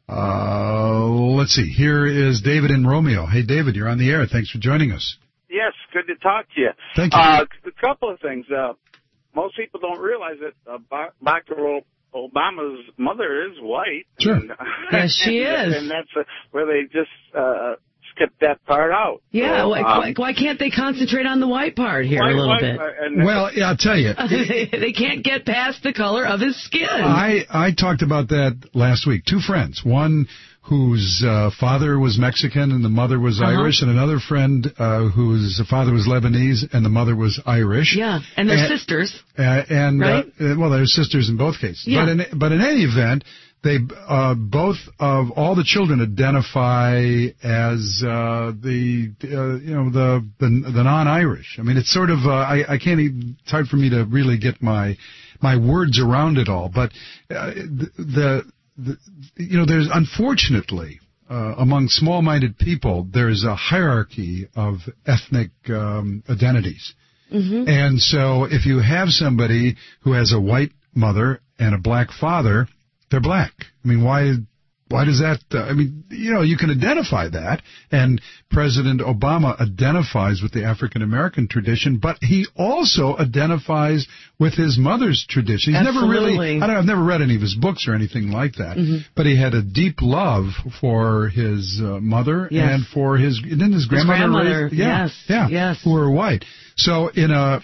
[SPEAKER 12] Uh, let's see. Here is David in Romeo. Hey, David, you're on the air. Thanks for joining us.
[SPEAKER 10] Yes, good to talk to you.
[SPEAKER 12] Thank you.
[SPEAKER 10] Uh, a couple of things. Uh, most people don't realize that uh, Barack Obama's mother is white.
[SPEAKER 12] Sure.
[SPEAKER 10] And,
[SPEAKER 13] yes, she
[SPEAKER 10] and,
[SPEAKER 13] is.
[SPEAKER 10] And that's uh, where they just uh, skipped that part out.
[SPEAKER 13] Yeah,
[SPEAKER 10] so,
[SPEAKER 13] why,
[SPEAKER 10] um,
[SPEAKER 13] why can't they concentrate on the white part here
[SPEAKER 10] white,
[SPEAKER 13] a little
[SPEAKER 10] white,
[SPEAKER 13] bit?
[SPEAKER 10] Uh, and
[SPEAKER 12] well, yeah, I'll tell you.
[SPEAKER 13] They can't get past the color of his skin.
[SPEAKER 12] I, I talked about that last week. Two friends. One whose uh, father was Mexican and the mother was
[SPEAKER 13] uh-huh.
[SPEAKER 12] Irish, and another friend uh, whose father was Lebanese and the mother was Irish.
[SPEAKER 13] Yeah, and they're and, sisters.
[SPEAKER 12] Uh, and
[SPEAKER 13] right?
[SPEAKER 12] uh, well, they're sisters in both cases.
[SPEAKER 13] Yeah.
[SPEAKER 12] But in but in any event, they uh, both of all the children identify as uh, the uh, you know the the, the non-Irish. I mean, it's sort of uh, I, I can't even, it's hard for me to really get my my words around it all. But uh, the, the The, you know, there's unfortunately uh, among small-minded people, there's a hierarchy of ethnic um, identities.
[SPEAKER 13] Mm-hmm.
[SPEAKER 12] And so if you have somebody who has a white mother and a black father, they're black. I mean, why why does that, uh, I mean, you know, you can identify that, and President Obama identifies with the African-American tradition, but he also identifies with his mother's tradition. He's
[SPEAKER 13] Absolutely.
[SPEAKER 12] never really, I don't know, I've never read any of his books or anything like that,
[SPEAKER 13] Mm-hmm.
[SPEAKER 12] but he had a deep love for his uh, mother
[SPEAKER 13] Yes.
[SPEAKER 12] and for his, didn't his grandmother,
[SPEAKER 13] grandmother,
[SPEAKER 12] raise, yeah,
[SPEAKER 13] yes,
[SPEAKER 12] yeah,
[SPEAKER 13] yes.
[SPEAKER 12] who were white. So in a,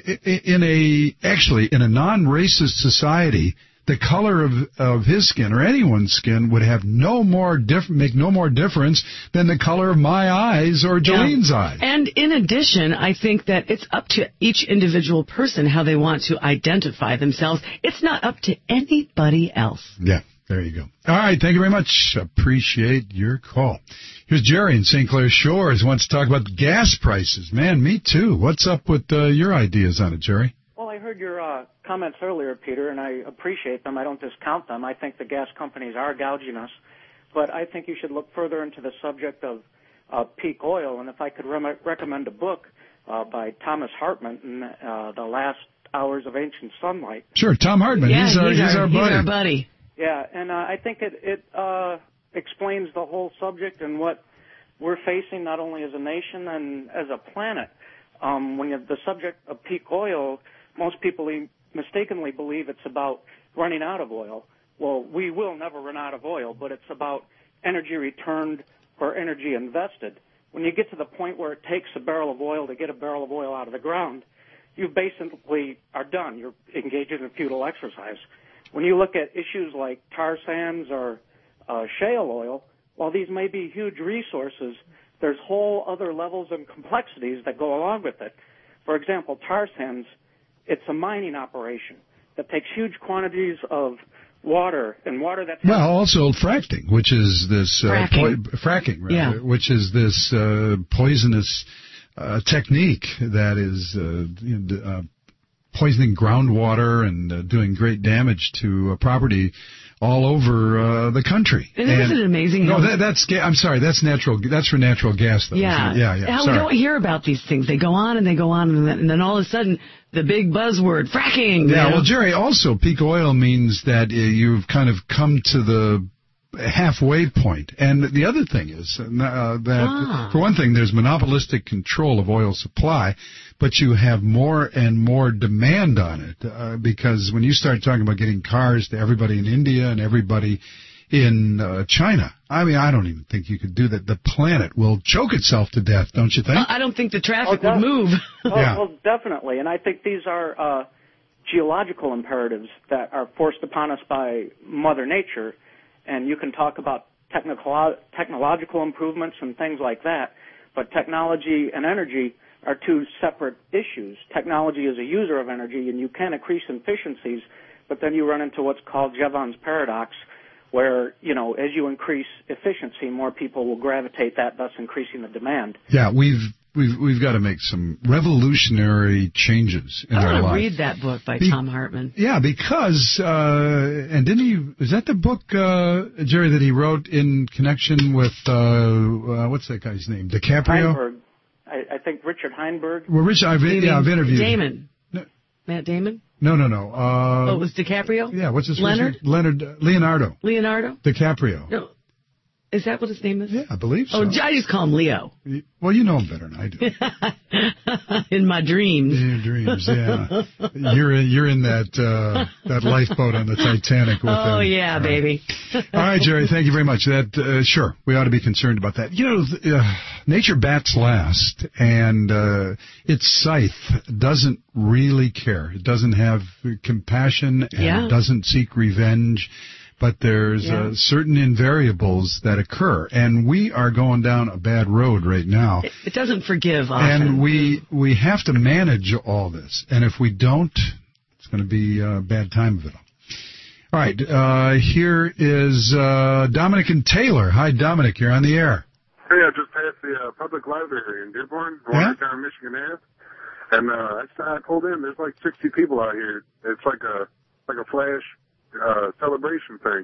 [SPEAKER 12] in a, actually, in a non-racist society, the color of of his skin or anyone's skin would have no more diff- make no more difference than the color of my eyes or Jolene's
[SPEAKER 13] Yeah.
[SPEAKER 12] eyes.
[SPEAKER 13] And in addition, I think that it's up to each individual person how they want to identify themselves. It's not up to anybody else.
[SPEAKER 12] Yeah, there you go. All right, thank you very much. Appreciate your call. Here's Jerry in Saint Clair Shores. Wants to talk about gas prices. Man, me too. What's up with uh, your ideas on it, Jerry?
[SPEAKER 15] Well, I heard your uh, comments earlier, Peter, and I appreciate them. I don't discount them. I think the gas companies are gouging us. But I think you should look further into the subject of uh, peak oil. And if I could re- recommend a book uh, by Thomas Hartman, in, uh, The Last Hours of Ancient Sunlight.
[SPEAKER 12] Sure, Tom Hartman.
[SPEAKER 13] Yeah,
[SPEAKER 12] he's, our,
[SPEAKER 13] he's,
[SPEAKER 12] he's
[SPEAKER 13] our,
[SPEAKER 12] our
[SPEAKER 13] he's
[SPEAKER 12] buddy.
[SPEAKER 13] our buddy.
[SPEAKER 15] Yeah, and uh, I think it, it uh, explains the whole subject and what we're facing not only as a nation and as a planet. Um, when you have the subject of peak oil, most people mistakenly believe it's about running out of oil. Well, we will never run out of oil, but it's about energy returned or energy invested. When you get to the point where it takes a barrel of oil to get a barrel of oil out of the ground, you basically are done. You're engaged in a futile exercise. When you look at issues like tar sands or uh, shale oil, while these may be huge resources, there's whole other levels and complexities that go along with it. For example, tar sands, it's a mining operation that takes huge quantities of water and water that's...
[SPEAKER 12] Well, also fracking, which is this... Uh,
[SPEAKER 13] fracking.
[SPEAKER 12] Po- fracking, rather,
[SPEAKER 13] Yeah.
[SPEAKER 12] which is this uh, poisonous uh, technique that is uh, you know, uh, poisoning groundwater and uh, doing great damage to uh, property all over uh, the country.
[SPEAKER 13] And isn't it amazing?
[SPEAKER 12] No,
[SPEAKER 13] how
[SPEAKER 12] that, that's ga- I'm sorry. That's natural. That's for natural gas, though.
[SPEAKER 13] Yeah,
[SPEAKER 12] isn't it? yeah, yeah.
[SPEAKER 13] How
[SPEAKER 12] sorry.
[SPEAKER 13] we don't hear about these things. They go on and they go on, and then, and then all of a sudden, the big buzzword, fracking.
[SPEAKER 12] Yeah,
[SPEAKER 13] you know?
[SPEAKER 12] well, Jerry, also peak oil means that uh, you've kind of come to the halfway point. And the other thing is uh, that,
[SPEAKER 13] Ah.
[SPEAKER 12] for one thing, there's monopolistic control of oil supply, but you have more and more demand on it uh, because when you start talking about getting cars to everybody in India and everybody in uh, China, I mean, I don't even think you could do that. The planet will choke itself to death, don't you think?
[SPEAKER 13] I don't think the traffic
[SPEAKER 15] Oh,
[SPEAKER 13] would move.
[SPEAKER 15] Oh,
[SPEAKER 12] Yeah.
[SPEAKER 15] well, definitely. And I think these are uh, geological imperatives that are forced upon us by Mother Nature. And you can talk about technical, technological improvements and things like that, but technology and energy are two separate issues. Technology is a user of energy, and you can increase efficiencies, but then you run into what's called Jevons paradox, where, you know, as you increase efficiency, more people will gravitate that, thus increasing the demand.
[SPEAKER 12] Yeah, we've we've we've got to make some revolutionary changes in
[SPEAKER 13] I
[SPEAKER 12] our
[SPEAKER 13] want to
[SPEAKER 12] life.
[SPEAKER 13] read that book by
[SPEAKER 12] Be-
[SPEAKER 13] Tom Hartman.
[SPEAKER 12] Yeah, because uh, and didn't he? Is that the book, uh, Jerry, that he wrote in connection with uh, uh, what's that guy's name? DiCaprio.
[SPEAKER 15] Heinberg, I, I think Richard Heinberg.
[SPEAKER 12] Well, Rich, I've
[SPEAKER 13] You
[SPEAKER 12] yeah, I've
[SPEAKER 13] mean
[SPEAKER 12] interviewed
[SPEAKER 13] Damon.
[SPEAKER 12] No.
[SPEAKER 13] Matt Damon?
[SPEAKER 12] No, no, no. Uh,
[SPEAKER 13] oh, it was DiCaprio?
[SPEAKER 12] yeah, what's his
[SPEAKER 13] Leonard?
[SPEAKER 12] first name? Leonard uh, Leonardo
[SPEAKER 13] Leonardo?
[SPEAKER 12] DiCaprio.
[SPEAKER 13] No. Is that what his name is?
[SPEAKER 12] Yeah, I believe so.
[SPEAKER 13] Oh, I just call him Leo.
[SPEAKER 12] Well, you know him better than I do.
[SPEAKER 13] In my dreams.
[SPEAKER 12] In your dreams, yeah. You're in, you're in that uh, that lifeboat on the Titanic with
[SPEAKER 13] Oh,
[SPEAKER 12] him.
[SPEAKER 13] yeah,
[SPEAKER 12] All right.
[SPEAKER 13] baby.
[SPEAKER 12] All right, Jerry, thank you very much. That uh, sure, we ought to be concerned about that. You know, th- uh, nature bats last, and uh, its scythe doesn't really care. It doesn't have compassion, and
[SPEAKER 13] Yeah.
[SPEAKER 12] it doesn't seek revenge. But there's
[SPEAKER 13] Yeah.
[SPEAKER 12] uh, certain invariables that occur, and we are going down a bad road right now.
[SPEAKER 13] It, it doesn't forgive often.
[SPEAKER 12] And we we have to manage all this, and if we don't, it's going to be a bad time of it all. All right, uh, here is uh, Dominic and Taylor. Hi, Dominic. You're on the air.
[SPEAKER 22] Hey, I just passed the uh, public library in Dearborn,
[SPEAKER 12] Yeah?
[SPEAKER 22] Watertown, Michigan Ave, and uh, I, I pulled in. There's like sixty people out here. It's like a like a flash uh, celebration thing.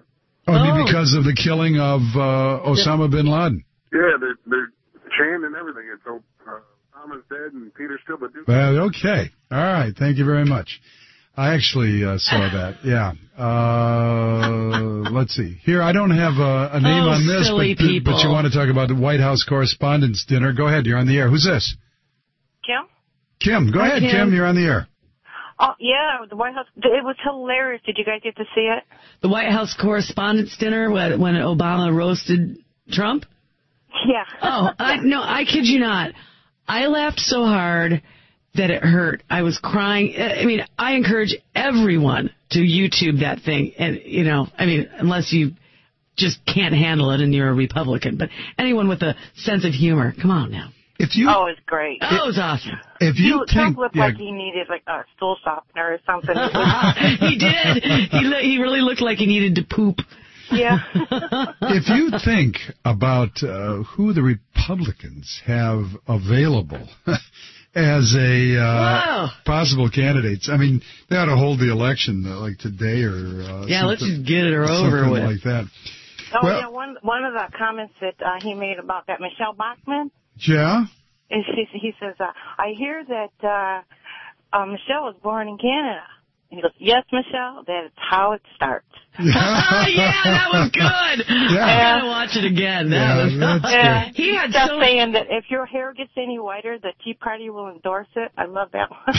[SPEAKER 12] Oh, oh. Because of the killing of uh, Osama bin Laden.
[SPEAKER 22] Yeah, they're, they're chained and everything. It's uh, Osama's dead and Peter's still but do.
[SPEAKER 12] Well, okay. All right. Thank you very much. I actually uh, saw that. Yeah. Uh, let's see. Here, I don't have a, a name
[SPEAKER 13] oh,
[SPEAKER 12] on this,
[SPEAKER 13] silly
[SPEAKER 12] but,
[SPEAKER 13] people.
[SPEAKER 12] but you want to talk about the White House Correspondents' Dinner. Go ahead. You're on the air. Who's this?
[SPEAKER 14] Kim?
[SPEAKER 12] Kim. Go
[SPEAKER 14] Hi,
[SPEAKER 12] ahead,
[SPEAKER 14] Kim.
[SPEAKER 12] Kim. You're on the air.
[SPEAKER 14] Oh, yeah, the White House. It was hilarious. Did you guys get to see it?
[SPEAKER 13] The White House Correspondents' Dinner when, when Obama roasted Trump?
[SPEAKER 14] Yeah.
[SPEAKER 13] oh, I, no, I kid you not. I laughed so hard that it hurt. I was crying. I mean, I encourage everyone to YouTube that thing. And, you know, I mean, unless you just can't handle it and you're a Republican. But anyone with a sense of humor, come on now.
[SPEAKER 12] If you,
[SPEAKER 14] oh, it's great.
[SPEAKER 13] Oh, it was awesome.
[SPEAKER 12] If you
[SPEAKER 14] he,
[SPEAKER 12] think,
[SPEAKER 14] Trump looked
[SPEAKER 12] yeah.
[SPEAKER 14] like he needed like a stool softener or something.
[SPEAKER 13] he did. He, lo- he really looked like he needed to poop.
[SPEAKER 14] Yeah.
[SPEAKER 12] If you think about uh, who the Republicans have available as a uh, possible candidates, I mean, they ought to hold the election uh, like today or uh,
[SPEAKER 13] yeah, let's just get it or over with,
[SPEAKER 12] like that.
[SPEAKER 14] Oh
[SPEAKER 12] well,
[SPEAKER 14] yeah, one one of the comments that uh, he made about that Michelle Bachmann.
[SPEAKER 12] Yeah.
[SPEAKER 14] Is he, he says, uh, I hear that uh, uh, Michelle was born in Canada. And he goes, yes, Michelle, that's how it starts.
[SPEAKER 13] Yeah, oh, yeah that was good.
[SPEAKER 12] Yeah.
[SPEAKER 13] I gotta watch it again. That
[SPEAKER 12] yeah,
[SPEAKER 13] was
[SPEAKER 12] that's
[SPEAKER 14] yeah.
[SPEAKER 12] good.
[SPEAKER 14] He had just so saying that if your hair gets any whiter, the Tea Party will endorse it. I love that one.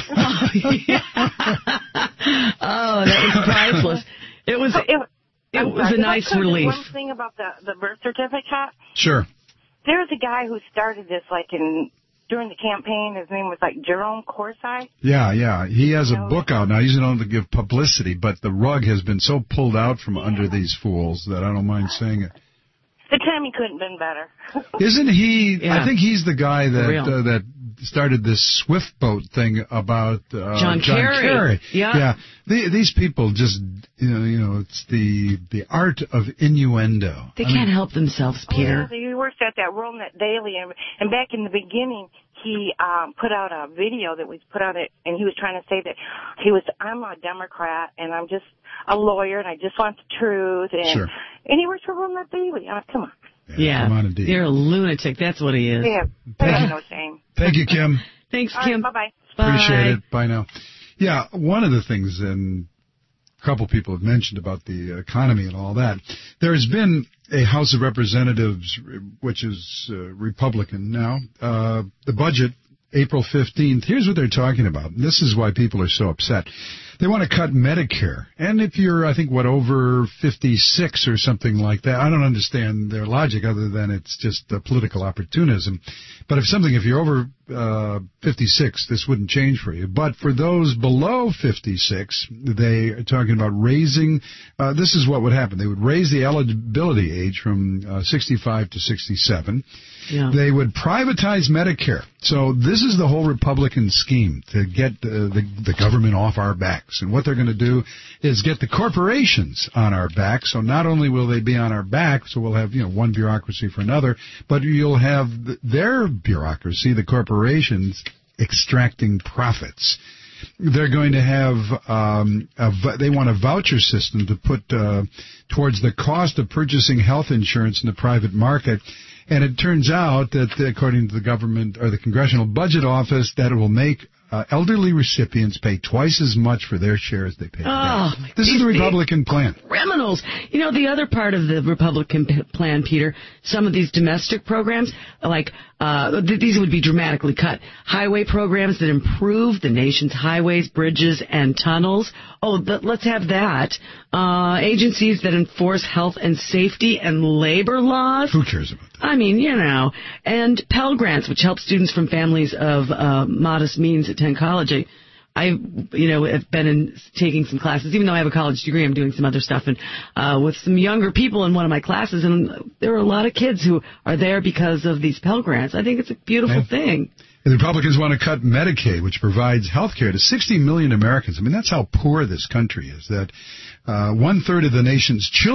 [SPEAKER 13] oh, that was priceless. It was. It, it was
[SPEAKER 14] sorry,
[SPEAKER 13] a nice relief.
[SPEAKER 14] One thing about the the birth certificate.
[SPEAKER 12] Sure.
[SPEAKER 14] There's a guy who started this like in during the campaign. His name was like Jerome Corsai.
[SPEAKER 12] Yeah, yeah. He has a book out now. He's known to give publicity, but the rug has been so pulled out from yeah. under these fools that I don't mind saying it.
[SPEAKER 14] The timing couldn't have been better.
[SPEAKER 12] Isn't he?
[SPEAKER 14] Yeah.
[SPEAKER 12] I think he's the guy that uh, that started this Swift boat thing about uh,
[SPEAKER 13] John,
[SPEAKER 12] John
[SPEAKER 13] Kerry.
[SPEAKER 12] Kerry.
[SPEAKER 13] Yeah,
[SPEAKER 12] yeah. The, these people just, you know, you know, it's the the art of innuendo.
[SPEAKER 13] They
[SPEAKER 12] I
[SPEAKER 13] can't
[SPEAKER 12] mean,
[SPEAKER 13] help themselves, Peter.
[SPEAKER 14] Oh, yeah, he works at that WorldNet Daily, and, and back in the beginning, he um, put out a video that was put out, it, and he was trying to say that he was, I'm a Democrat, and I'm just a lawyer, and I just want the truth, and
[SPEAKER 12] sure.
[SPEAKER 14] and he works for WorldNet Daily. I mean, come on.
[SPEAKER 12] Yeah,
[SPEAKER 13] yeah.
[SPEAKER 12] Come on, indeed.
[SPEAKER 13] You're a lunatic. That's what he is.
[SPEAKER 14] Yeah,
[SPEAKER 12] Thank
[SPEAKER 14] no shame.
[SPEAKER 12] Thank you, Kim.
[SPEAKER 13] Thanks,
[SPEAKER 14] All
[SPEAKER 13] Kim.
[SPEAKER 14] right, bye-bye.
[SPEAKER 13] Bye.
[SPEAKER 12] Appreciate it. Bye now. Yeah, one of the things, and a couple people have mentioned about the economy and all that, there has been a House of Representatives, which is uh, Republican now, uh, the budget, April fifteenth. Here's what they're talking about. And this is why people are so upset. They want to cut Medicare. And if you're, I think, what, over fifty-six or something like that, I don't understand their logic other than it's just uh, political opportunism. But if something, if you're over uh, fifty-six, this wouldn't change for you. But for those below fifty-six, they are talking about raising, uh, this is what would happen. They would raise the eligibility age from uh, sixty-five to sixty-seven.
[SPEAKER 13] Yeah.
[SPEAKER 12] They would privatize Medicare. So this is the whole Republican scheme to get uh, the, the government off our backs. And what they're going to do is get the corporations on our backs. So not only will they be on our back, so we'll have, you know, one bureaucracy for another, but you'll have th- their bureaucracy, the corporations, extracting profits. They're going to have, um, a, they want a voucher system to put uh, towards the cost of purchasing health insurance in the private market. And it turns out that, according to the government or the Congressional Budget Office, that it will make uh, elderly recipients pay twice as much for their share as they pay
[SPEAKER 13] oh,
[SPEAKER 12] today. This is the Republican plan.
[SPEAKER 13] Criminals. You know, the other part of the Republican p- plan, Peter, some of these domestic programs, like uh, th- these would be dramatically cut. Highway programs that improve the nation's highways, bridges, and tunnels. Oh, th- let's have that. Uh, agencies that enforce health and safety and labor laws.
[SPEAKER 12] Who cares about that?
[SPEAKER 13] I mean, you know. And Pell Grants, which help students from families of uh, modest means attend college. I, I, you know, have been in, taking some classes. Even though I have a college degree, I'm doing some other stuff and uh, with some younger people in one of my classes. And there are a lot of kids who are there because of these Pell Grants. I think it's a beautiful
[SPEAKER 12] and,
[SPEAKER 13] thing.
[SPEAKER 12] And the Republicans want to cut Medicaid, which provides health care to sixty million Americans. I mean, that's how poor this country is, that uh, one-third of the nation's children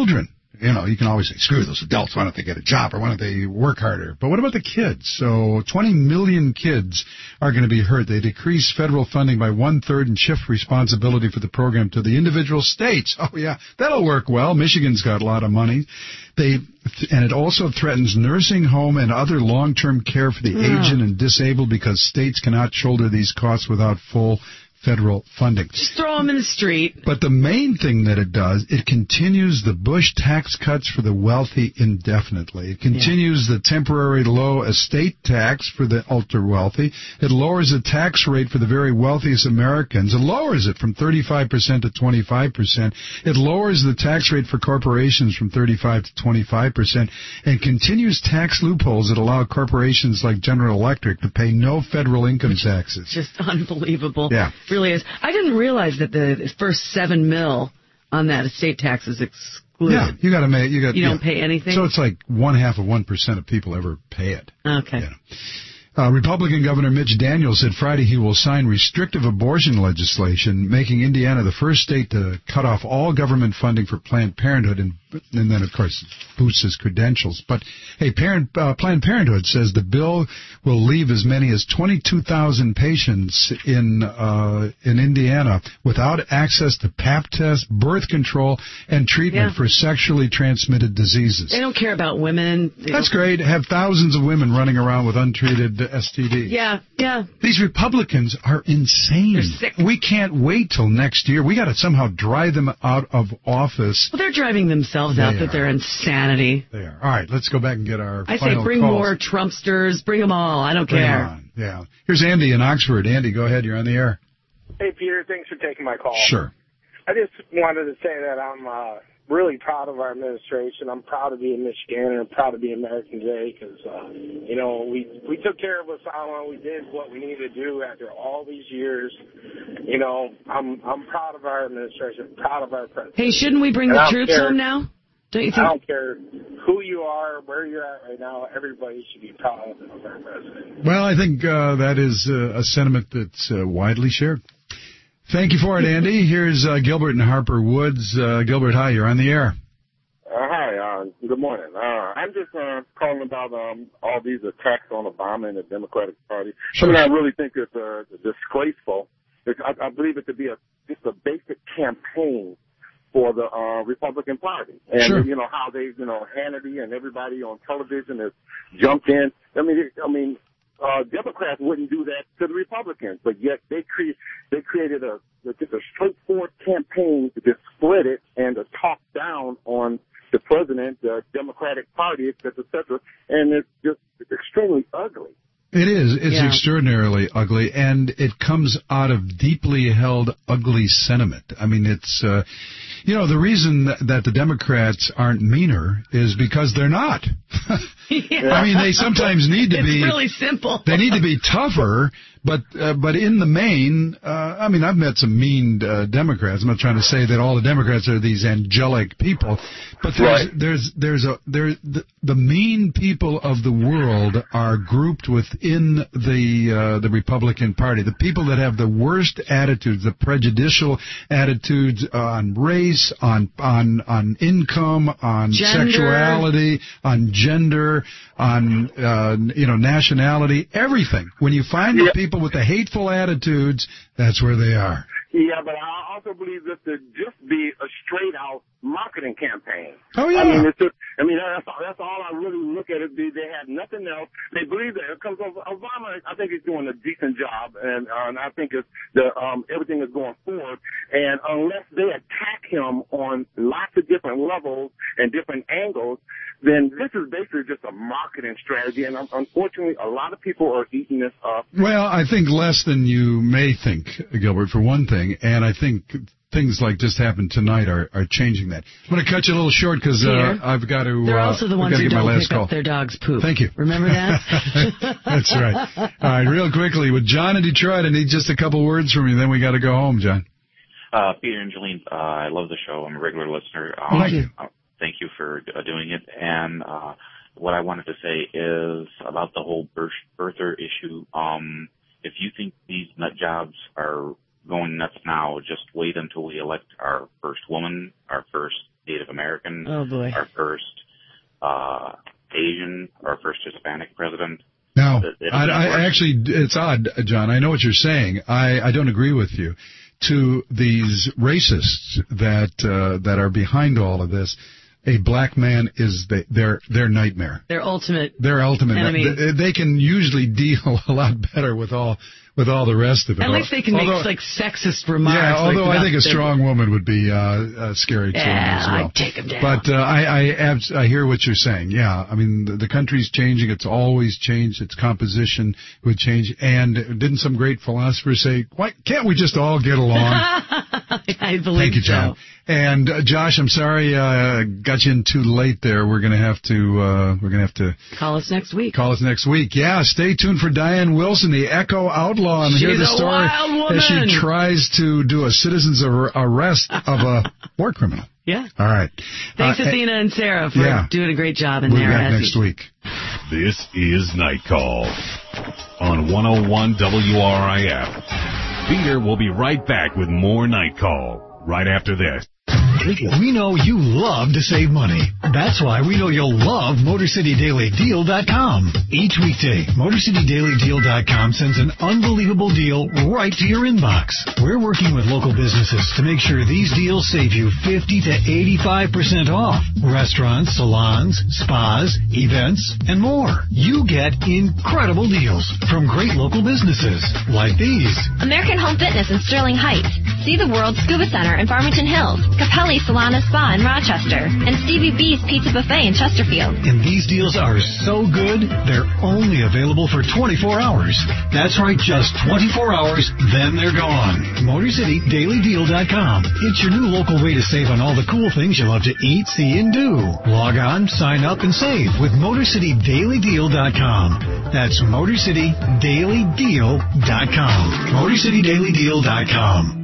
[SPEAKER 12] You know, you can always say, screw those adults, why don't they get a job, or why don't they work harder? But what about the kids? So twenty million kids are going to be hurt. They decrease federal funding by one-third and shift responsibility for the program to the individual states. Oh, yeah, that'll work well. Michigan's got a lot of money. They And it also threatens nursing home and other long-term care for the
[SPEAKER 13] Yeah.
[SPEAKER 12] aged and disabled because states cannot shoulder these costs without full federal funding.
[SPEAKER 13] Just throw them in the street.
[SPEAKER 12] But the main thing that it does, it continues the Bush tax cuts for the wealthy indefinitely. It continues yeah. the temporary low estate tax for the ultra-wealthy. It lowers the tax rate for the very wealthiest Americans. It lowers it from thirty-five percent to twenty-five percent. It lowers the tax rate for corporations from thirty-five to twenty-five percent, and continues tax loopholes that allow corporations like General Electric to pay no federal income taxes.
[SPEAKER 13] Just unbelievable.
[SPEAKER 12] Yeah.
[SPEAKER 13] Really is. I didn't realize that the first seven mil on that estate tax is excluded.
[SPEAKER 12] Yeah, you got to make you got.
[SPEAKER 13] You
[SPEAKER 12] yeah.
[SPEAKER 13] don't pay anything.
[SPEAKER 12] So it's like one half of one percent of people ever pay it.
[SPEAKER 13] Okay.
[SPEAKER 12] You know. Uh, Republican Governor Mitch Daniels said Friday he will sign restrictive abortion legislation, making Indiana the first state to cut off all government funding for Planned Parenthood, and, and then, of course, boosts his credentials. But, hey, Parent, uh, Planned Parenthood says the bill will leave as many as twenty-two thousand patients in uh, in Indiana without access to pap tests, birth control, and treatment
[SPEAKER 13] yeah.
[SPEAKER 12] for sexually transmitted diseases.
[SPEAKER 13] They don't care about women. They
[SPEAKER 12] That's great. Have thousands of women running around with untreated S T Ds.
[SPEAKER 13] Yeah, yeah.
[SPEAKER 12] These Republicans are insane.
[SPEAKER 13] They're sick.
[SPEAKER 12] We can't wait till next year. We got to somehow drive them out of office.
[SPEAKER 13] Well, they're driving themselves
[SPEAKER 12] They
[SPEAKER 13] out
[SPEAKER 12] are.
[SPEAKER 13] that they're insanity.
[SPEAKER 12] They are. All right, let's go back and get our
[SPEAKER 13] I
[SPEAKER 12] final
[SPEAKER 13] say bring
[SPEAKER 12] calls.
[SPEAKER 13] more Trumpsters. Bring them all. I don't
[SPEAKER 12] Bring 'em
[SPEAKER 13] care.
[SPEAKER 12] on. Yeah. Here's Andy in Oxford. Andy, go ahead. You're on the air.
[SPEAKER 16] Hey, Peter, thanks for taking my call.
[SPEAKER 12] Sure.
[SPEAKER 16] I just wanted to say that I'm uh, really proud of our administration. I'm proud to be a Michigander. I'm proud to be American today because, uh, you know, we we took care of Osama. We did what we needed to do after all these years. You know, I'm I'm proud of our administration, proud of our president.
[SPEAKER 13] Hey, shouldn't we bring
[SPEAKER 16] And
[SPEAKER 13] the
[SPEAKER 16] I don't
[SPEAKER 13] troops
[SPEAKER 16] care-
[SPEAKER 13] home now? Don't you
[SPEAKER 16] I
[SPEAKER 13] think?
[SPEAKER 16] don't care who you are, where you're at right now. Everybody should be proud of our president.
[SPEAKER 12] Well, I think uh, that is uh, a sentiment that's uh, widely shared. Thank you for it, Andy. Here's uh, Gilbert in Harper Woods. Uh, Gilbert, hi. You're on the air.
[SPEAKER 23] Uh, hi, uh, good morning. Uh, I'm just uh, calling about um, all these attacks on Obama and the Democratic Party.
[SPEAKER 12] Sure.
[SPEAKER 23] I mean, I really think it's uh, disgraceful. It's, I, I believe it to be a just a basic campaign for the uh, Republican Party. And,
[SPEAKER 12] Sure.
[SPEAKER 23] you know, how they, you know, Hannity and everybody on television has jumped in. I mean, it, I mean, uh, Democrats wouldn't do that to the Republicans, but yet they cre- they created a, just a straightforward campaign to just split it and to talk down on the president, the Democratic Party, et cetera, et cetera. And it's just it's extremely ugly.
[SPEAKER 12] It is. It's
[SPEAKER 23] Yeah.
[SPEAKER 12] extraordinarily ugly, and it comes out of deeply held ugly sentiment. I mean, it's, uh, you know, the reason that, that the Democrats aren't meaner is because they're not.
[SPEAKER 13] Yeah.
[SPEAKER 12] I mean, they sometimes need to
[SPEAKER 13] it's
[SPEAKER 12] be.
[SPEAKER 13] really simple.
[SPEAKER 12] They need to be tougher, but uh, but in the main, uh, I mean, I've met some mean uh, Democrats. I'm not trying to say that all the Democrats are these angelic people, but there's
[SPEAKER 23] Right.
[SPEAKER 12] there's there's a there the, the mean people of the world are grouped within the uh, the Republican Party. The people that have the worst attitudes, the prejudicial attitudes on race, on on on income, on
[SPEAKER 13] Gender.
[SPEAKER 12] sexuality, on gender, on uh, you know nationality, everything. When you find the
[SPEAKER 23] Yeah.
[SPEAKER 12] people with the hateful attitudes, that's where they are.
[SPEAKER 23] Yeah, but I also believe this to just be a straight out marketing campaign.
[SPEAKER 12] Oh, yeah.
[SPEAKER 23] I mean, it's just, I mean, that's all, that's all I really look at it. They, they have nothing else. They believe that it comes over Obama. I think he's doing a decent job, and, uh, and I think it's the um, everything is going forward. And unless they attack him on lots of different levels and different angles, then this is basically just a marketing strategy. And um, unfortunately, a lot of people are eating this up.
[SPEAKER 12] Well, I think less than you may think, Gilbert, for one thing, and I think things like just happened tonight are, are changing that. I'm going to cut you a little short because uh,
[SPEAKER 13] Peter,
[SPEAKER 12] I've got to.
[SPEAKER 13] They're
[SPEAKER 12] uh,
[SPEAKER 13] also the
[SPEAKER 12] I've
[SPEAKER 13] ones
[SPEAKER 12] got to
[SPEAKER 13] who
[SPEAKER 12] get my
[SPEAKER 13] don't
[SPEAKER 12] last
[SPEAKER 13] pick
[SPEAKER 12] call.
[SPEAKER 13] up their dog's poop.
[SPEAKER 12] Thank you.
[SPEAKER 13] Remember that?
[SPEAKER 12] That's right. All right, real quickly with John in Detroit, I need just a couple words from you. Then we got to go home, John.
[SPEAKER 17] Uh, Peter and Jolene, uh, I love the show. I'm a regular listener. Um,
[SPEAKER 12] Thank you.
[SPEAKER 17] uh, thank you for uh, doing it. And uh, what I wanted to say is about the whole birth, birther issue. Um, if you think these nut jobs are going nuts now, just wait until we elect our first woman, our first Native American,
[SPEAKER 13] Oh, boy.
[SPEAKER 17] Our first uh, Asian, our first Hispanic president.
[SPEAKER 12] Now,
[SPEAKER 17] It- it'll
[SPEAKER 12] I,
[SPEAKER 17] be
[SPEAKER 12] I
[SPEAKER 17] important.
[SPEAKER 12] actually, it's odd, John. I know what you're saying. I, I don't agree with you. To these racists that uh, that are behind all of this, a black man is the, their their nightmare.
[SPEAKER 13] Their ultimate
[SPEAKER 12] Their ultimate.
[SPEAKER 13] enemy.
[SPEAKER 12] They, they can usually deal a lot better with all with all the rest of it.
[SPEAKER 13] At least they can
[SPEAKER 12] although,
[SPEAKER 13] make like sexist remarks.
[SPEAKER 12] Yeah, although
[SPEAKER 13] like,
[SPEAKER 12] I think a
[SPEAKER 13] about
[SPEAKER 12] strong woman would be uh, uh, scary to
[SPEAKER 13] Yeah,
[SPEAKER 12] him as well.
[SPEAKER 13] I'd take him down.
[SPEAKER 12] But uh, I I, abs- I hear what you're saying. Yeah, I mean the, the country's changing. It's always changed. Its composition would change. And didn't some great philosophers say, "Why can't we just all get along?"
[SPEAKER 13] I believe
[SPEAKER 12] Thank you, John.
[SPEAKER 13] so.
[SPEAKER 12] And uh, Josh, I'm sorry, uh, got you in too late there. We're gonna have to uh, we're gonna have to
[SPEAKER 13] Call us next week.
[SPEAKER 12] call us next week. Yeah, stay tuned for Diane Wilson, the Echo Outlaw, and hear
[SPEAKER 13] She's
[SPEAKER 12] the
[SPEAKER 13] a
[SPEAKER 12] story
[SPEAKER 13] wild woman.
[SPEAKER 12] as she tries to do a citizen's ar- arrest of a war criminal.
[SPEAKER 13] Yeah.
[SPEAKER 12] All right.
[SPEAKER 13] Thanks,
[SPEAKER 12] Uh,
[SPEAKER 13] Athena and Sarah, for
[SPEAKER 12] yeah.
[SPEAKER 13] doing a great job in
[SPEAKER 12] We'll be
[SPEAKER 13] there.
[SPEAKER 12] back
[SPEAKER 13] as
[SPEAKER 12] next
[SPEAKER 13] you-
[SPEAKER 12] week.
[SPEAKER 18] This is Night Call on one oh one W R I F. Peter will be right back with more Night Call right after this.
[SPEAKER 8] We know you love to save money. That's why we know you'll love Motor City Daily Deal dot com. Each weekday, Motor City Daily Deal dot com sends an unbelievable deal right to your inbox. We're working with local businesses to make sure these deals save you fifty to eighty-five percent off. Restaurants, salons, spas, events, and more. You get incredible deals from great local businesses like these.
[SPEAKER 7] American Home Fitness in Sterling Heights. See the World Scuba Center in Farmington Hills. Capelli Salon and Spa in Rochester. And Stevie B's Pizza Buffet in Chesterfield.
[SPEAKER 8] And these deals are so good, they're only available for twenty-four hours. That's right, just twenty-four hours, then they're gone. Motor City Daily Deal dot com. It's your new local way to save on all the cool things you love to eat, see, and do. Log on, sign up, and save with Motor City Daily Deal dot com. That's Motor City Daily Deal dot com. Motor City Daily Deal dot com.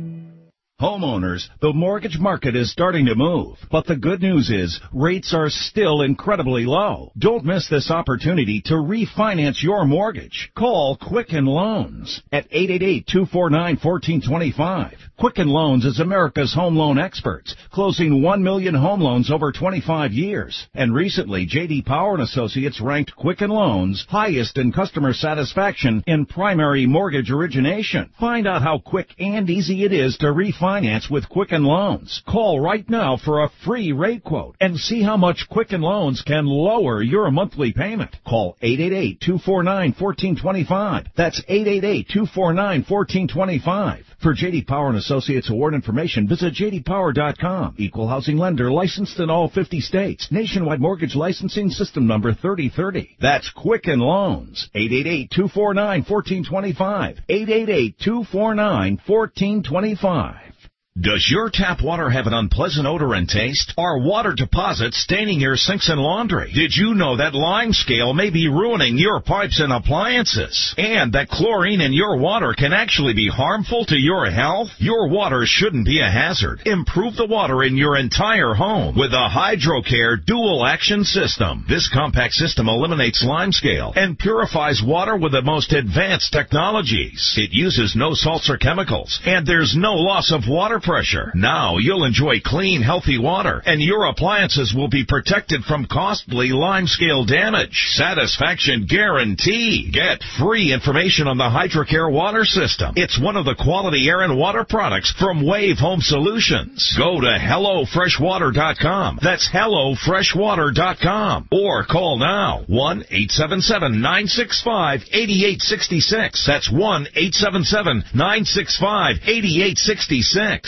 [SPEAKER 9] Homeowners, the mortgage market is starting to move, but the good news is rates are still incredibly low. Don't miss this opportunity to refinance your mortgage. Call Quicken Loans at eight eight eight, two four nine, one four two five. Quicken Loans is America's home loan experts, closing one million home loans over twenty-five years. And recently, J D Power and Associates ranked Quicken Loans highest in customer satisfaction in primary mortgage origination. Find out how quick and easy it is to refinance with Quicken Loans. Call right now for a free rate quote and see how much Quicken Loans can lower your monthly payment. Call eight eight eight, two four nine, one four two five. That's eight eight eight, two four nine, one four two five. For J D Power and Associates award information, visit j d power dot com. Equal housing lender licensed in all fifty states. Nationwide mortgage licensing system number thirty thirty. That's Quicken Loans. eight eight eight, two four nine, one four two five. eight eight eight, two four nine, one four two five.
[SPEAKER 11] Does your tap water have an unpleasant odor and taste? Are water deposits staining your sinks and laundry? Did you know that lime scale may be ruining your pipes and appliances? And that chlorine in your water can actually be harmful to your health? Your water shouldn't be a hazard. Improve the water in your entire home with a HydroCare dual action system. This compact system eliminates lime scale and purifies water with the most advanced technologies. It uses no salts or chemicals, and there's no loss of water pressure. Now you'll enjoy clean, healthy water, and your appliances will be protected from costly lime scale damage. Satisfaction guaranteed. Get free information on the HydroCare water system. It's one of the quality air and water products from Wave Home Solutions. Go to hello fresh water dot com. That's hello fresh water dot com. Or call now, one eight seven seven, nine six five, eight eight six six. That's one eight seven seven, nine six five, eight eight six six.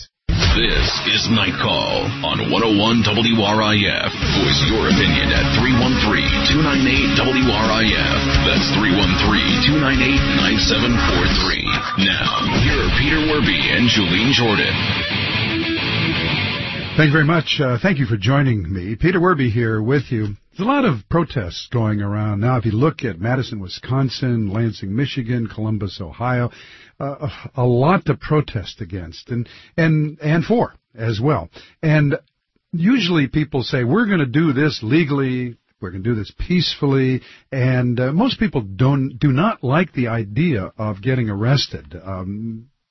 [SPEAKER 11] This is Night Call on one oh one W R I F. Voice your opinion at three one three, two nine eight, W R I F. That's three one three, two nine eight, nine seven four three. Now, here are Peter Werby and Julene Jordan.
[SPEAKER 12] Thank you very much. Uh, thank you for joining me. Peter Werby here with you. There's a lot of protests going around now. If you look at Madison, Wisconsin, Lansing, Michigan, Columbus, Ohio, uh, a lot to protest against and, and, and for as well. And usually people say, we're going to do this legally, we're going to do this peacefully, and uh, most people don't, do not like the idea of getting arrested. Um,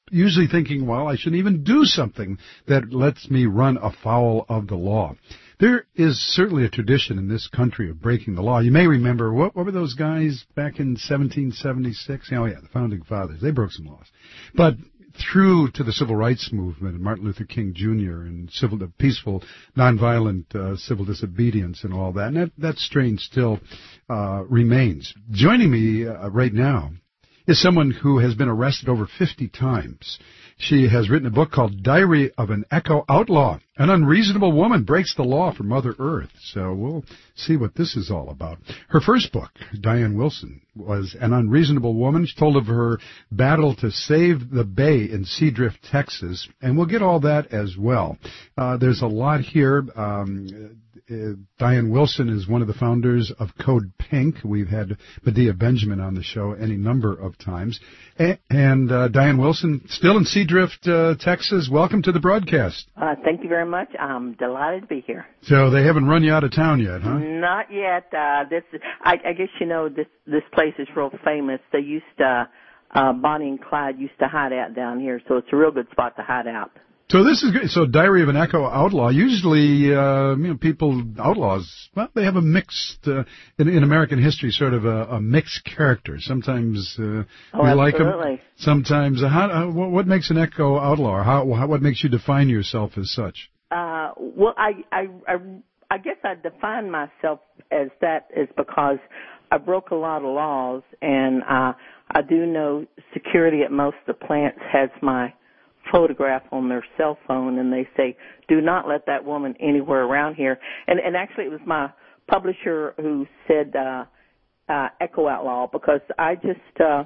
[SPEAKER 12] usually thinking, well, I shouldn't even do something that lets me run afoul of the law. There is certainly a tradition in this country of breaking the law. You may remember, what, what were those guys back in seventeen seventy-six? Oh, yeah, the Founding Fathers. They broke some laws. But through to the Civil Rights Movement and Martin Luther King Junior and civil, the peaceful, nonviolent uh, civil disobedience and all that, and that, that strain still uh, remains. Joining me uh, right now is someone who has been arrested over fifty times. She has written a book called Diary of an Echo Outlaw. An unreasonable woman breaks the law for Mother Earth. So we'll see what this is all about. Her first book, Diane Wilson, was An Unreasonable Woman. She told of her battle to save the bay in Seadrift, Texas, and we'll get all that as well. Uh, there's a lot here. Um, Uh, Diane Wilson is one of the founders of Code Pink. We've had Medea Benjamin on the show any number of times. A- and uh, Diane Wilson, still in Seadrift, uh, Texas. Welcome to the broadcast.
[SPEAKER 19] Uh, thank you very much. I'm delighted to be here.
[SPEAKER 12] So they haven't run you out of town yet, huh?
[SPEAKER 19] Not yet. Uh, this, I, I guess you know this. This place is real famous. They used to, uh, Bonnie and Clyde used to hide out down here, so it's a real good spot to hide out.
[SPEAKER 12] So this is good. So Diary of an Echo Outlaw. Usually, uh, you know, people, outlaws, well, they have a mixed, uh, in, in American history, sort of a, a mixed character. Sometimes uh,
[SPEAKER 19] oh,
[SPEAKER 12] we like
[SPEAKER 19] absolutely.
[SPEAKER 12] them. Sometimes, uh, how, uh, what makes an Echo Outlaw? How, how, what makes you define yourself as such?
[SPEAKER 19] Uh, well, I, I, I, I guess I define myself as that is because I broke a lot of laws, and uh, I do know security at most of the plants has my photograph on their cell phone, and they say, do not let that woman anywhere around here. And, and actually it was my publisher who said uh, uh, Echo Outlaw, because I just, uh,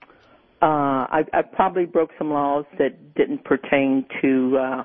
[SPEAKER 19] uh, I, I probably broke some laws that didn't pertain to uh,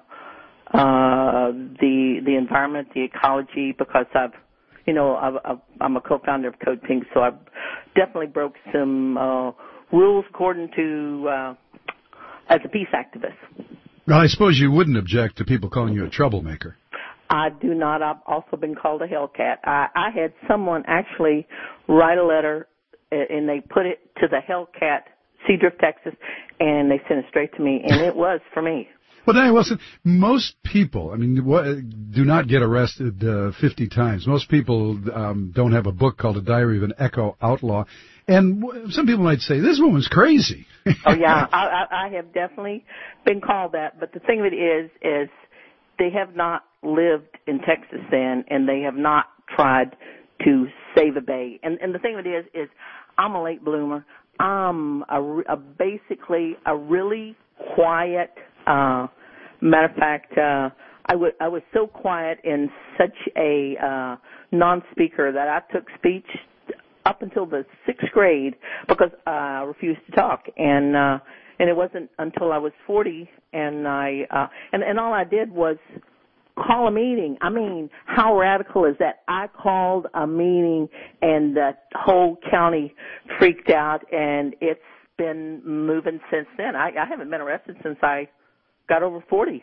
[SPEAKER 19] uh, the the environment, the ecology, because I've, you know, I've, I've, I'm a co-founder of Code Pink, so I definitely broke some uh, rules according to uh, as a peace activist.
[SPEAKER 12] Well, I suppose you wouldn't object to people calling you a troublemaker.
[SPEAKER 19] I do not. I've also been called a Hellcat. I, I had someone actually write a letter, and they put it to the Hellcat, Seadrift, Texas, and they sent it straight to me, and it was for me.
[SPEAKER 12] Well, Diane Wilson, most people, I mean, what, do not get arrested uh, fifty times. Most people um, don't have a book called A Diary of an Echo Outlaw. And w- some people might say, this woman's crazy.
[SPEAKER 19] Oh, yeah, I, I, I have definitely been called that. But the thing of it is, is they have not lived in Texas then, and they have not tried to save a bay. And, and the thing of it is, is I'm a late bloomer. I'm a, a basically a really quiet, uh, matter of fact, uh, I, w- I was so quiet and such a uh, non-speaker that I took speech up until the sixth grade because uh, I refused to talk, and uh, and it wasn't until I was forty, and I uh, and and all I did was call a meeting. I mean, how radical is that? I called a meeting, and the whole county freaked out, and it's been moving since then. I, I haven't been arrested since I got over forty.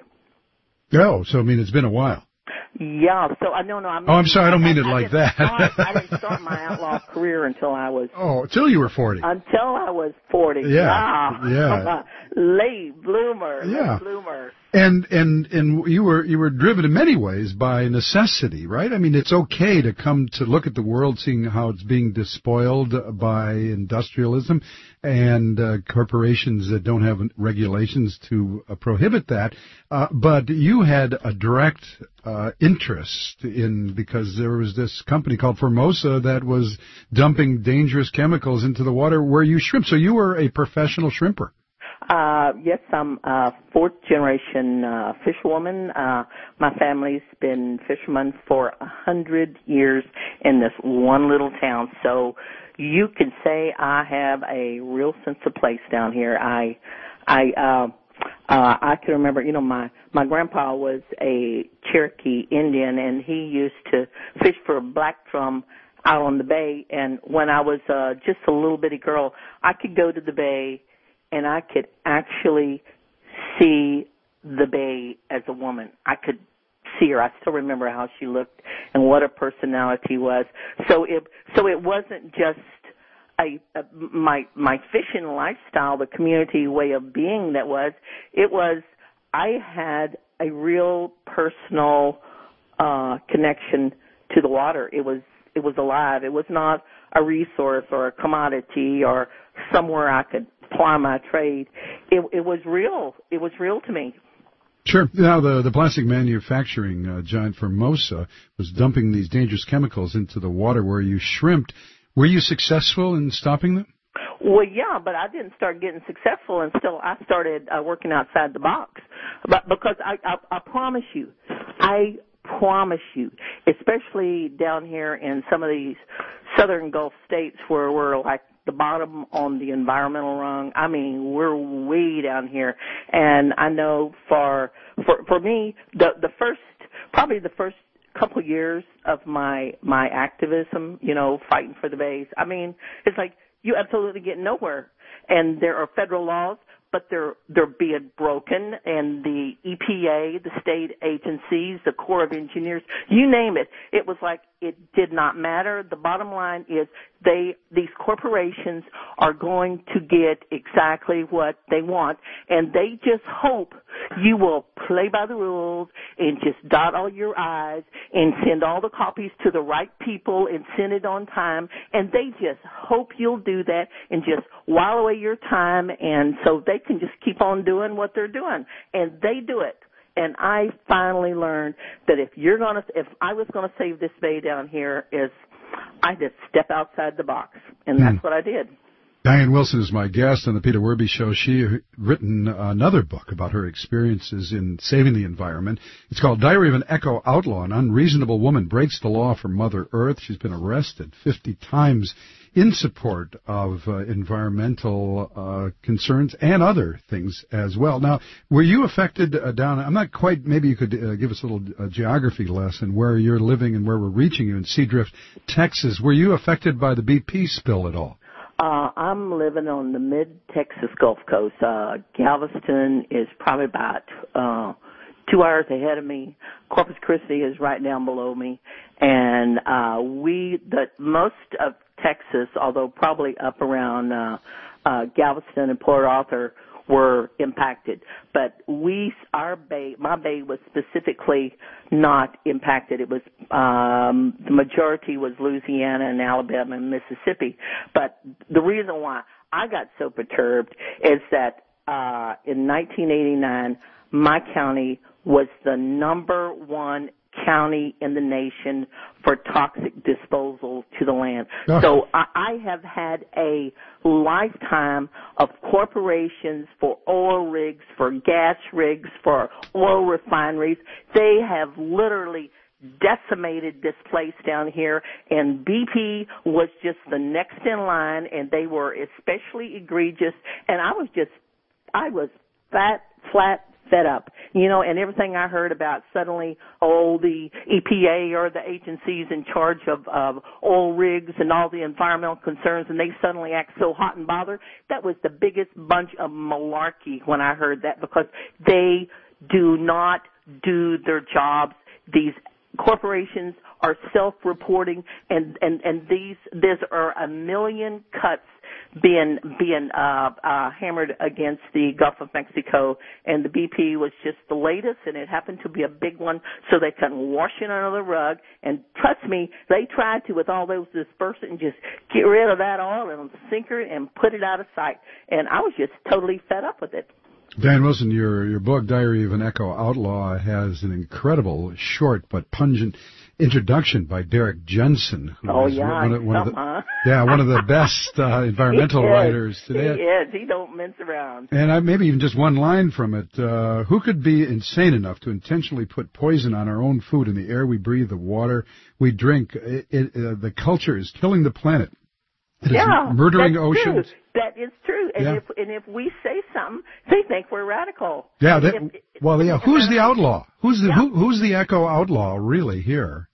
[SPEAKER 12] Oh, so I mean, it's been a while.
[SPEAKER 19] Yeah, so I no, no. I mean,
[SPEAKER 12] oh, I'm sorry, I don't mean
[SPEAKER 19] I,
[SPEAKER 12] it
[SPEAKER 19] I
[SPEAKER 12] like that.
[SPEAKER 19] Start, I didn't start my outlaw career until I was.
[SPEAKER 12] Oh, until you were forty.
[SPEAKER 19] Until I was forty.
[SPEAKER 12] Yeah,
[SPEAKER 19] wow.
[SPEAKER 12] yeah.
[SPEAKER 19] Late bloomer.
[SPEAKER 12] Yeah.
[SPEAKER 19] Late bloomer.
[SPEAKER 12] And and and you were you were driven in many ways by necessity, right? I mean, it's okay to come to look at the world, seeing how it's being despoiled by industrialism and uh, corporations that don't have regulations to uh, prohibit that. Uh, but you had a direct uh, interest in, because there was this company called Formosa that was dumping dangerous chemicals into the water where you shrimp. So you were a professional shrimper.
[SPEAKER 19] Uh, yes, I'm a fourth generation, uh, fisherwoman. Uh, my family's been fishermen for a hundred years in this one little town. So you could say I have a real sense of place down here. I, I, uh, uh, I can remember, you know, my, my grandpa was a Cherokee Indian, and he used to fish for black drum out on the bay. And when I was, uh, just a little bitty girl, I could go to the bay and I could actually see the bay as a woman. I could see her. I still remember how she looked and what her personality was. So it, so it wasn't just a I uh, my my fishing lifestyle, the community way of being that was, it was I had a real personal uh connection to the water. It was it was alive. It was not a resource or a commodity or somewhere I could ply my trade. It, it was real. It was real to me.
[SPEAKER 12] Sure. Now, the, the plastic manufacturing uh, giant Formosa was dumping these dangerous chemicals into the water where you shrimped. Were you successful in stopping them?
[SPEAKER 19] Well, yeah, but I didn't start getting successful until I started uh, working outside the box. But because I, I, I promise you, I promise you, especially down here in some of these southern Gulf states where we're like the bottom on the environmental rung. I mean, we're way down here. And I know for for for me, the the first probably the first couple of years of my my activism, you know, fighting for the bays. I mean, it's like you absolutely get nowhere. And there are federal laws, but they're they're being broken, and the E P A, the state agencies, the Corps of Engineers, you name it. It was like it did not matter. The bottom line is they these corporations are going to get exactly what they want, and they just hope you will play by the rules and just dot all your I's and send all the copies to the right people and send it on time, and they just hope you'll do that and just while away your time, and so they can just keep on doing what they're doing, and they do it. And I finally learned that if you're gonna, if I was gonna save this bay down here, is I just step outside the box, and that's mm. what I did.
[SPEAKER 12] Diane Wilson is my guest on the Peter Werby Show. She has written another book about her experiences in saving the environment. It's called Diary of an Eco Outlaw. An unreasonable woman breaks the law for Mother Earth. She's been arrested fifty times in support of uh, environmental uh, concerns and other things as well. Now, were you affected uh, down, I'm not quite, maybe you could uh, give us a little uh, geography lesson where you're living and where we're reaching you in Seadrift, Texas. Were you affected by the B P spill at all?
[SPEAKER 19] Uh, I'm living on the mid-Texas Gulf Coast. Uh, Galveston is probably about uh, two hours ahead of me. Corpus Christi is right down below me. And uh, we, the most of Texas, although probably up around uh, uh, Galveston and Port Arthur, were impacted. But we, our bay, my bay was specifically not impacted. It was, um, the majority was Louisiana and Alabama and Mississippi. But the reason why I got so perturbed is that, uh, in nineteen eighty-nine, my county was the number one county in the nation for toxic disposal to the land. Oh. So I, I have had a lifetime of corporations for oil rigs, for gas rigs, for oil refineries. They have literally decimated this place down here, and B P was just the next in line, and they were especially egregious, and I was just, I was fat, flat, fed up, you know, and everything I heard about suddenly, oh, the E P A or the agencies in charge of, of oil rigs and all the environmental concerns, and they suddenly act so hot and bothered. That was the biggest bunch of malarkey when I heard that, because they do not do their jobs. These corporations are self-reporting, and, and, and these, there are a million cuts being being uh, uh, hammered against the Gulf of Mexico, and the B P was just the latest, and it happened to be a big one, so they couldn't wash it under the rug. And trust me, they tried to, with all those dispersants, just get rid of that oil and sinker it and put it out of sight. And I was just totally fed up with it.
[SPEAKER 12] Dan Wilson, your your book, Diary of an Eco Outlaw, has an incredible, short but pungent introduction by Derek Jensen. Who
[SPEAKER 19] oh
[SPEAKER 12] is
[SPEAKER 19] yeah,
[SPEAKER 12] one of, one of the,
[SPEAKER 19] huh?
[SPEAKER 12] yeah, one of the best uh, environmental
[SPEAKER 19] he
[SPEAKER 12] writers today.
[SPEAKER 19] He is. He don't mince around.
[SPEAKER 12] And I, maybe even just one line from it. Uh, who could be insane enough to intentionally put poison on our own food in the air we breathe, the water we drink? It, it, uh, the culture is killing the planet. It
[SPEAKER 19] yeah,
[SPEAKER 12] is murdering
[SPEAKER 19] that's
[SPEAKER 12] oceans.
[SPEAKER 19] True. That is true. And
[SPEAKER 12] yeah.
[SPEAKER 19] if and if we say something, they think we're radical.
[SPEAKER 12] Yeah. That,
[SPEAKER 19] if,
[SPEAKER 12] well, yeah. Who's the outlaw? Who's the
[SPEAKER 19] yeah.
[SPEAKER 12] who, who's the eco outlaw really here?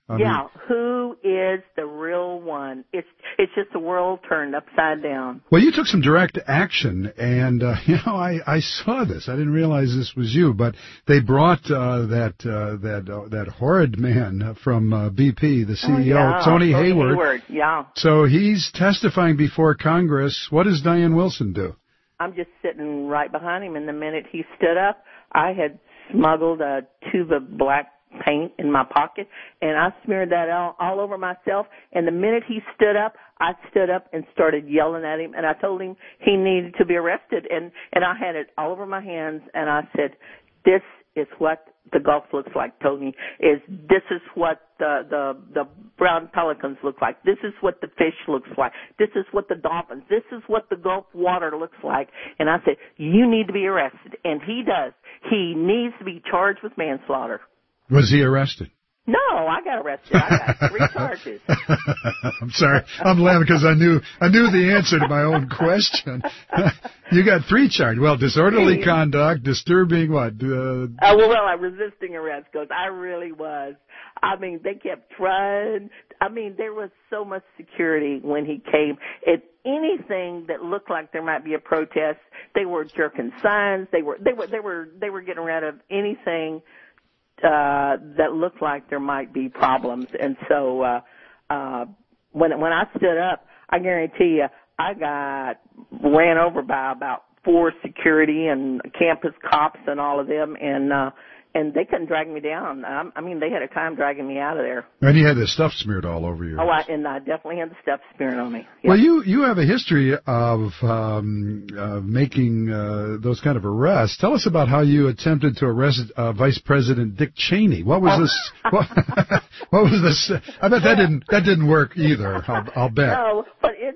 [SPEAKER 12] I
[SPEAKER 19] yeah,
[SPEAKER 12] mean,
[SPEAKER 19] who is the real one? It's it's just the world turned upside down.
[SPEAKER 12] well, you took some direct action, and uh, you know, I, I saw this. I didn't realize this was you, but they brought uh, that uh, that uh, that horrid man from uh, B P, the C E O,
[SPEAKER 19] oh, yeah.
[SPEAKER 12] Tony,
[SPEAKER 19] Tony
[SPEAKER 12] Hayward.
[SPEAKER 19] Hayward. Yeah.
[SPEAKER 12] So he's testifying before Congress. What does Diane Wilson do?
[SPEAKER 19] I'm just sitting right behind him, and the minute he stood up, I had smuggled a tube of black paint in my pocket, and I smeared that all, all over myself. And the minute he stood up, I stood up and started yelling at him, and I told him he needed to be arrested. And, and I had it all over my hands, and I said, this is what the Gulf looks like, Tony, is this is what the, the, the brown pelicans look like. This is what the fish looks like. This is what the dolphins, this is what the Gulf water looks like. And I said, you need to be arrested. And he does. He needs to be charged with manslaughter.
[SPEAKER 12] Was he arrested?
[SPEAKER 19] No, I got arrested. I got three charges.
[SPEAKER 12] I'm sorry. I'm laughing because I knew I knew the answer to my own question. You got three charges. Well, disorderly conduct, disturbing what? Uh,
[SPEAKER 19] uh, well, well, I'm resisting arrest because I really was. I mean, they kept trying. I mean, there was so much security when he came. If anything that looked like there might be a protest, they were jerking signs. They were they were they were they were getting rid of anything Uh, that looked like there might be problems. And so, uh, uh, when, when I stood up, I guarantee you, I got ran over by about four security and campus cops and all of them, and, uh, and they couldn't drag me down. I, I mean, they had a time dragging me out of there.
[SPEAKER 12] And you had the stuff smeared all over you.
[SPEAKER 19] Oh, I, and I definitely had the stuff smeared on me. Yeah.
[SPEAKER 12] Well, you, you have a history of um, uh, making uh, those kind of arrests. Tell us about how you attempted to arrest uh, Vice President Dick Cheney. What was
[SPEAKER 19] oh.
[SPEAKER 12] this? What, what was this? I bet that didn't that didn't work either. I'll, I'll bet.
[SPEAKER 19] No, but it's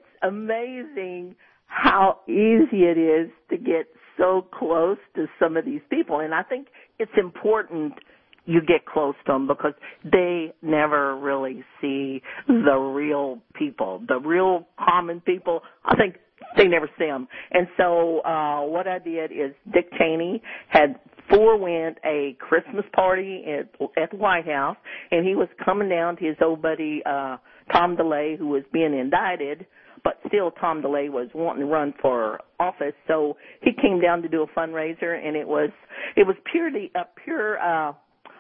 [SPEAKER 19] amazing how easy it is to get so close to some of these people, and I think it's important you get close to them because they never really see the real people, the real common people. I think they never see them. And so uh, what I did is Dick Cheney had forewent a Christmas party at, at the White House, and he was coming down to his old buddy uh, Tom DeLay, who was being indicted. But still, Tom DeLay was wanting to run for office, so he came down to do a fundraiser, and it was it was purely uh, pure, uh,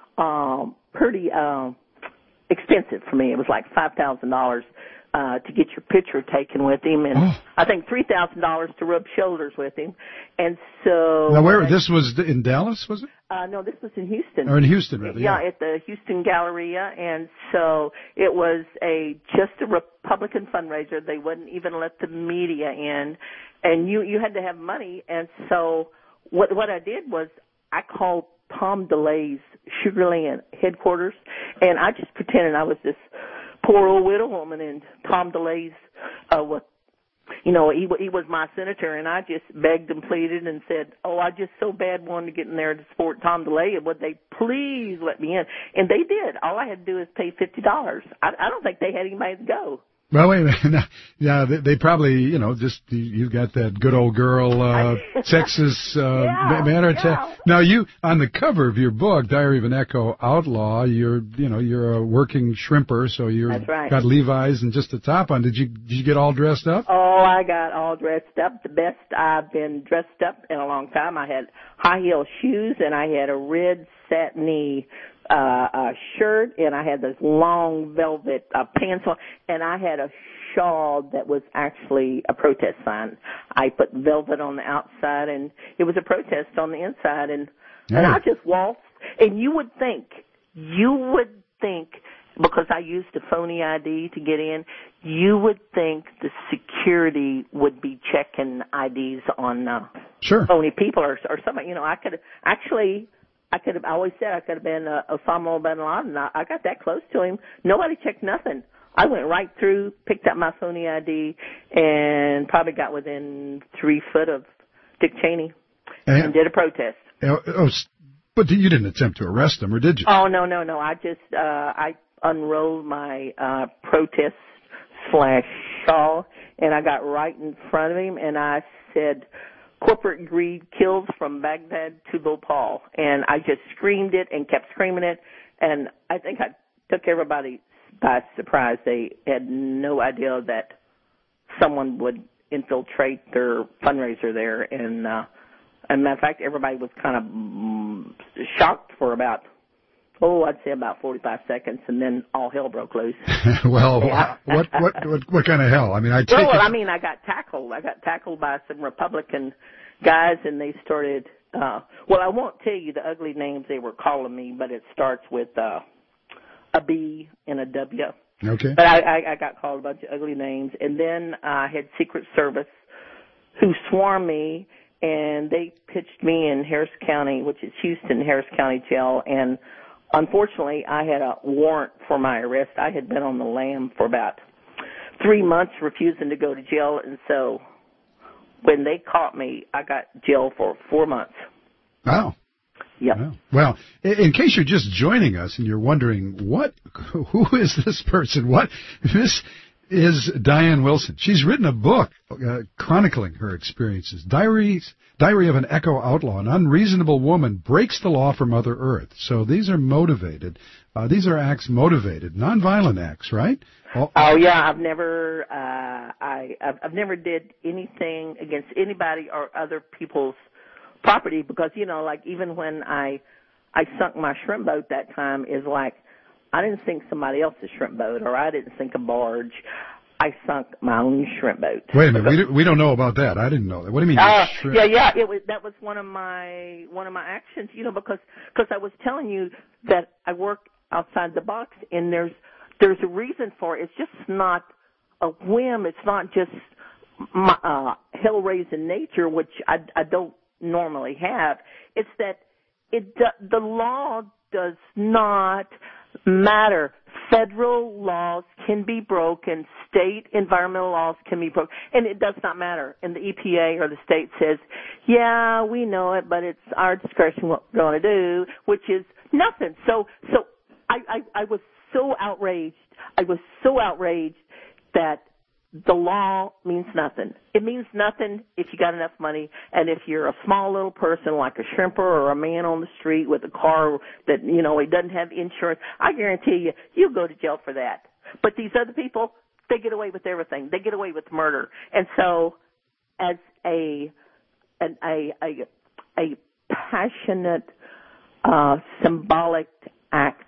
[SPEAKER 19] um, pretty uh, expensive for me. It was like five thousand dollars uh, to get your picture taken with him, and oh. I think three thousand dollars to rub shoulders with him. And so
[SPEAKER 12] now, where uh, this was in Dallas, was it?
[SPEAKER 19] Uh, no, this was in Houston.
[SPEAKER 12] Or in Houston, rather.
[SPEAKER 19] Yeah,
[SPEAKER 12] yeah,
[SPEAKER 19] at the Houston Galleria, and so it was a just a Republican fundraiser. They wouldn't even let the media in, and you you had to have money. And so what what I did was I called Tom DeLay's Sugarland headquarters, and I just pretended I was this poor old widow woman, and Tom DeLay's uh, was. You know, he, he was my senator, and I just begged and pleaded and said, oh, I just so bad wanted to get in there to support Tom DeLay, and would they please let me in? And they did. All I had to do is pay fifty dollars. I, I don't think they had anybody to go.
[SPEAKER 12] Well, wait a minute. Yeah, they, they probably, you know, just, you, you got that good old girl, uh, Texas, uh,
[SPEAKER 19] yeah,
[SPEAKER 12] manner.
[SPEAKER 19] yeah.
[SPEAKER 12] Now you, on the cover of your book, Diary of an Echo Outlaw, you're, you know, you're a working shrimper, so you're,
[SPEAKER 19] That's right.
[SPEAKER 12] got Levi's and just a top on. Did you, did you get all dressed up?
[SPEAKER 19] Oh, I got all dressed up. The best I've been dressed up in a long time. I had high heel shoes, and I had a red satiny uh, uh, shirt, and I had this long velvet uh, pants on, and I had a shawl that was actually a protest sign. I put velvet on the outside, and it was a protest on the inside, and, yeah. and I just waltzed. And you would think, you would think, because I used a phony I D to get in, you would think the security would be checking I Ds on uh,
[SPEAKER 12] sure.
[SPEAKER 19] phony people or, or somebody. You know, I could actually... I could have I always said I could have been uh, Osama bin Laden. I, I got that close to him. Nobody checked nothing. I went right through, picked up my phony I D, and probably got within three foot of Dick Cheney and, and did a protest.
[SPEAKER 12] Oh, oh, but you didn't attempt to arrest him, or did you?
[SPEAKER 19] Oh, no, no, no. I just uh, I unrolled my uh, protest slash shawl, and I got right in front of him, and I said, corporate greed kills from Baghdad to Bhopal. And I just screamed it and kept screaming it. And I think I took everybody by surprise. They had no idea that someone would infiltrate their fundraiser there, and uh, as a matter of fact, everybody was kind of mm, shocked for about, oh, I'd say about forty-five seconds, and then all hell broke loose.
[SPEAKER 12] Well,
[SPEAKER 19] Yeah.
[SPEAKER 12] what, what what what kind of hell? I mean, I take
[SPEAKER 19] well,
[SPEAKER 12] it.
[SPEAKER 19] I mean, I got tackled. I got tackled by some Republican guys, and they started. Uh, well, I won't tell you the ugly names they were calling me, but it starts with uh, a B and a W.
[SPEAKER 12] Okay.
[SPEAKER 19] But I, I, I got called a bunch of ugly names, and then I had Secret Service who swarmed me, and they pitched me in Harris County, which is Houston, Harris County Jail, and unfortunately, I had a warrant for my arrest. I had been on the lam for about three months, refusing to go to jail, and so when they caught me, I got jail for four months.
[SPEAKER 12] Wow.
[SPEAKER 19] Yep.
[SPEAKER 12] Wow. Well, in, in case you're just joining us and you're wondering, what, who is this person? What? This is Diane Wilson. She's written a book uh, chronicling her experiences. Diaries, Diary of an Echo Outlaw, an unreasonable woman breaks the law for Mother Earth. So these are motivated. Uh, these are acts motivated, nonviolent acts, right?
[SPEAKER 19] Oh, oh yeah, I've never, uh, I, I've, I've never did anything against anybody or other people's property because, you know, like even when I, I sunk my shrimp boat that time is like, I didn't sink somebody else's shrimp boat or I didn't sink a barge. I sunk my own shrimp boat.
[SPEAKER 12] Wait a minute, we, do, we don't know about that. I didn't know that. What do you mean?
[SPEAKER 19] Uh,
[SPEAKER 12] shrimp?
[SPEAKER 19] yeah, yeah, it was, that was one of my, one of my actions, you know, because, because I was telling you that I work outside the box and there's, There's a reason for it. It's just not a whim. It's not just my, uh, hell-raising nature, which I, I don't normally have. It's that it the law does not matter. Federal laws can be broken. State environmental laws can be broken. And it does not matter. And the E P A or the state says, yeah, we know it, but it's our discretion what we're going to do, which is nothing. So, so I, I, I was so outraged. I was so outraged that the law means nothing. It means nothing if you got enough money, and if you're a small little person like a shrimper or a man on the street with a car that, you know, he doesn't have insurance, I guarantee you, you go to jail for that. But these other people, they get away with everything. They get away with murder. And so as a, an, a, a, a passionate, uh, symbolic act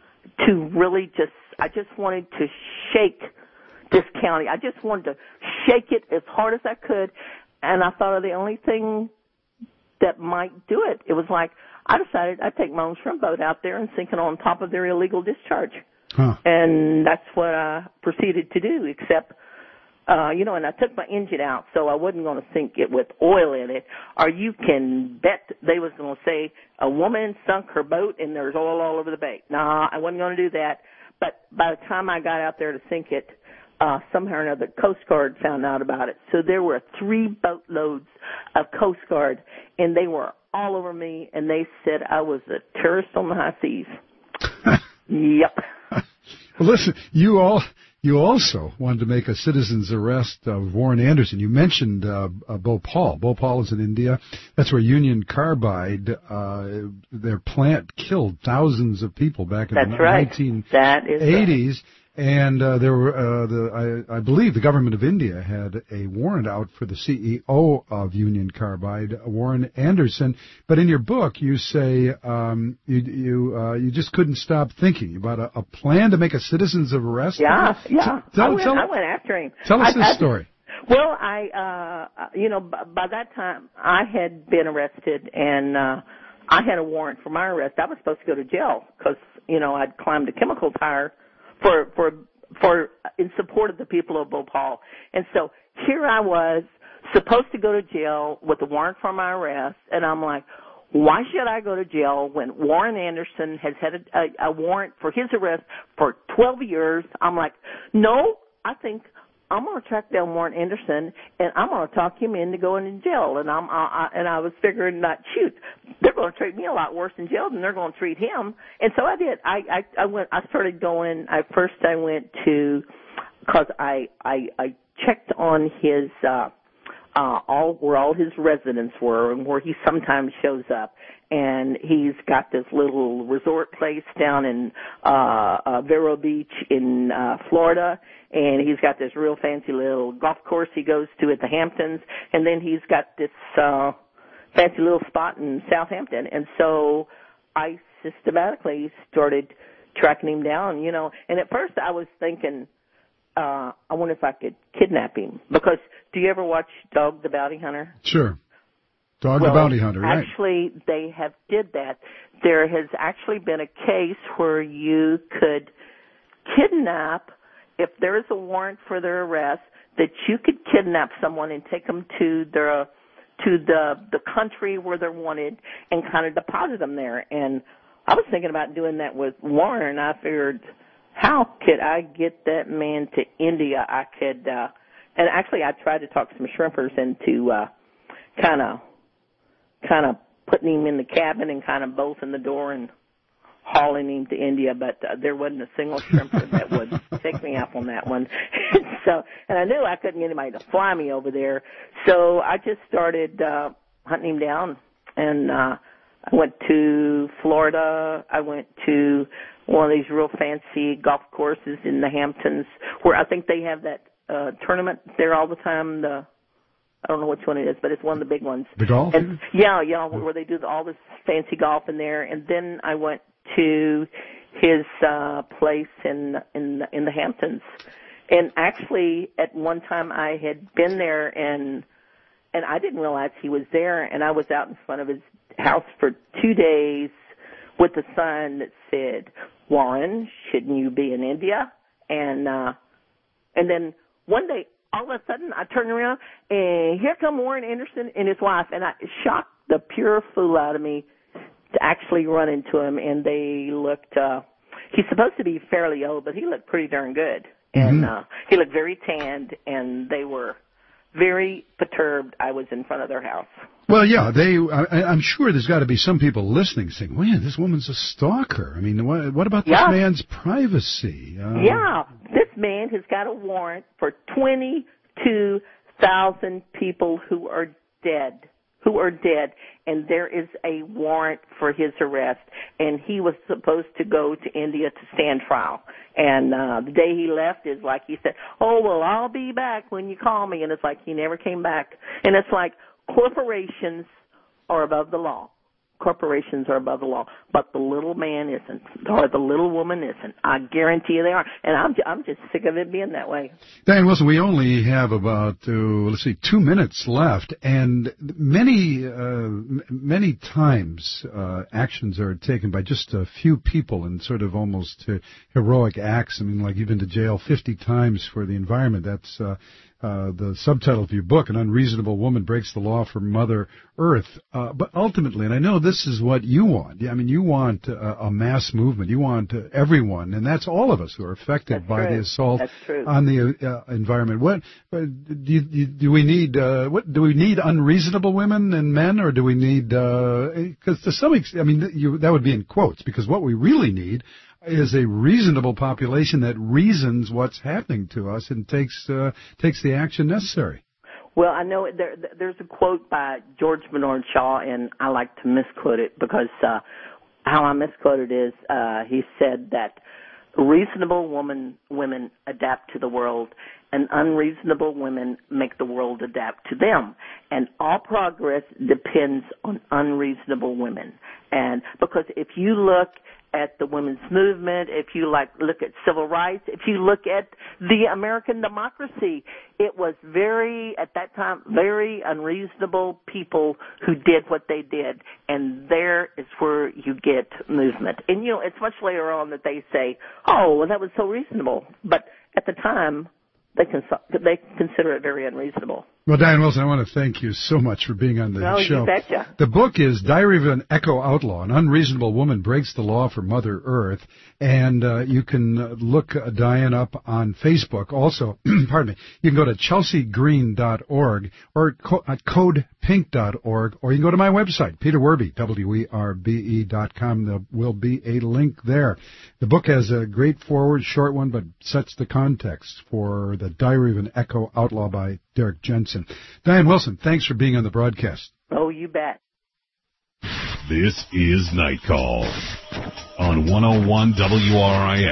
[SPEAKER 19] to really just, I just wanted to shake this county. I just wanted to shake it as hard as I could, and I thought of the only thing that might do it. It was like, I decided I'd take my own shrimp boat out there and sink it on top of their illegal discharge.
[SPEAKER 12] Huh.
[SPEAKER 19] And that's what I proceeded to do, except, uh, you know, and I took my engine out, so I wasn't going to sink it with oil in it, or you can bet they was going to say a woman sunk her boat and there's oil all over the bay. Nah, I wasn't going to do that. But by the time I got out there to sink it, uh, somehow or another, Coast Guard found out about it. So there were three boatloads of Coast Guard, and they were all over me, and they said I was a terrorist on the high seas. Yep.
[SPEAKER 12] Well, listen, you all, you also wanted to make a citizen's arrest of Warren Anderson. You mentioned uh, uh, Bhopal. Bhopal is in India. That's where Union Carbide, uh, their plant killed thousands of people back in
[SPEAKER 19] That's
[SPEAKER 12] the
[SPEAKER 19] right.
[SPEAKER 12] nineteen eighties.
[SPEAKER 19] That is right.
[SPEAKER 12] And uh, there were, uh, the, I, I believe the government of India had a warrant out for the C E O of Union Carbide, Warren Anderson. But in your book, you say um, you you uh, you just couldn't stop thinking about a, a plan to make a citizen's arrest.
[SPEAKER 19] Yeah, yeah.
[SPEAKER 12] Tell,
[SPEAKER 19] I, went,
[SPEAKER 12] tell,
[SPEAKER 19] I went after him.
[SPEAKER 12] Tell us
[SPEAKER 19] I,
[SPEAKER 12] this
[SPEAKER 19] I,
[SPEAKER 12] story.
[SPEAKER 19] Well, I, uh, you know, by, by that time, I had been arrested, and uh, I had a warrant for my arrest. I was supposed to go to jail because, you know, I'd climbed a chemical tire for for for in support of the people of Bhopal. And so here I was supposed to go to jail with a warrant for my arrest, and I'm like, why should I go to jail when Warren Anderson has had a, a, a warrant for his arrest for twelve years? I'm like, no, I think I'm going to track down Warren Anderson, and I'm going to talk him into going in jail. And I'm, I, I, and I was figuring that, shoot, they're going to treat me a lot worse in jail than they're going to treat him. And so I did. I, I, I went. I started going. I first I went to, because I, I, I checked on his uh, uh, all where all his residents were and where he sometimes shows up. And he's got this little resort place down in uh, uh, Vero Beach in uh, Florida, and he's got this real fancy little golf course he goes to at the Hamptons, and then he's got this uh, fancy little spot in Southampton. And so I systematically started tracking him down, you know. And at first I was thinking, uh, I wonder if I could kidnap him. Because do you ever watch Dog the Bounty Hunter?
[SPEAKER 12] Sure. Dog
[SPEAKER 19] well,
[SPEAKER 12] the Bounty Hunter, right.
[SPEAKER 19] Actually, they have did that. There has actually been a case where you could kidnap, if there is a warrant for their arrest, that you could kidnap someone and take them to their to the the country where they're wanted and kind of deposit them there. And I was thinking about doing that with Warren. I figured, how could I get that man to India? I could, uh, and actually I tried to talk some shrimpers into uh, kind of kind of putting him in the cabin and kind of bolting the door and hauling him to India, but uh, there wasn't a single shrimper that would take me up on that one. So, and I knew I couldn't get anybody to fly me over there, so I just started uh, hunting him down, and uh, I went to Florida. I went to one of these real fancy golf courses in the Hamptons, where I think they have that uh, tournament there all the time. The I don't know which one it is, but it's one of the big ones.
[SPEAKER 12] The golf?
[SPEAKER 19] And, yeah, yeah, where they do all this fancy golf in there. And then I went to his uh, place in in in the Hamptons. And actually, at one time, I had been there, and and I didn't realize he was there. And I was out in front of his house for two days with a sign that said, "Warren, shouldn't you be in India?" And uh, and then one day, all of a sudden, I turned around, and here come Warren Anderson and his wife, and I it shocked the pure fool out of me to actually run into him, and they looked, uh, he's supposed to be fairly old, but he looked pretty darn good, and
[SPEAKER 12] Mm-hmm.
[SPEAKER 19] uh, he looked very tanned, and they were very perturbed I was in front of their house.
[SPEAKER 12] Well, yeah, they. I, I'm sure there's got to be some people listening saying, "Man, this woman's a stalker." I mean, what, what about this
[SPEAKER 19] Yeah.
[SPEAKER 12] man's privacy? Uh,
[SPEAKER 19] Yeah, this man has got a warrant for twenty-two thousand people who are dead, who are dead, and there is a warrant for his arrest, and he was supposed to go to India to stand trial. And uh, the day he left is like he said, "Oh, well, I'll be back when you call me," and it's like he never came back. And it's like corporations are above the law. Corporations are above the law, but the little man isn't, or the little woman isn't. I guarantee you they are, and I'm I'm just sick of it being that way.
[SPEAKER 12] Diane Wilson, we only have about uh, let's see, two minutes left, and many uh, many times uh, actions are taken by just a few people in sort of almost uh, heroic acts. I mean, like you've been to jail fifty times for the environment. That's uh, uh, the subtitle of your book, An Unreasonable Woman Breaks the Law for Mother Earth. Uh, but ultimately, and I know this is what you want. I mean, you want uh, a mass movement. You want uh, everyone, and that's all of us who are affected
[SPEAKER 19] That's
[SPEAKER 12] by
[SPEAKER 19] true.
[SPEAKER 12] the assault
[SPEAKER 19] That's true.
[SPEAKER 12] on the uh, environment. What uh, do, you, do we need? Uh, what do we need? Unreasonable women and men, or do we need? Because to some extent, I mean, you, that would be in quotes. Because what we really need is a reasonable population that reasons what's happening to us and takes uh, takes the action necessary.
[SPEAKER 19] Well, I know there, there's a quote by George Bernard Shaw, and I like to misquote it because uh, how I misquote it is uh, he said that reasonable woman, women adapt to the world, and unreasonable women make the world adapt to them. And all progress depends on unreasonable women. And because if you look at the women's movement, if you like look at civil rights, if you look at the American democracy, it was very, at that time, very unreasonable people who did what they did. And there is where you get movement. And, you know, it's much later on that they say, oh, well, that was so reasonable. But at the time, they, cons- they consider it very unreasonable.
[SPEAKER 12] Well, Diane Wilson, I want to thank you so much for being on the
[SPEAKER 19] No,
[SPEAKER 12] show.
[SPEAKER 19] you betcha.
[SPEAKER 12] The book is Diary of an Eco Outlaw, An Unreasonable Woman Breaks the Law for Mother Earth. And uh, you can uh, look uh, Diane up on Facebook. Also, pardon me, you can go to chelsea green dot org or co- at code pink dot org, or you can go to my website, Peter Werbe, W E R B E dot com. There will be a link there. The book has a great forward, short one, but sets the context for the Diary of an Eco Outlaw by Derek Jensen. And Diane Wilson, thanks for being on the broadcast.
[SPEAKER 19] Oh, you bet.
[SPEAKER 18] This is Night Call on one oh one W R I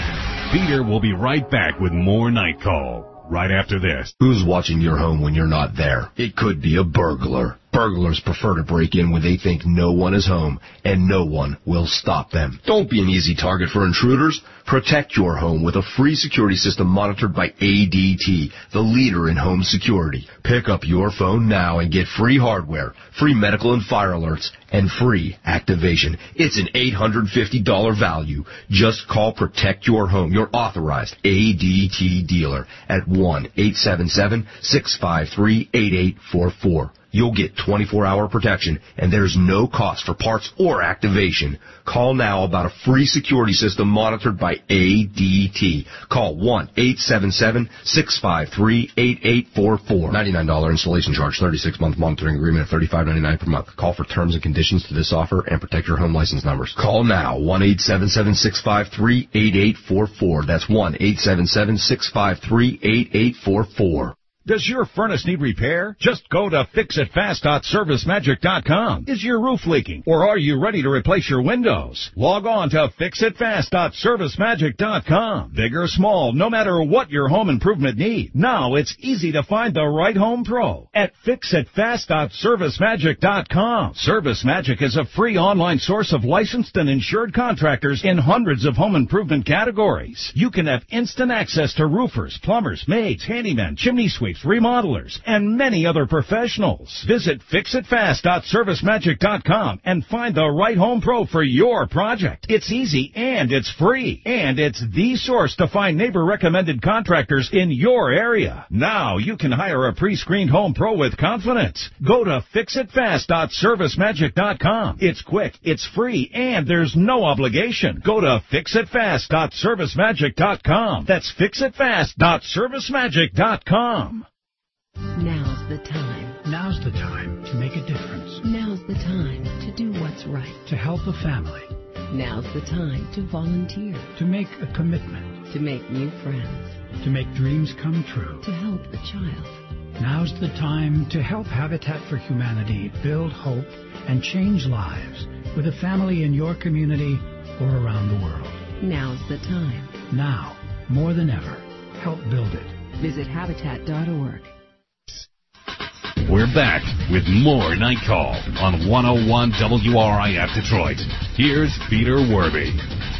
[SPEAKER 18] F. Peter will be right back with more Night Call right after this.
[SPEAKER 1] Who's watching your home when you're not there? It could be a burglar. Burglars prefer to break in when they think no one is home, and no one will stop them. Don't be an easy target for intruders. Protect your home with a free security system monitored by A D T, the leader in home security. Pick up your phone now and get free hardware, free medical and fire alerts, and free activation. It's an eight hundred fifty dollars value. Just call Protect Your Home, your authorized A D T dealer, at one eight seven seven, six five three, eight eight four four. You'll get twenty-four hour protection, and there's no cost for parts or activation. Call now about a free security system monitored by A D T. Call one eight seven seven, six five three, eight eight four four. ninety-nine dollars installation charge, thirty-six month monitoring agreement at thirty-five ninety-nine per month. Call for terms and conditions to this offer and protect your home license numbers. Call now, one eight seven seven, six five three, eight eight four four. That's one eight seven seven, six five three, eight eight four four.
[SPEAKER 9] Does your furnace need repair? Just go to fix it fast dot service magic dot com. Is your roof leaking, or are you ready to replace your windows? Log on to fix it fast dot service magic dot com. Big or small, no matter what your home improvement need, now it's easy to find the right home pro at fix it fast dot service magic dot com. ServiceMagic is a free online source of licensed and insured contractors in hundreds of home improvement categories. You can have instant access to roofers, plumbers, maids, handymen, chimney sweeps, remodelers, and many other professionals. Visit fix it fast dot service magic dot com and find the right home pro for your project. It's easy and it's free, and it's the source to find neighbor-recommended contractors in your area. Now you can hire a pre-screened home pro with confidence. Go to fix it fast dot service magic dot com. It's quick, it's free, and there's no obligation. Go to fix it fast dot service magic dot com. That's fix it fast dot service magic dot com.
[SPEAKER 20] Now's the time.
[SPEAKER 8] Now's the time to make a difference.
[SPEAKER 20] Now's the time to do what's right.
[SPEAKER 8] To help a family.
[SPEAKER 20] Now's the time to volunteer.
[SPEAKER 8] To make a commitment.
[SPEAKER 20] To make new friends.
[SPEAKER 8] To make dreams come true.
[SPEAKER 20] To help a child.
[SPEAKER 8] Now's the time to help Habitat for Humanity build hope and change lives with a family in your community or around the world.
[SPEAKER 20] Now's the time.
[SPEAKER 8] Now, more than ever, help build it.
[SPEAKER 20] Visit habitat dot org.
[SPEAKER 18] We're back with more Night Call on one oh one W R I F Detroit. Here's Peter Werby.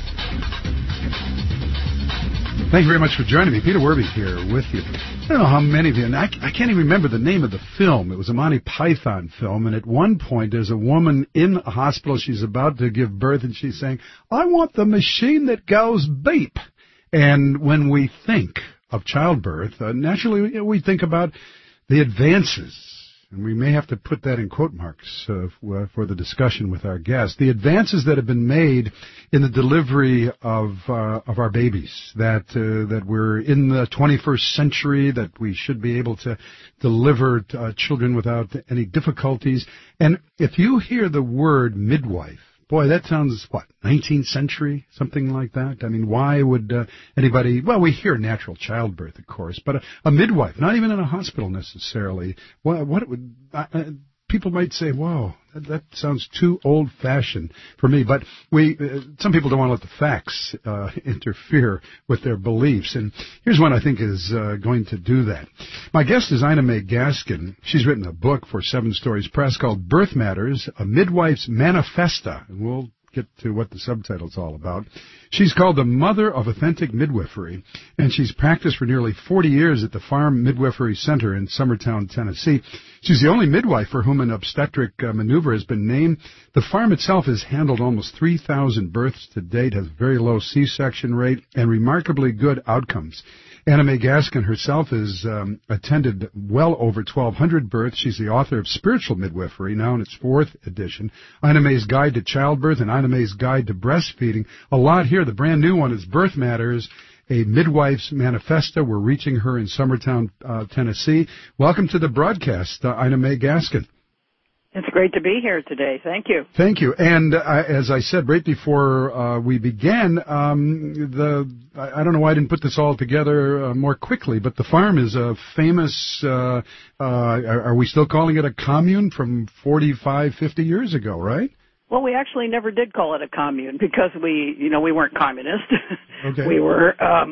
[SPEAKER 12] Thank you very much for joining me. Peter Werby here with you. I don't know how many of you, and I, I can't even remember the name of the film. It was a Monty Python film, and at one point there's a woman in a hospital. She's about to give birth, and she's saying, I want the machine that goes beep. And when we think of childbirth, uh, naturally you know, we think about the advances, and we may have to put that in quote marks uh, for, for the discussion with our guest, the advances that have been made in the delivery of uh, of our babies, that uh, that we're in the twenty-first century, that we should be able to deliver uh, children without any difficulties. And if you hear the word midwife, boy, that sounds, what, nineteenth century, something like that? I mean, why would uh, anybody, well, we hear natural childbirth, of course, but a, a midwife, not even in a hospital necessarily, what, what it would, uh, people might say, whoa, that, that sounds too old-fashioned for me. But we, uh, some people don't want to let the facts uh, interfere with their beliefs. And here's one I think is uh, going to do that. My guest is Ina May Gaskin. She's written a book for Seven Stories Press called Birth Matters, A Midwife's Manifesta. And we'll get to what the subtitle's all about. She's called the mother of authentic midwifery, and she's practiced for nearly forty years at the Farm Midwifery Center in Summertown, Tennessee. She's the only midwife for whom an obstetric uh, maneuver has been named. The farm itself has handled almost three thousand births to date, has a very low C-section rate, and remarkably good outcomes. Ina May Gaskin herself has um, attended well over twelve hundred births. She's the author of Spiritual Midwifery, now in its fourth edition, Ina May's Guide to Childbirth, and Ina May's Guide to Breastfeeding. A lot here. The brand new one is Birth Matters, a Midwife's Manifesta. We're reaching her in Summertown, uh, Tennessee. Welcome to the broadcast, uh, Ina May Gaskin.
[SPEAKER 2] It's great to be here today. Thank you.
[SPEAKER 12] Thank you. And uh, as I said right before uh, we began, um, the I, I don't know why I didn't put this all together uh, more quickly, but the farm is a famous, uh, uh, are, are we still calling it a commune from forty-five, fifty years ago, right?
[SPEAKER 2] Well, we actually never did call it a commune because we, you know, we weren't communist.
[SPEAKER 12] Okay.
[SPEAKER 2] We were um,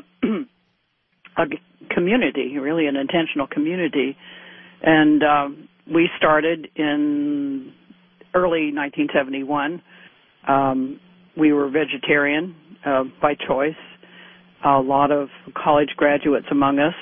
[SPEAKER 2] a community, really an intentional community. And um, we started in early nineteen seventy-one. Um, we were vegetarian uh, by choice. A lot of college graduates among us.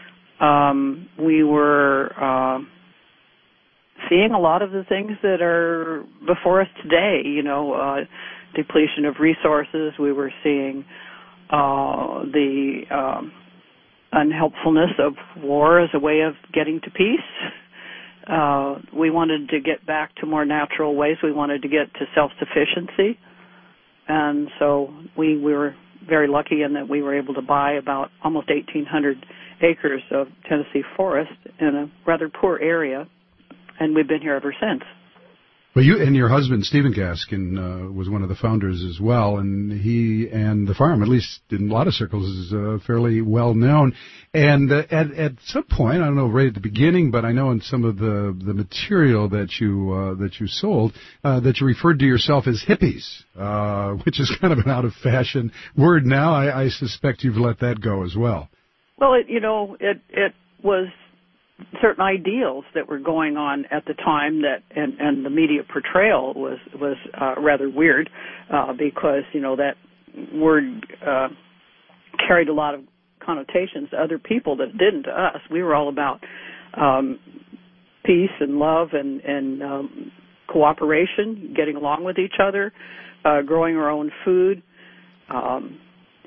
[SPEAKER 2] Um, we were uh, seeing a lot of the things that are before us today, you know, uh, depletion of resources. We were seeing uh, the um, unhelpfulness of war as a way of getting to peace. Uh, we wanted to get back to more natural ways. We wanted to get to self-sufficiency. And so we, we were very lucky in that we were able to buy about almost eighteen hundred acres of Tennessee forest in a rather poor area, and we've been here ever since.
[SPEAKER 12] Well, you and your husband, Stephen Gaskin, uh, was one of the founders as well, and he and the farm, at least in a lot of circles, is uh, fairly well known. And uh, at at some point, I don't know, right at the beginning, but I know in some of the the material that you uh, that you sold, uh, that you referred to yourself as hippies, uh, which is kind of an out of fashion word now. I, I suspect you've let that go as well.
[SPEAKER 2] Well, it, you know, it it was certain ideals that were going on at the time that, and, and the media portrayal was was uh, rather weird uh, because, you know, that word uh, carried a lot of connotations to other people that it didn't to us. We were all about um, peace and love and, and um, cooperation, getting along with each other, uh, growing our own food. Um,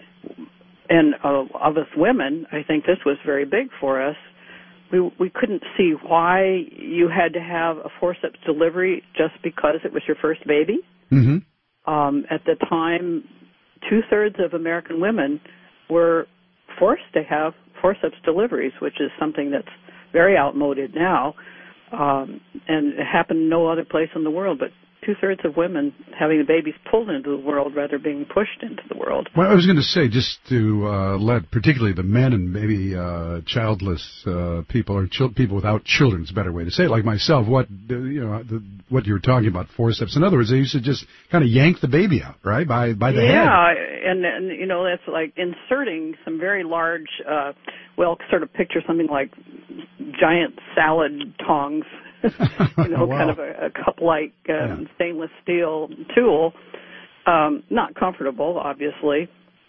[SPEAKER 2] and uh, of us women, I think this was very big for us. We we couldn't see why you had to have a forceps delivery just because it was your first baby.
[SPEAKER 12] Mm-hmm.
[SPEAKER 2] Um, at the time, two-thirds of American women were forced to have forceps deliveries, which is something that's very outmoded now, um, and it happened no other place in the world. But two-thirds of women having the babies pulled into the world rather being pushed into the world.
[SPEAKER 12] Well, I was going to say, just to uh, let particularly the men and maybe uh, childless uh, people or chil- people without children, it's a better way to say it, like myself, what uh, you know, the, what you were talking about, forceps. In other words, they used to just kind of yank the baby out, right, by by the
[SPEAKER 2] yeah,
[SPEAKER 12] head.
[SPEAKER 2] Yeah, and, and, you know, that's like inserting some very large, uh, well, sort of picture something like giant salad tongs, you know,
[SPEAKER 12] wow.
[SPEAKER 2] kind of a, a cup-like uh,
[SPEAKER 12] yeah.
[SPEAKER 2] stainless steel tool. Um, not comfortable, obviously,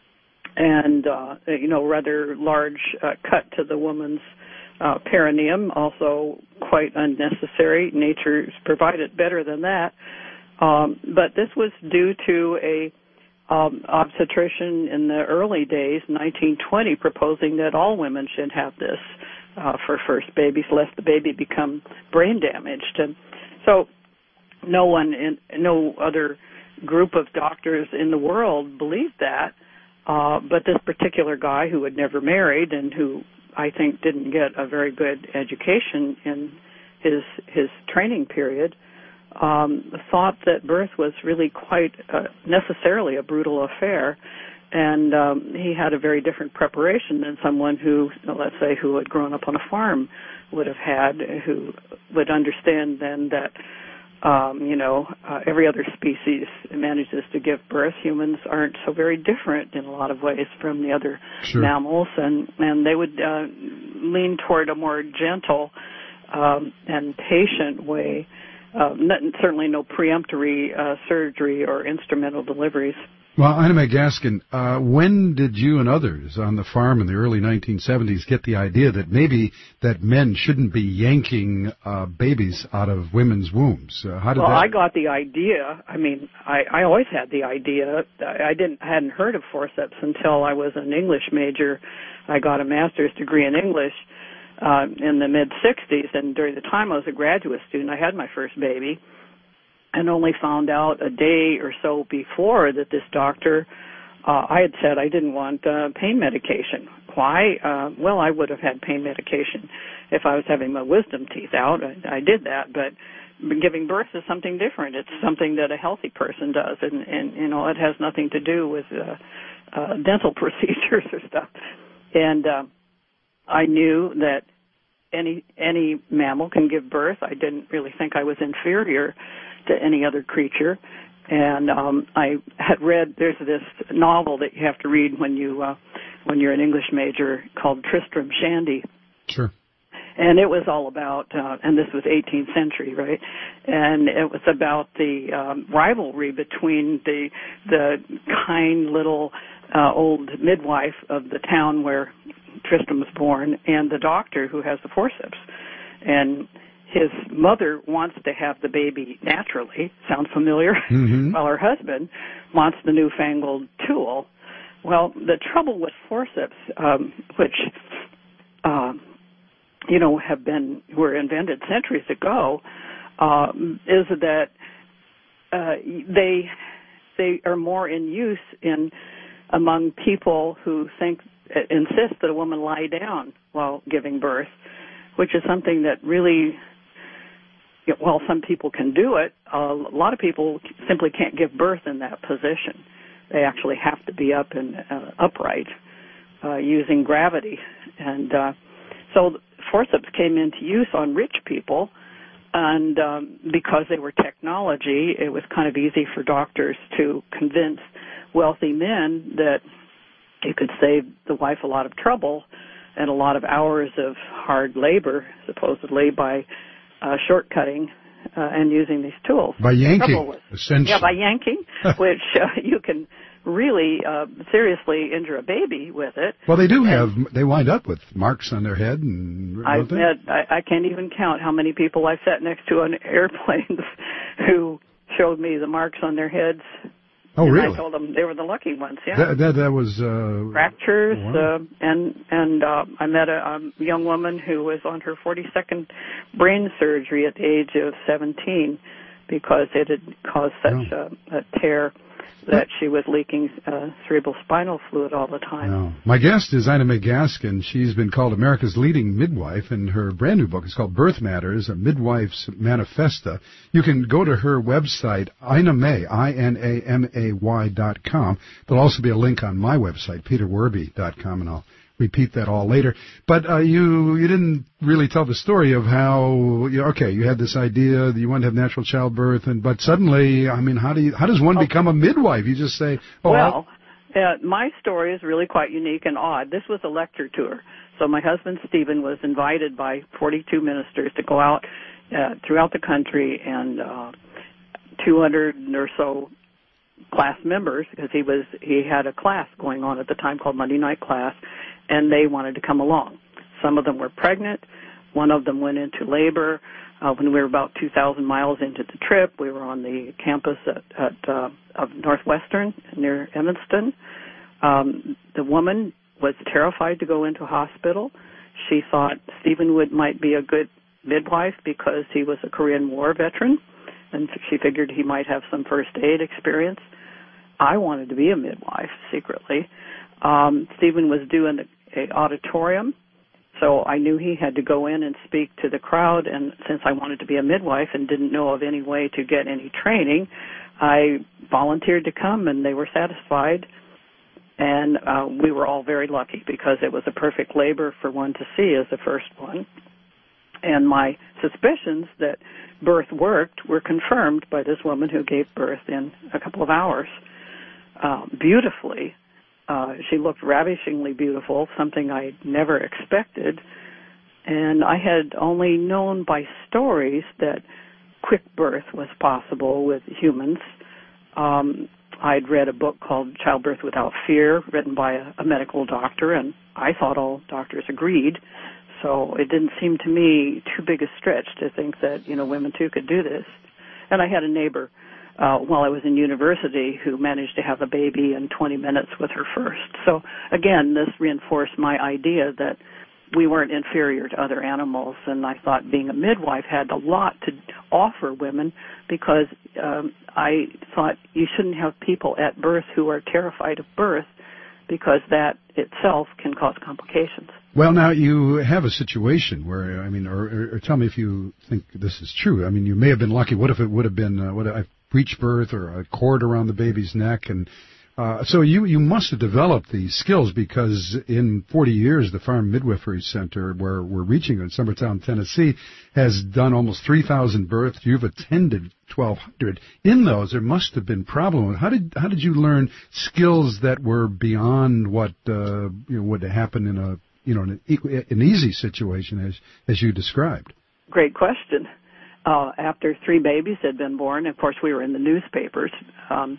[SPEAKER 2] and, uh, you know, rather large uh, cut to the woman's uh, perineum, also quite unnecessary. Nature's provided better than that. Um, but this was due to a um, obstetrician in the early days, nineteen twenty, proposing that all women should have this uh, for first babies, lest the baby become brain damaged. And so no one, in, no other group of doctors in the world believed that, uh, but this particular guy who had never married and who I think didn't get a very good education in his his training period, um, thought that birth was really quite uh, necessarily a brutal affair, and um, he had a very different preparation than someone who, let's say, who had grown up on a farm would have had, who would understand then that Um, you know, uh, every other species manages to give birth. Humans aren't so very different in a lot of ways from the other
[SPEAKER 12] sure.
[SPEAKER 2] mammals, and, and they would uh, lean toward a more gentle um, and patient way. Uh, not, certainly no preemptory uh, surgery or instrumental deliveries.
[SPEAKER 12] Well, Ina Mae Gaskin, uh, when did you and others on the farm in the early nineteen seventies get the idea that maybe that men shouldn't be yanking uh, babies out of women's wombs? Uh, how did
[SPEAKER 2] well,
[SPEAKER 12] that...
[SPEAKER 2] I got the idea. I mean, I, I always had the idea. I didn't hadn't heard of forceps until I was an English major. I got a master's degree in English uh, in the mid sixties, and during the time I was a graduate student, I had my first baby. And only found out a day or so before that this doctor, uh, I had said I didn't want uh, pain medication. Why? Uh, well, I would have had pain medication if I was having my wisdom teeth out. I, I did that, but giving birth is something different. It's something that a healthy person does, and, and you know, it has nothing to do with uh, uh, dental procedures or stuff. And uh, I knew that any any mammal can give birth. I didn't really think I was inferior to any other creature. And um, I had read, there's this novel that you have to read when you uh, when you're an English major called Tristram Shandy.
[SPEAKER 12] Sure.
[SPEAKER 2] And it was all about, uh, and this was eighteenth century, right? And it was about the um, rivalry between the the kind little uh, old midwife of the town where Tristram was born and the doctor who has the forceps. And his mother wants to have the baby naturally, sound familiar?
[SPEAKER 12] Mm-hmm.
[SPEAKER 2] While her husband wants the newfangled tool. Well, the trouble with forceps, um, which, uh, you know, have been, were invented centuries ago, um, is that uh, they they are more in use in among people who think, insist that a woman lie down while giving birth, which is something that really, well, some people can do it. Uh, a lot of people simply can't give birth in that position. They actually have to be up and uh, upright uh, using gravity. And uh, so forceps came into use on rich people, and um, because they were technology, it was kind of easy for doctors to convince wealthy men that it could save the wife a lot of trouble and a lot of hours of hard labor, supposedly, by uh, shortcutting uh, and using these tools.
[SPEAKER 12] By yanking,
[SPEAKER 2] was,
[SPEAKER 12] essentially.
[SPEAKER 2] Yeah, by yanking, which uh, you can really uh, seriously injure a baby with it.
[SPEAKER 12] Well, they do have, they wind up with marks on their head. and
[SPEAKER 2] I've met, I, I can't even count how many people I've sat next to on airplanes who showed me the marks on their heads.
[SPEAKER 12] Oh,
[SPEAKER 2] and
[SPEAKER 12] really?
[SPEAKER 2] I told them they were the lucky ones, yeah.
[SPEAKER 12] That, that, that was... Uh,
[SPEAKER 2] Fractures,
[SPEAKER 12] wow.
[SPEAKER 2] uh, and and uh, I met a um, young woman who was on her forty-second brain surgery at the age of seventeen because it had caused such
[SPEAKER 12] oh.
[SPEAKER 2] a, a tear that she was leaking uh, cerebral spinal fluid all the time.
[SPEAKER 12] No. My guest is Ina May Gaskin. She's been called America's leading midwife, and her brand new book is called Birth Matters, A Midwife's Manifesta. You can go to her website, Ina May, I N A M A Y dot com. There'll also be a link on my website, peter werby dot com, and I'll repeat that all later. But uh, you you didn't really tell the story of how, you, okay, you had this idea that you wanted to have natural childbirth, and but suddenly, I mean, how do you how does one
[SPEAKER 2] okay.
[SPEAKER 12] become a midwife? You just say, oh,
[SPEAKER 2] well, uh, my story is really quite unique and odd. This was a lecture tour. So my husband, Stephen, was invited by forty-two ministers to go out uh, throughout the country, and uh, two hundred or so class members, because he was he had a class going on at the time called Monday Night Class, and they wanted to come along. Some of them were pregnant. One of them went into labor. Uh, when we were about two thousand miles into the trip, we were on the campus at, at uh, of Northwestern near Evanston. Um, the woman was terrified to go into hospital. She thought Stephen Wood might be a good midwife because he was a Korean War veteran, and she figured he might have some first aid experience. I wanted to be a midwife secretly. Um, Stephen was due in an auditorium, so I knew he had to go in and speak to the crowd, and since I wanted to be a midwife and didn't know of any way to get any training, I volunteered to come, and they were satisfied, and uh, we were all very lucky because it was a perfect labor for one to see as the first one. And my suspicions that birth worked were confirmed by this woman who gave birth in a couple of hours, uh, beautifully. Uh, she looked ravishingly beautiful, something I never expected. And I had only known by stories that quick birth was possible with humans. Um, I'd read a book called Childbirth Without Fear, written by a, a medical doctor, and I thought all doctors agreed. So it didn't seem to me too big a stretch to think that, you know, women too could do this. And I had a neighbor uh, while I was in university who managed to have a baby in twenty minutes with her first. So again, this reinforced my idea that we weren't inferior to other animals, and I thought being a midwife had a lot to offer women because um, I thought you shouldn't have people at birth who are terrified of birth, because that itself can cause complications.
[SPEAKER 12] Well, now you have a situation where, I mean, or, or, or tell me if you think this is true. I mean, you may have been lucky. What if it would have been uh, what a breech birth or a cord around the baby's neck? And uh, so you, you must have developed these skills, because in forty years, the Farm Midwifery Center, where we're reaching in Summertown, Tennessee, has done almost three thousand births. You've attended twelve hundred. In those, there must have been problems. How did how did you learn skills that were beyond what uh, you know, would happen in a you know, an, an easy situation as as you described?
[SPEAKER 2] Great question. Uh, after three babies had been born, of course, we were in the newspapers. Um,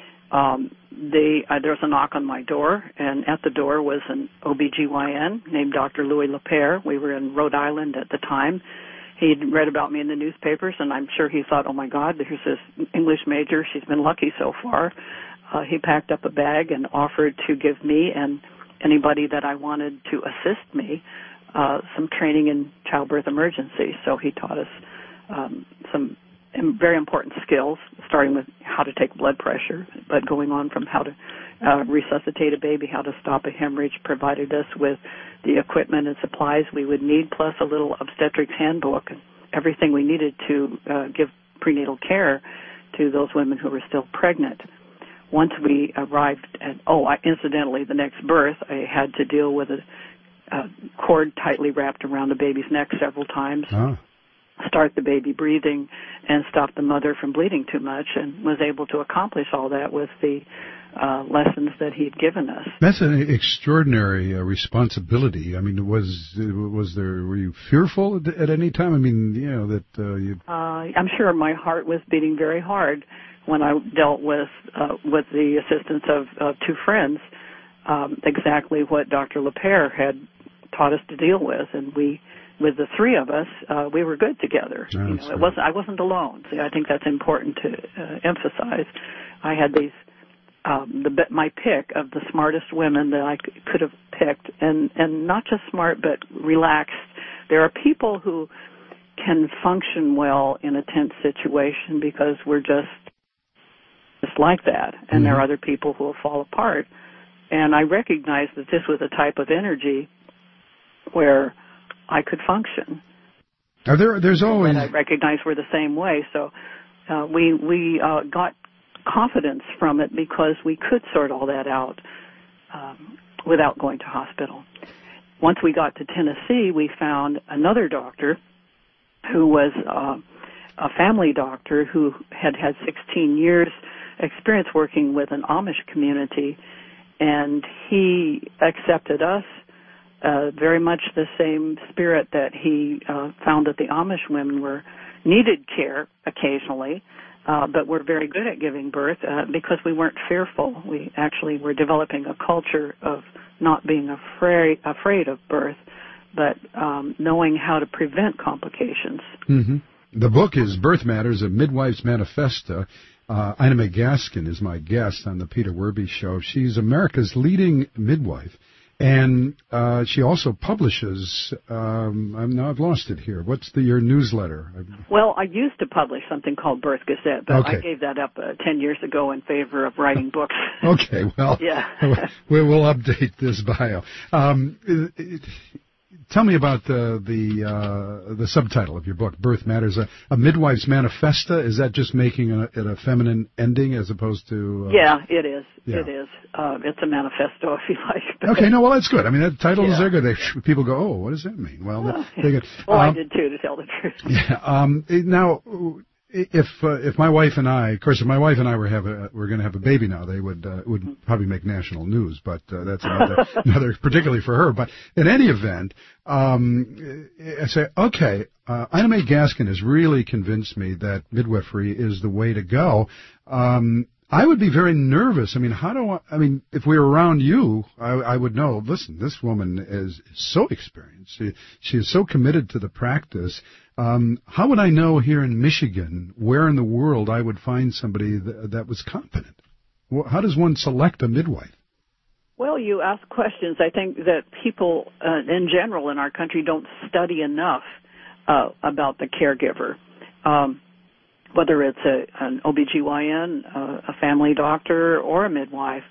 [SPEAKER 2] um, they, uh, there was a knock on my door, and at the door was an O B G Y N named Doctor Louis Lepere. We were in Rhode Island at the time. He'd read about me in the newspapers, and I'm sure he thought, oh, my God, there's this English major. She's been lucky so far. Uh, he packed up a bag and offered to give me and anybody that I wanted to assist me uh, some training in childbirth emergency. So he taught us um, some very important skills, starting with how to take blood pressure, but going on from how to uh, resuscitate a baby, how to stop a hemorrhage, provided us with the equipment and supplies we would need, plus a little obstetrics handbook and everything we needed to uh, give prenatal care to those women who were still pregnant. Once we arrived at, oh, I, incidentally, the next birth, I had to deal with a, a cord tightly wrapped around the baby's neck several times,
[SPEAKER 12] oh.
[SPEAKER 2] start the baby breathing, and stop the mother from bleeding too much, and was able to accomplish all that with the uh, lessons that he'd given us.
[SPEAKER 12] That's an extraordinary uh, responsibility. I mean, was was there, were you fearful at, at any time? I mean, you know, that uh, you...
[SPEAKER 2] Uh, I'm sure my heart was beating very hard when I dealt with uh, with the assistance of uh, two friends, um, exactly what Doctor Lepere had taught us to deal with, and we, with the three of us, uh, we were good together.
[SPEAKER 12] Oh,
[SPEAKER 2] you know, it wasn't I wasn't alone. See, I think that's important to uh, emphasize. I had these um, the my pick of the smartest women that I c- could have picked, and and not just smart but relaxed. There are people who can function well in a tense situation because we're just just like that, and mm-hmm. there are other people who will fall apart. And I recognized that this was a type of energy where I could function.
[SPEAKER 12] Are there? There's always.
[SPEAKER 2] And I recognized we're the same way. So uh, we we uh, got confidence from it because we could sort all that out um, without going to hospital. Once we got to Tennessee, we found another doctor who was uh, a family doctor who had had sixteen years experience working with an Amish community, and he accepted us uh, very much the same spirit that he uh, found that the Amish women were needed care occasionally, uh, but were very good at giving birth uh, because we weren't fearful. We actually were developing a culture of not being afraid afraid of birth, but um, knowing how to prevent complications.
[SPEAKER 12] Mm-hmm. The book is Birth Matters, a Midwife's Manifesto. Uh, Ina May Gaskin is my guest on the Peter Werby Show. She's America's leading midwife, and uh, she also publishes, um, I'm, now I've lost it here. What's the, your newsletter?
[SPEAKER 2] Well, I used to publish something called Birth Gazette, but
[SPEAKER 12] okay.
[SPEAKER 2] I gave that up uh, ten years ago in favor of writing books.
[SPEAKER 12] Okay, well,
[SPEAKER 2] yeah.
[SPEAKER 12] we will update this bio. Um, it, it, Tell me about the the uh, the subtitle of your book, Birth Matters, a, a Midwife's Manifesto. Is that just making a, it a feminine ending as opposed to... Uh,
[SPEAKER 2] yeah, it is.
[SPEAKER 12] Yeah.
[SPEAKER 2] It is. Uh, it's a manifesto, if you like. But
[SPEAKER 12] okay, no, well, that's good. I mean, that title
[SPEAKER 2] yeah.
[SPEAKER 12] is there good. They, people go, oh, what does that mean? Well,
[SPEAKER 2] well,
[SPEAKER 12] they, they get,
[SPEAKER 2] well
[SPEAKER 12] um,
[SPEAKER 2] I did, too, to tell the truth.
[SPEAKER 12] Yeah. Um, now... If uh, if my wife and I, of course, if my wife and I were have a, we're going to have a baby now, they would uh, would probably make national news, but uh, that's another, another particularly for her. But in any event, um, I say, okay, uh, Ina May Gaskin has really convinced me that midwifery is the way to go. Um, I would be very nervous. I mean, how do I, I mean, if we were around you, I, I would know, listen, this woman is so experienced. She, she is so committed to the practice. Um, how would I know here in Michigan where in the world I would find somebody th- that was competent? Well, how does one select a midwife?
[SPEAKER 2] Well, you ask questions. I think that people uh, in general in our country don't study enough uh, about the caregiver. Um, whether it's a, an O B G Y N, uh, a family doctor, or a midwife,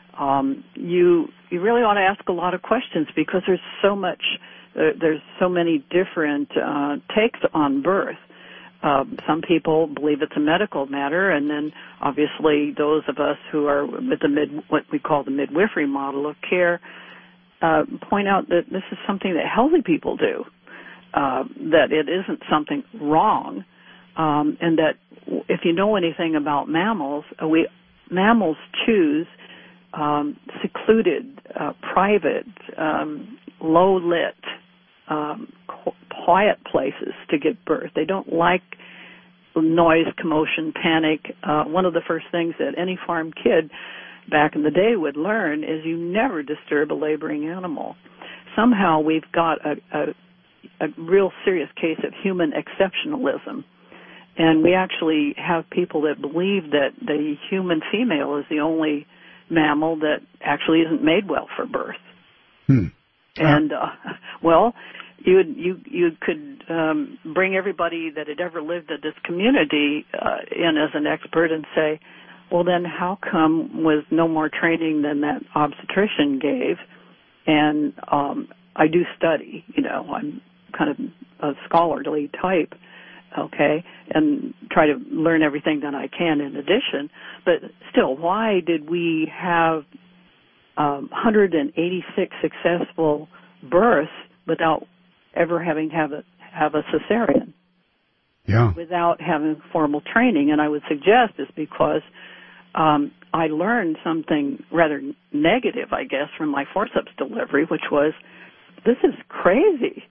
[SPEAKER 2] um, you you really ought to ask a lot of questions because there's so much, uh, there's so many different uh, takes on birth. Uh, some people believe it's a medical matter, and then obviously those of us who are with the mid, what we call the midwifery model of care, uh, point out that this is something that healthy people do, uh, that it isn't something wrong, um, and that if you know anything about mammals, we mammals choose um, secluded, uh, private, um, low-lit, um, quiet places to give birth. They don't like noise, commotion, panic. Uh, one of the first things that any farm kid back in the day would learn is you never disturb a laboring animal. Somehow we've got a, a, a real serious case of human exceptionalism. And we actually have people that believe that the human female is the only mammal that actually isn't made well for birth.
[SPEAKER 12] Hmm.
[SPEAKER 2] And, uh, well, you you you could um, bring everybody that had ever lived in this community uh, in as an expert and say, well, then how come with no more training than that obstetrician gave? And um, I do study, you know, I'm kind of a scholarly type, okay, and try to learn everything that I can in addition. But still, why did we have um, one hundred eighty-six successful births without ever having to have a, have a cesarean?
[SPEAKER 12] Yeah.
[SPEAKER 2] Without having formal training. And I would suggest it's because um, I learned something rather negative, I guess, from my forceps delivery, which was, this is crazy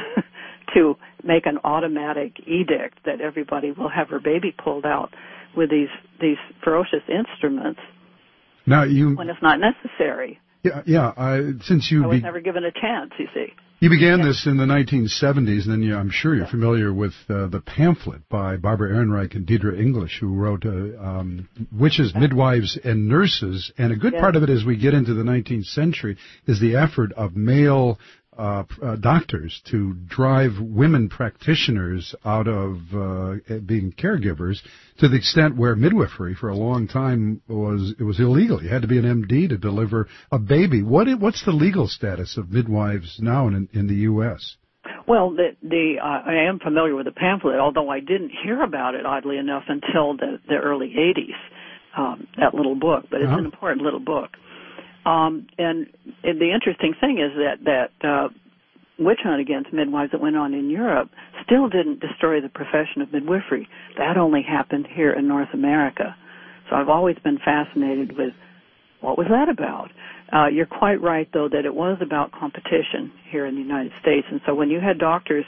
[SPEAKER 2] to make an automatic edict that everybody will have her baby pulled out with these these ferocious instruments
[SPEAKER 12] now you,
[SPEAKER 2] when it's not necessary.
[SPEAKER 12] Yeah, yeah. I, since you
[SPEAKER 2] I was
[SPEAKER 12] be,
[SPEAKER 2] never given a chance, you see.
[SPEAKER 12] You began yeah. this in the nineteen seventies, and then you, I'm sure you're familiar with uh, the pamphlet by Barbara Ehrenreich and Deidre English, who wrote uh, um, Witches, Midwives, and Nurses. And a good yeah. part of it as we get into the nineteenth century is the effort of male uh, uh, doctors to drive women practitioners out of uh, being caregivers to the extent where midwifery for a long time was it was illegal. You had to be an M D to deliver a baby. What what's the legal status of midwives now in in the U S?
[SPEAKER 2] Well, the, the uh, I am familiar with the pamphlet, although I didn't hear about it, oddly enough, until the, the early eighties, um, that little book. But it's uh-huh. an important little book. Um, and, and the interesting thing is that, that uh, witch hunt against midwives that went on in Europe still didn't destroy the profession of midwifery. That only happened here in North America. So I've always been fascinated with what was that about? Uh, you're quite right, though, that it was about competition here in the United States. And so when you had doctors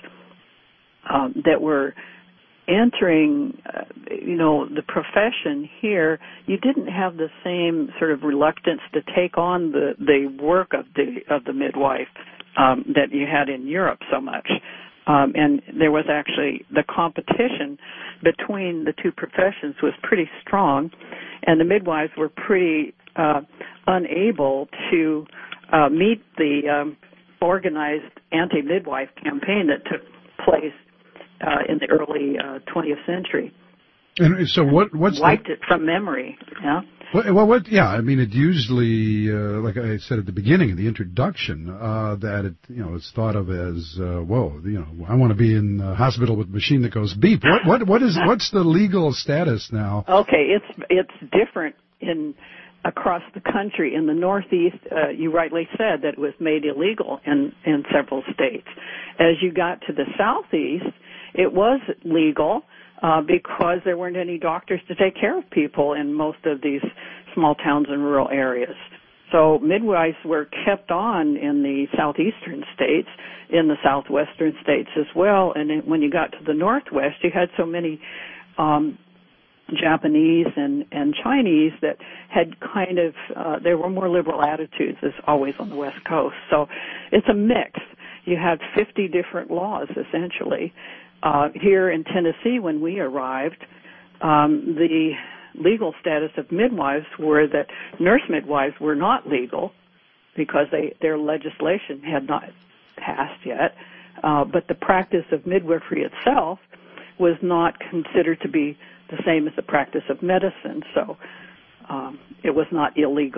[SPEAKER 2] um, that were entering, uh, you know, the profession here, you didn't have the same sort of reluctance to take on the, the work of the of the midwife um, that you had in Europe so much. Um, and there was actually the competition between the two professions was pretty strong, and the midwives were pretty uh, unable to uh, meet the um, organized anti-midwife campaign that took place Uh, in the early uh, twentieth century.
[SPEAKER 12] And so what, what's
[SPEAKER 2] wiped
[SPEAKER 12] the,
[SPEAKER 2] it from memory, yeah?
[SPEAKER 12] Well, well, what, yeah, I mean, it usually, uh, like I said at the beginning of the introduction, uh, that it, you know, it's thought of as, uh, whoa, you know, I want to be in a hospital with a machine that goes beep. What, what, what is, what's the legal status now?
[SPEAKER 2] Okay, it's, it's different in, across the country. In the Northeast, uh, you rightly said that it was made illegal in, in several states. As you got to the Southeast, it was legal uh, because there weren't any doctors to take care of people in most of these small towns and rural areas. So midwives were kept on in the southeastern states, in the southwestern states as well. And it, when you got to the Northwest, you had so many um, Japanese and, and Chinese that had kind of, uh, there were more liberal attitudes as always on the West Coast. So it's a mix. You had fifty different laws, essentially. Uh, here in Tennessee, when we arrived, um, the legal status of midwives were that nurse midwives were not legal because they, their legislation had not passed yet, uh, but the practice of midwifery itself was not considered to be the same as the practice of medicine, so um, it was not illegal.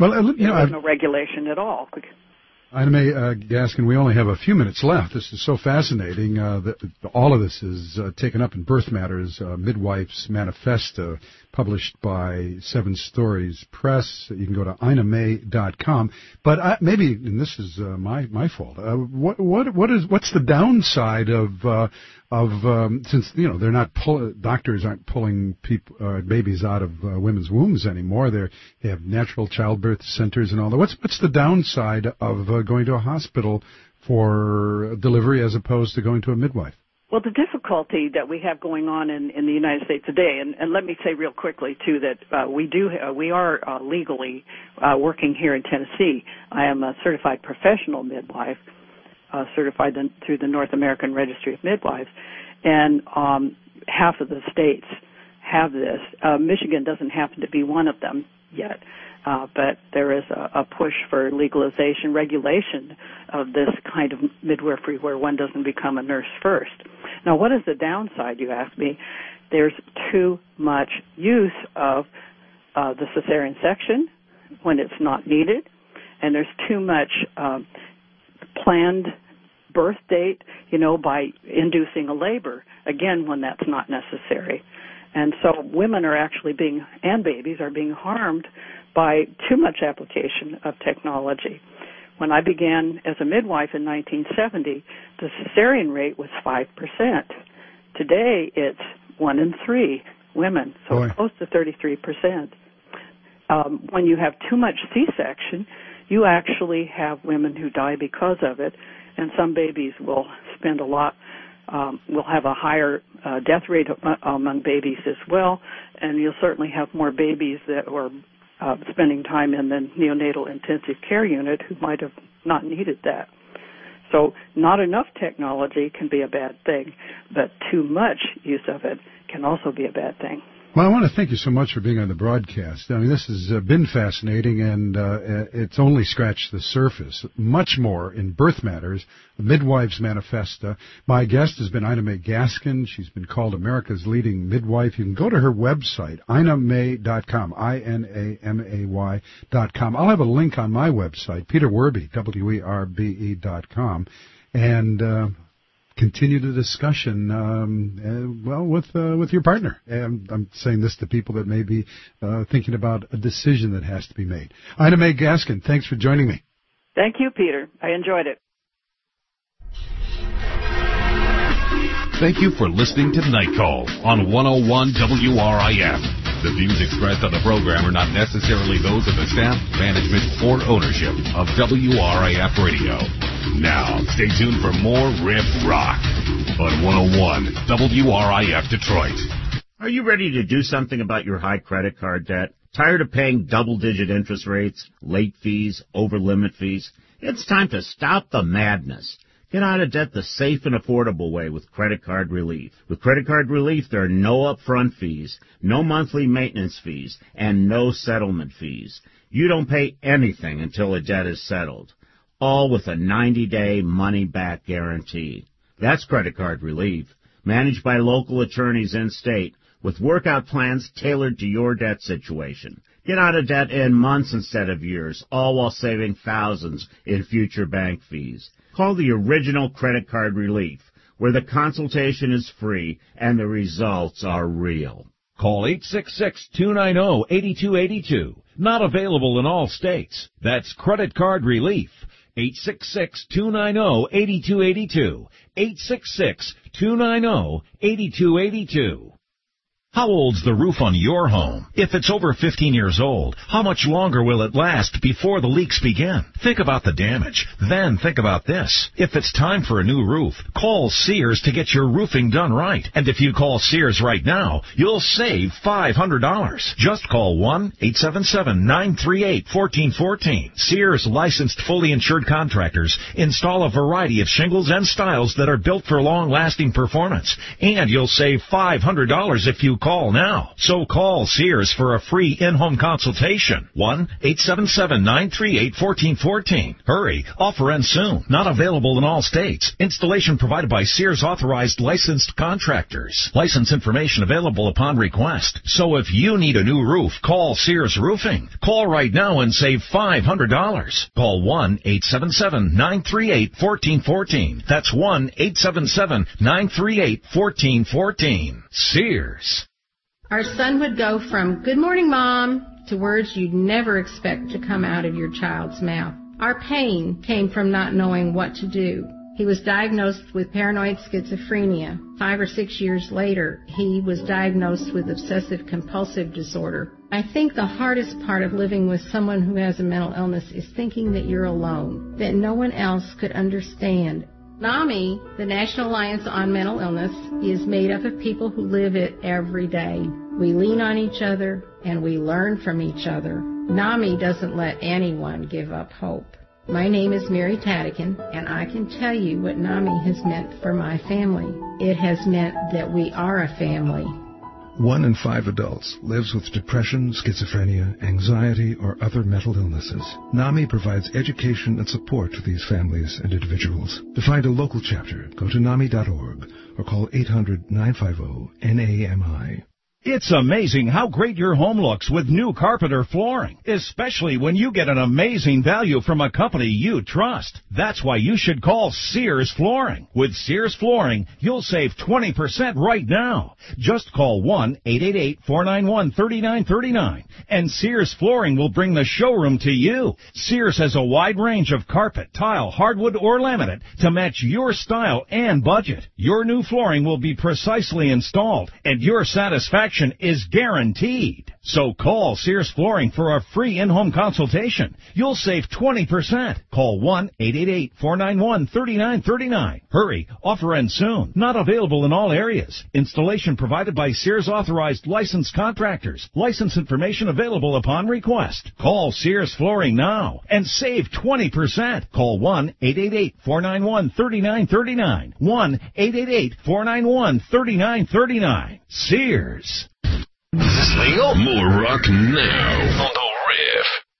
[SPEAKER 12] Well, uh, you know,
[SPEAKER 2] there's no regulation at all.
[SPEAKER 12] Ina May uh, Gaskin, we only have a few minutes left. This is so fascinating. Uh, that all of this is uh, taken up in Birth Matters, uh, Midwife's Manifesto, published by Seven Stories Press. You can go to ina may dot com. But I, maybe, and this is uh, my my fault. Uh, what what what is what's the downside of uh, of um, since you know they're not pull, doctors aren't pulling people uh, babies out of uh, women's wombs anymore. They're, they have natural childbirth centers and all that. What's what's the downside of uh, going to a hospital for delivery as opposed to going to a midwife?
[SPEAKER 2] Well, the difficulty that we have going on in, in the United States today, and, and let me say real quickly too that uh, we do uh, we are uh, legally uh, working here in Tennessee. I am a certified professional midwife, uh, certified in, through the North American Registry of Midwives, and um, half of the states have this. Uh, Michigan doesn't happen to be one of them yet. Uh, but there is a, a push for legalization, regulation of this kind of midwifery where one doesn't become a nurse first. Now, what is the downside, you ask me? There's too much use of uh, the cesarean section when it's not needed, and there's too much um, planned birth date, you know, by inducing a labor, again, when that's not necessary. And so women are actually being, and babies are being harmed by too much application of technology. When I began as a midwife in nineteen seventy, the cesarean rate was five percent. Today, it's one in three women, so
[SPEAKER 12] Boy.
[SPEAKER 2] close to thirty-three percent. Um, when you have too much C-section, you actually have women who die because of it, and some babies will spend a lot, um, will have a higher uh, death rate among babies as well, and you'll certainly have more babies that are Uh, spending time in the neonatal intensive care unit who might have not needed that. So not enough technology can be a bad thing, but too much use of it can also be a bad thing.
[SPEAKER 12] Well, I want to thank you so much for being on the broadcast. I mean, this has uh, been fascinating, and uh, it's only scratched the surface. Much more in Birth Matters, the Midwife's Manifesto. My guest has been Ina May Gaskin. She's been called America's leading midwife. You can go to her website, ina may dot com, I N A M A Y dot com. I'll have a link on my website, Peter Werbe, W E R B E dot com, and uh, continue the discussion, um, uh, well, with uh, with your partner. And I'm saying this to people that may be uh, thinking about a decision that has to be made. Ina May Gaskin, thanks for joining me.
[SPEAKER 2] Thank you, Peter. I enjoyed it.
[SPEAKER 18] Thank you for listening to Night Call on one oh one W R I F. The views expressed on the program are not necessarily those of the staff, management, or ownership of W R I F Radio. Now, stay tuned for more Riff Rock on one oh one W R I F Detroit.
[SPEAKER 3] Are you ready to do something about your high credit card debt? Tired of paying double-digit interest rates, late fees, over-limit fees? It's time to stop the madness. Get out of debt the safe and affordable way with Credit Card Relief. With Credit Card Relief, there are no upfront fees, no monthly maintenance fees, and no settlement fees. You don't pay anything until a debt is settled, all with a ninety-day money-back guarantee. That's Credit Card Relief, managed by local attorneys in-state with workout plans tailored to your debt situation. Get out of debt in months instead of years, all while saving thousands in future bank fees. Call the original Credit Card Relief, where the consultation is free and the results are real.
[SPEAKER 9] Call eight six six, two nine zero, eight two eight two. Not available in all states. That's Credit Card Relief. eight six six, two nine zero, eight two eight two. eight six six, two nine zero, eight two eight two. How old's the roof on your home? If it's over fifteen years old, how much longer will it last before the leaks begin? Think about the damage. Then think about this. If it's time for a new roof, call Sears to get your roofing done right. And if you call Sears right now, you'll save five hundred dollars. Just call one eight seven seven, nine three eight, one four one four. Sears licensed fully insured contractors install a variety of shingles and styles that are built for long-lasting performance. And you'll save five hundred dollars if you call now. So call Sears for a free in-home consultation. one eight seven seven, nine three eight, one four one four. Hurry. Offer ends soon. Not available in all states. Installation provided by Sears authorized licensed contractors. License information available upon request. So if you need a new roof, call Sears Roofing. Call right now and save five hundred dollars. Call one eight seven seven, nine three eight, one four one four. That's one eight seven seven, nine three eight, one four one four. Sears.
[SPEAKER 4] Our son would go from, "Good morning, Mom," to words you'd never expect to come out of your child's mouth. Our pain came from not knowing what to do. He was diagnosed with paranoid schizophrenia. Five or six years later, he was diagnosed with obsessive compulsive disorder. I think the hardest part of living with someone who has a mental illness is thinking that you're alone, that no one else could understand. NAMI, the National Alliance on Mental Illness, is made up of people who live it every day. We lean on each other and we learn from each other. NAMI doesn't let anyone give up hope. My name is Mary Tadican, and I can tell you what NAMI has meant for my family. It has meant that we are a family.
[SPEAKER 5] One in five adults lives with depression, schizophrenia, anxiety, or other mental illnesses. NAMI provides education and support to these families and individuals. To find a local chapter, go to nami dot org or call eight hundred, nine five zero, N A M I.
[SPEAKER 9] It's amazing how great your home looks with new carpet or flooring, especially when you get an amazing value from a company you trust. That's why you should call Sears Flooring. With Sears Flooring, you'll save twenty percent right now. Just call one eight eight eight, four nine one, three nine three nine, and Sears Flooring will bring the showroom to you. Sears has a wide range of carpet, tile, hardwood, or laminate to match your style and budget. Your new flooring will be precisely installed, and your satisfaction is guaranteed. So call Sears Flooring for a free in-home consultation. You'll save twenty percent. Call one eight eight eight, four nine one, three nine three nine. Hurry. Offer ends soon. Not available in all areas. Installation provided by Sears authorized licensed contractors. License information available upon request. Call Sears Flooring now and save twenty percent. Call one eight eight eight, four nine one, three nine three nine. one eight eight eight, four nine one, three nine three nine. Sears.
[SPEAKER 11] Is this legal? More rock now on the Riff.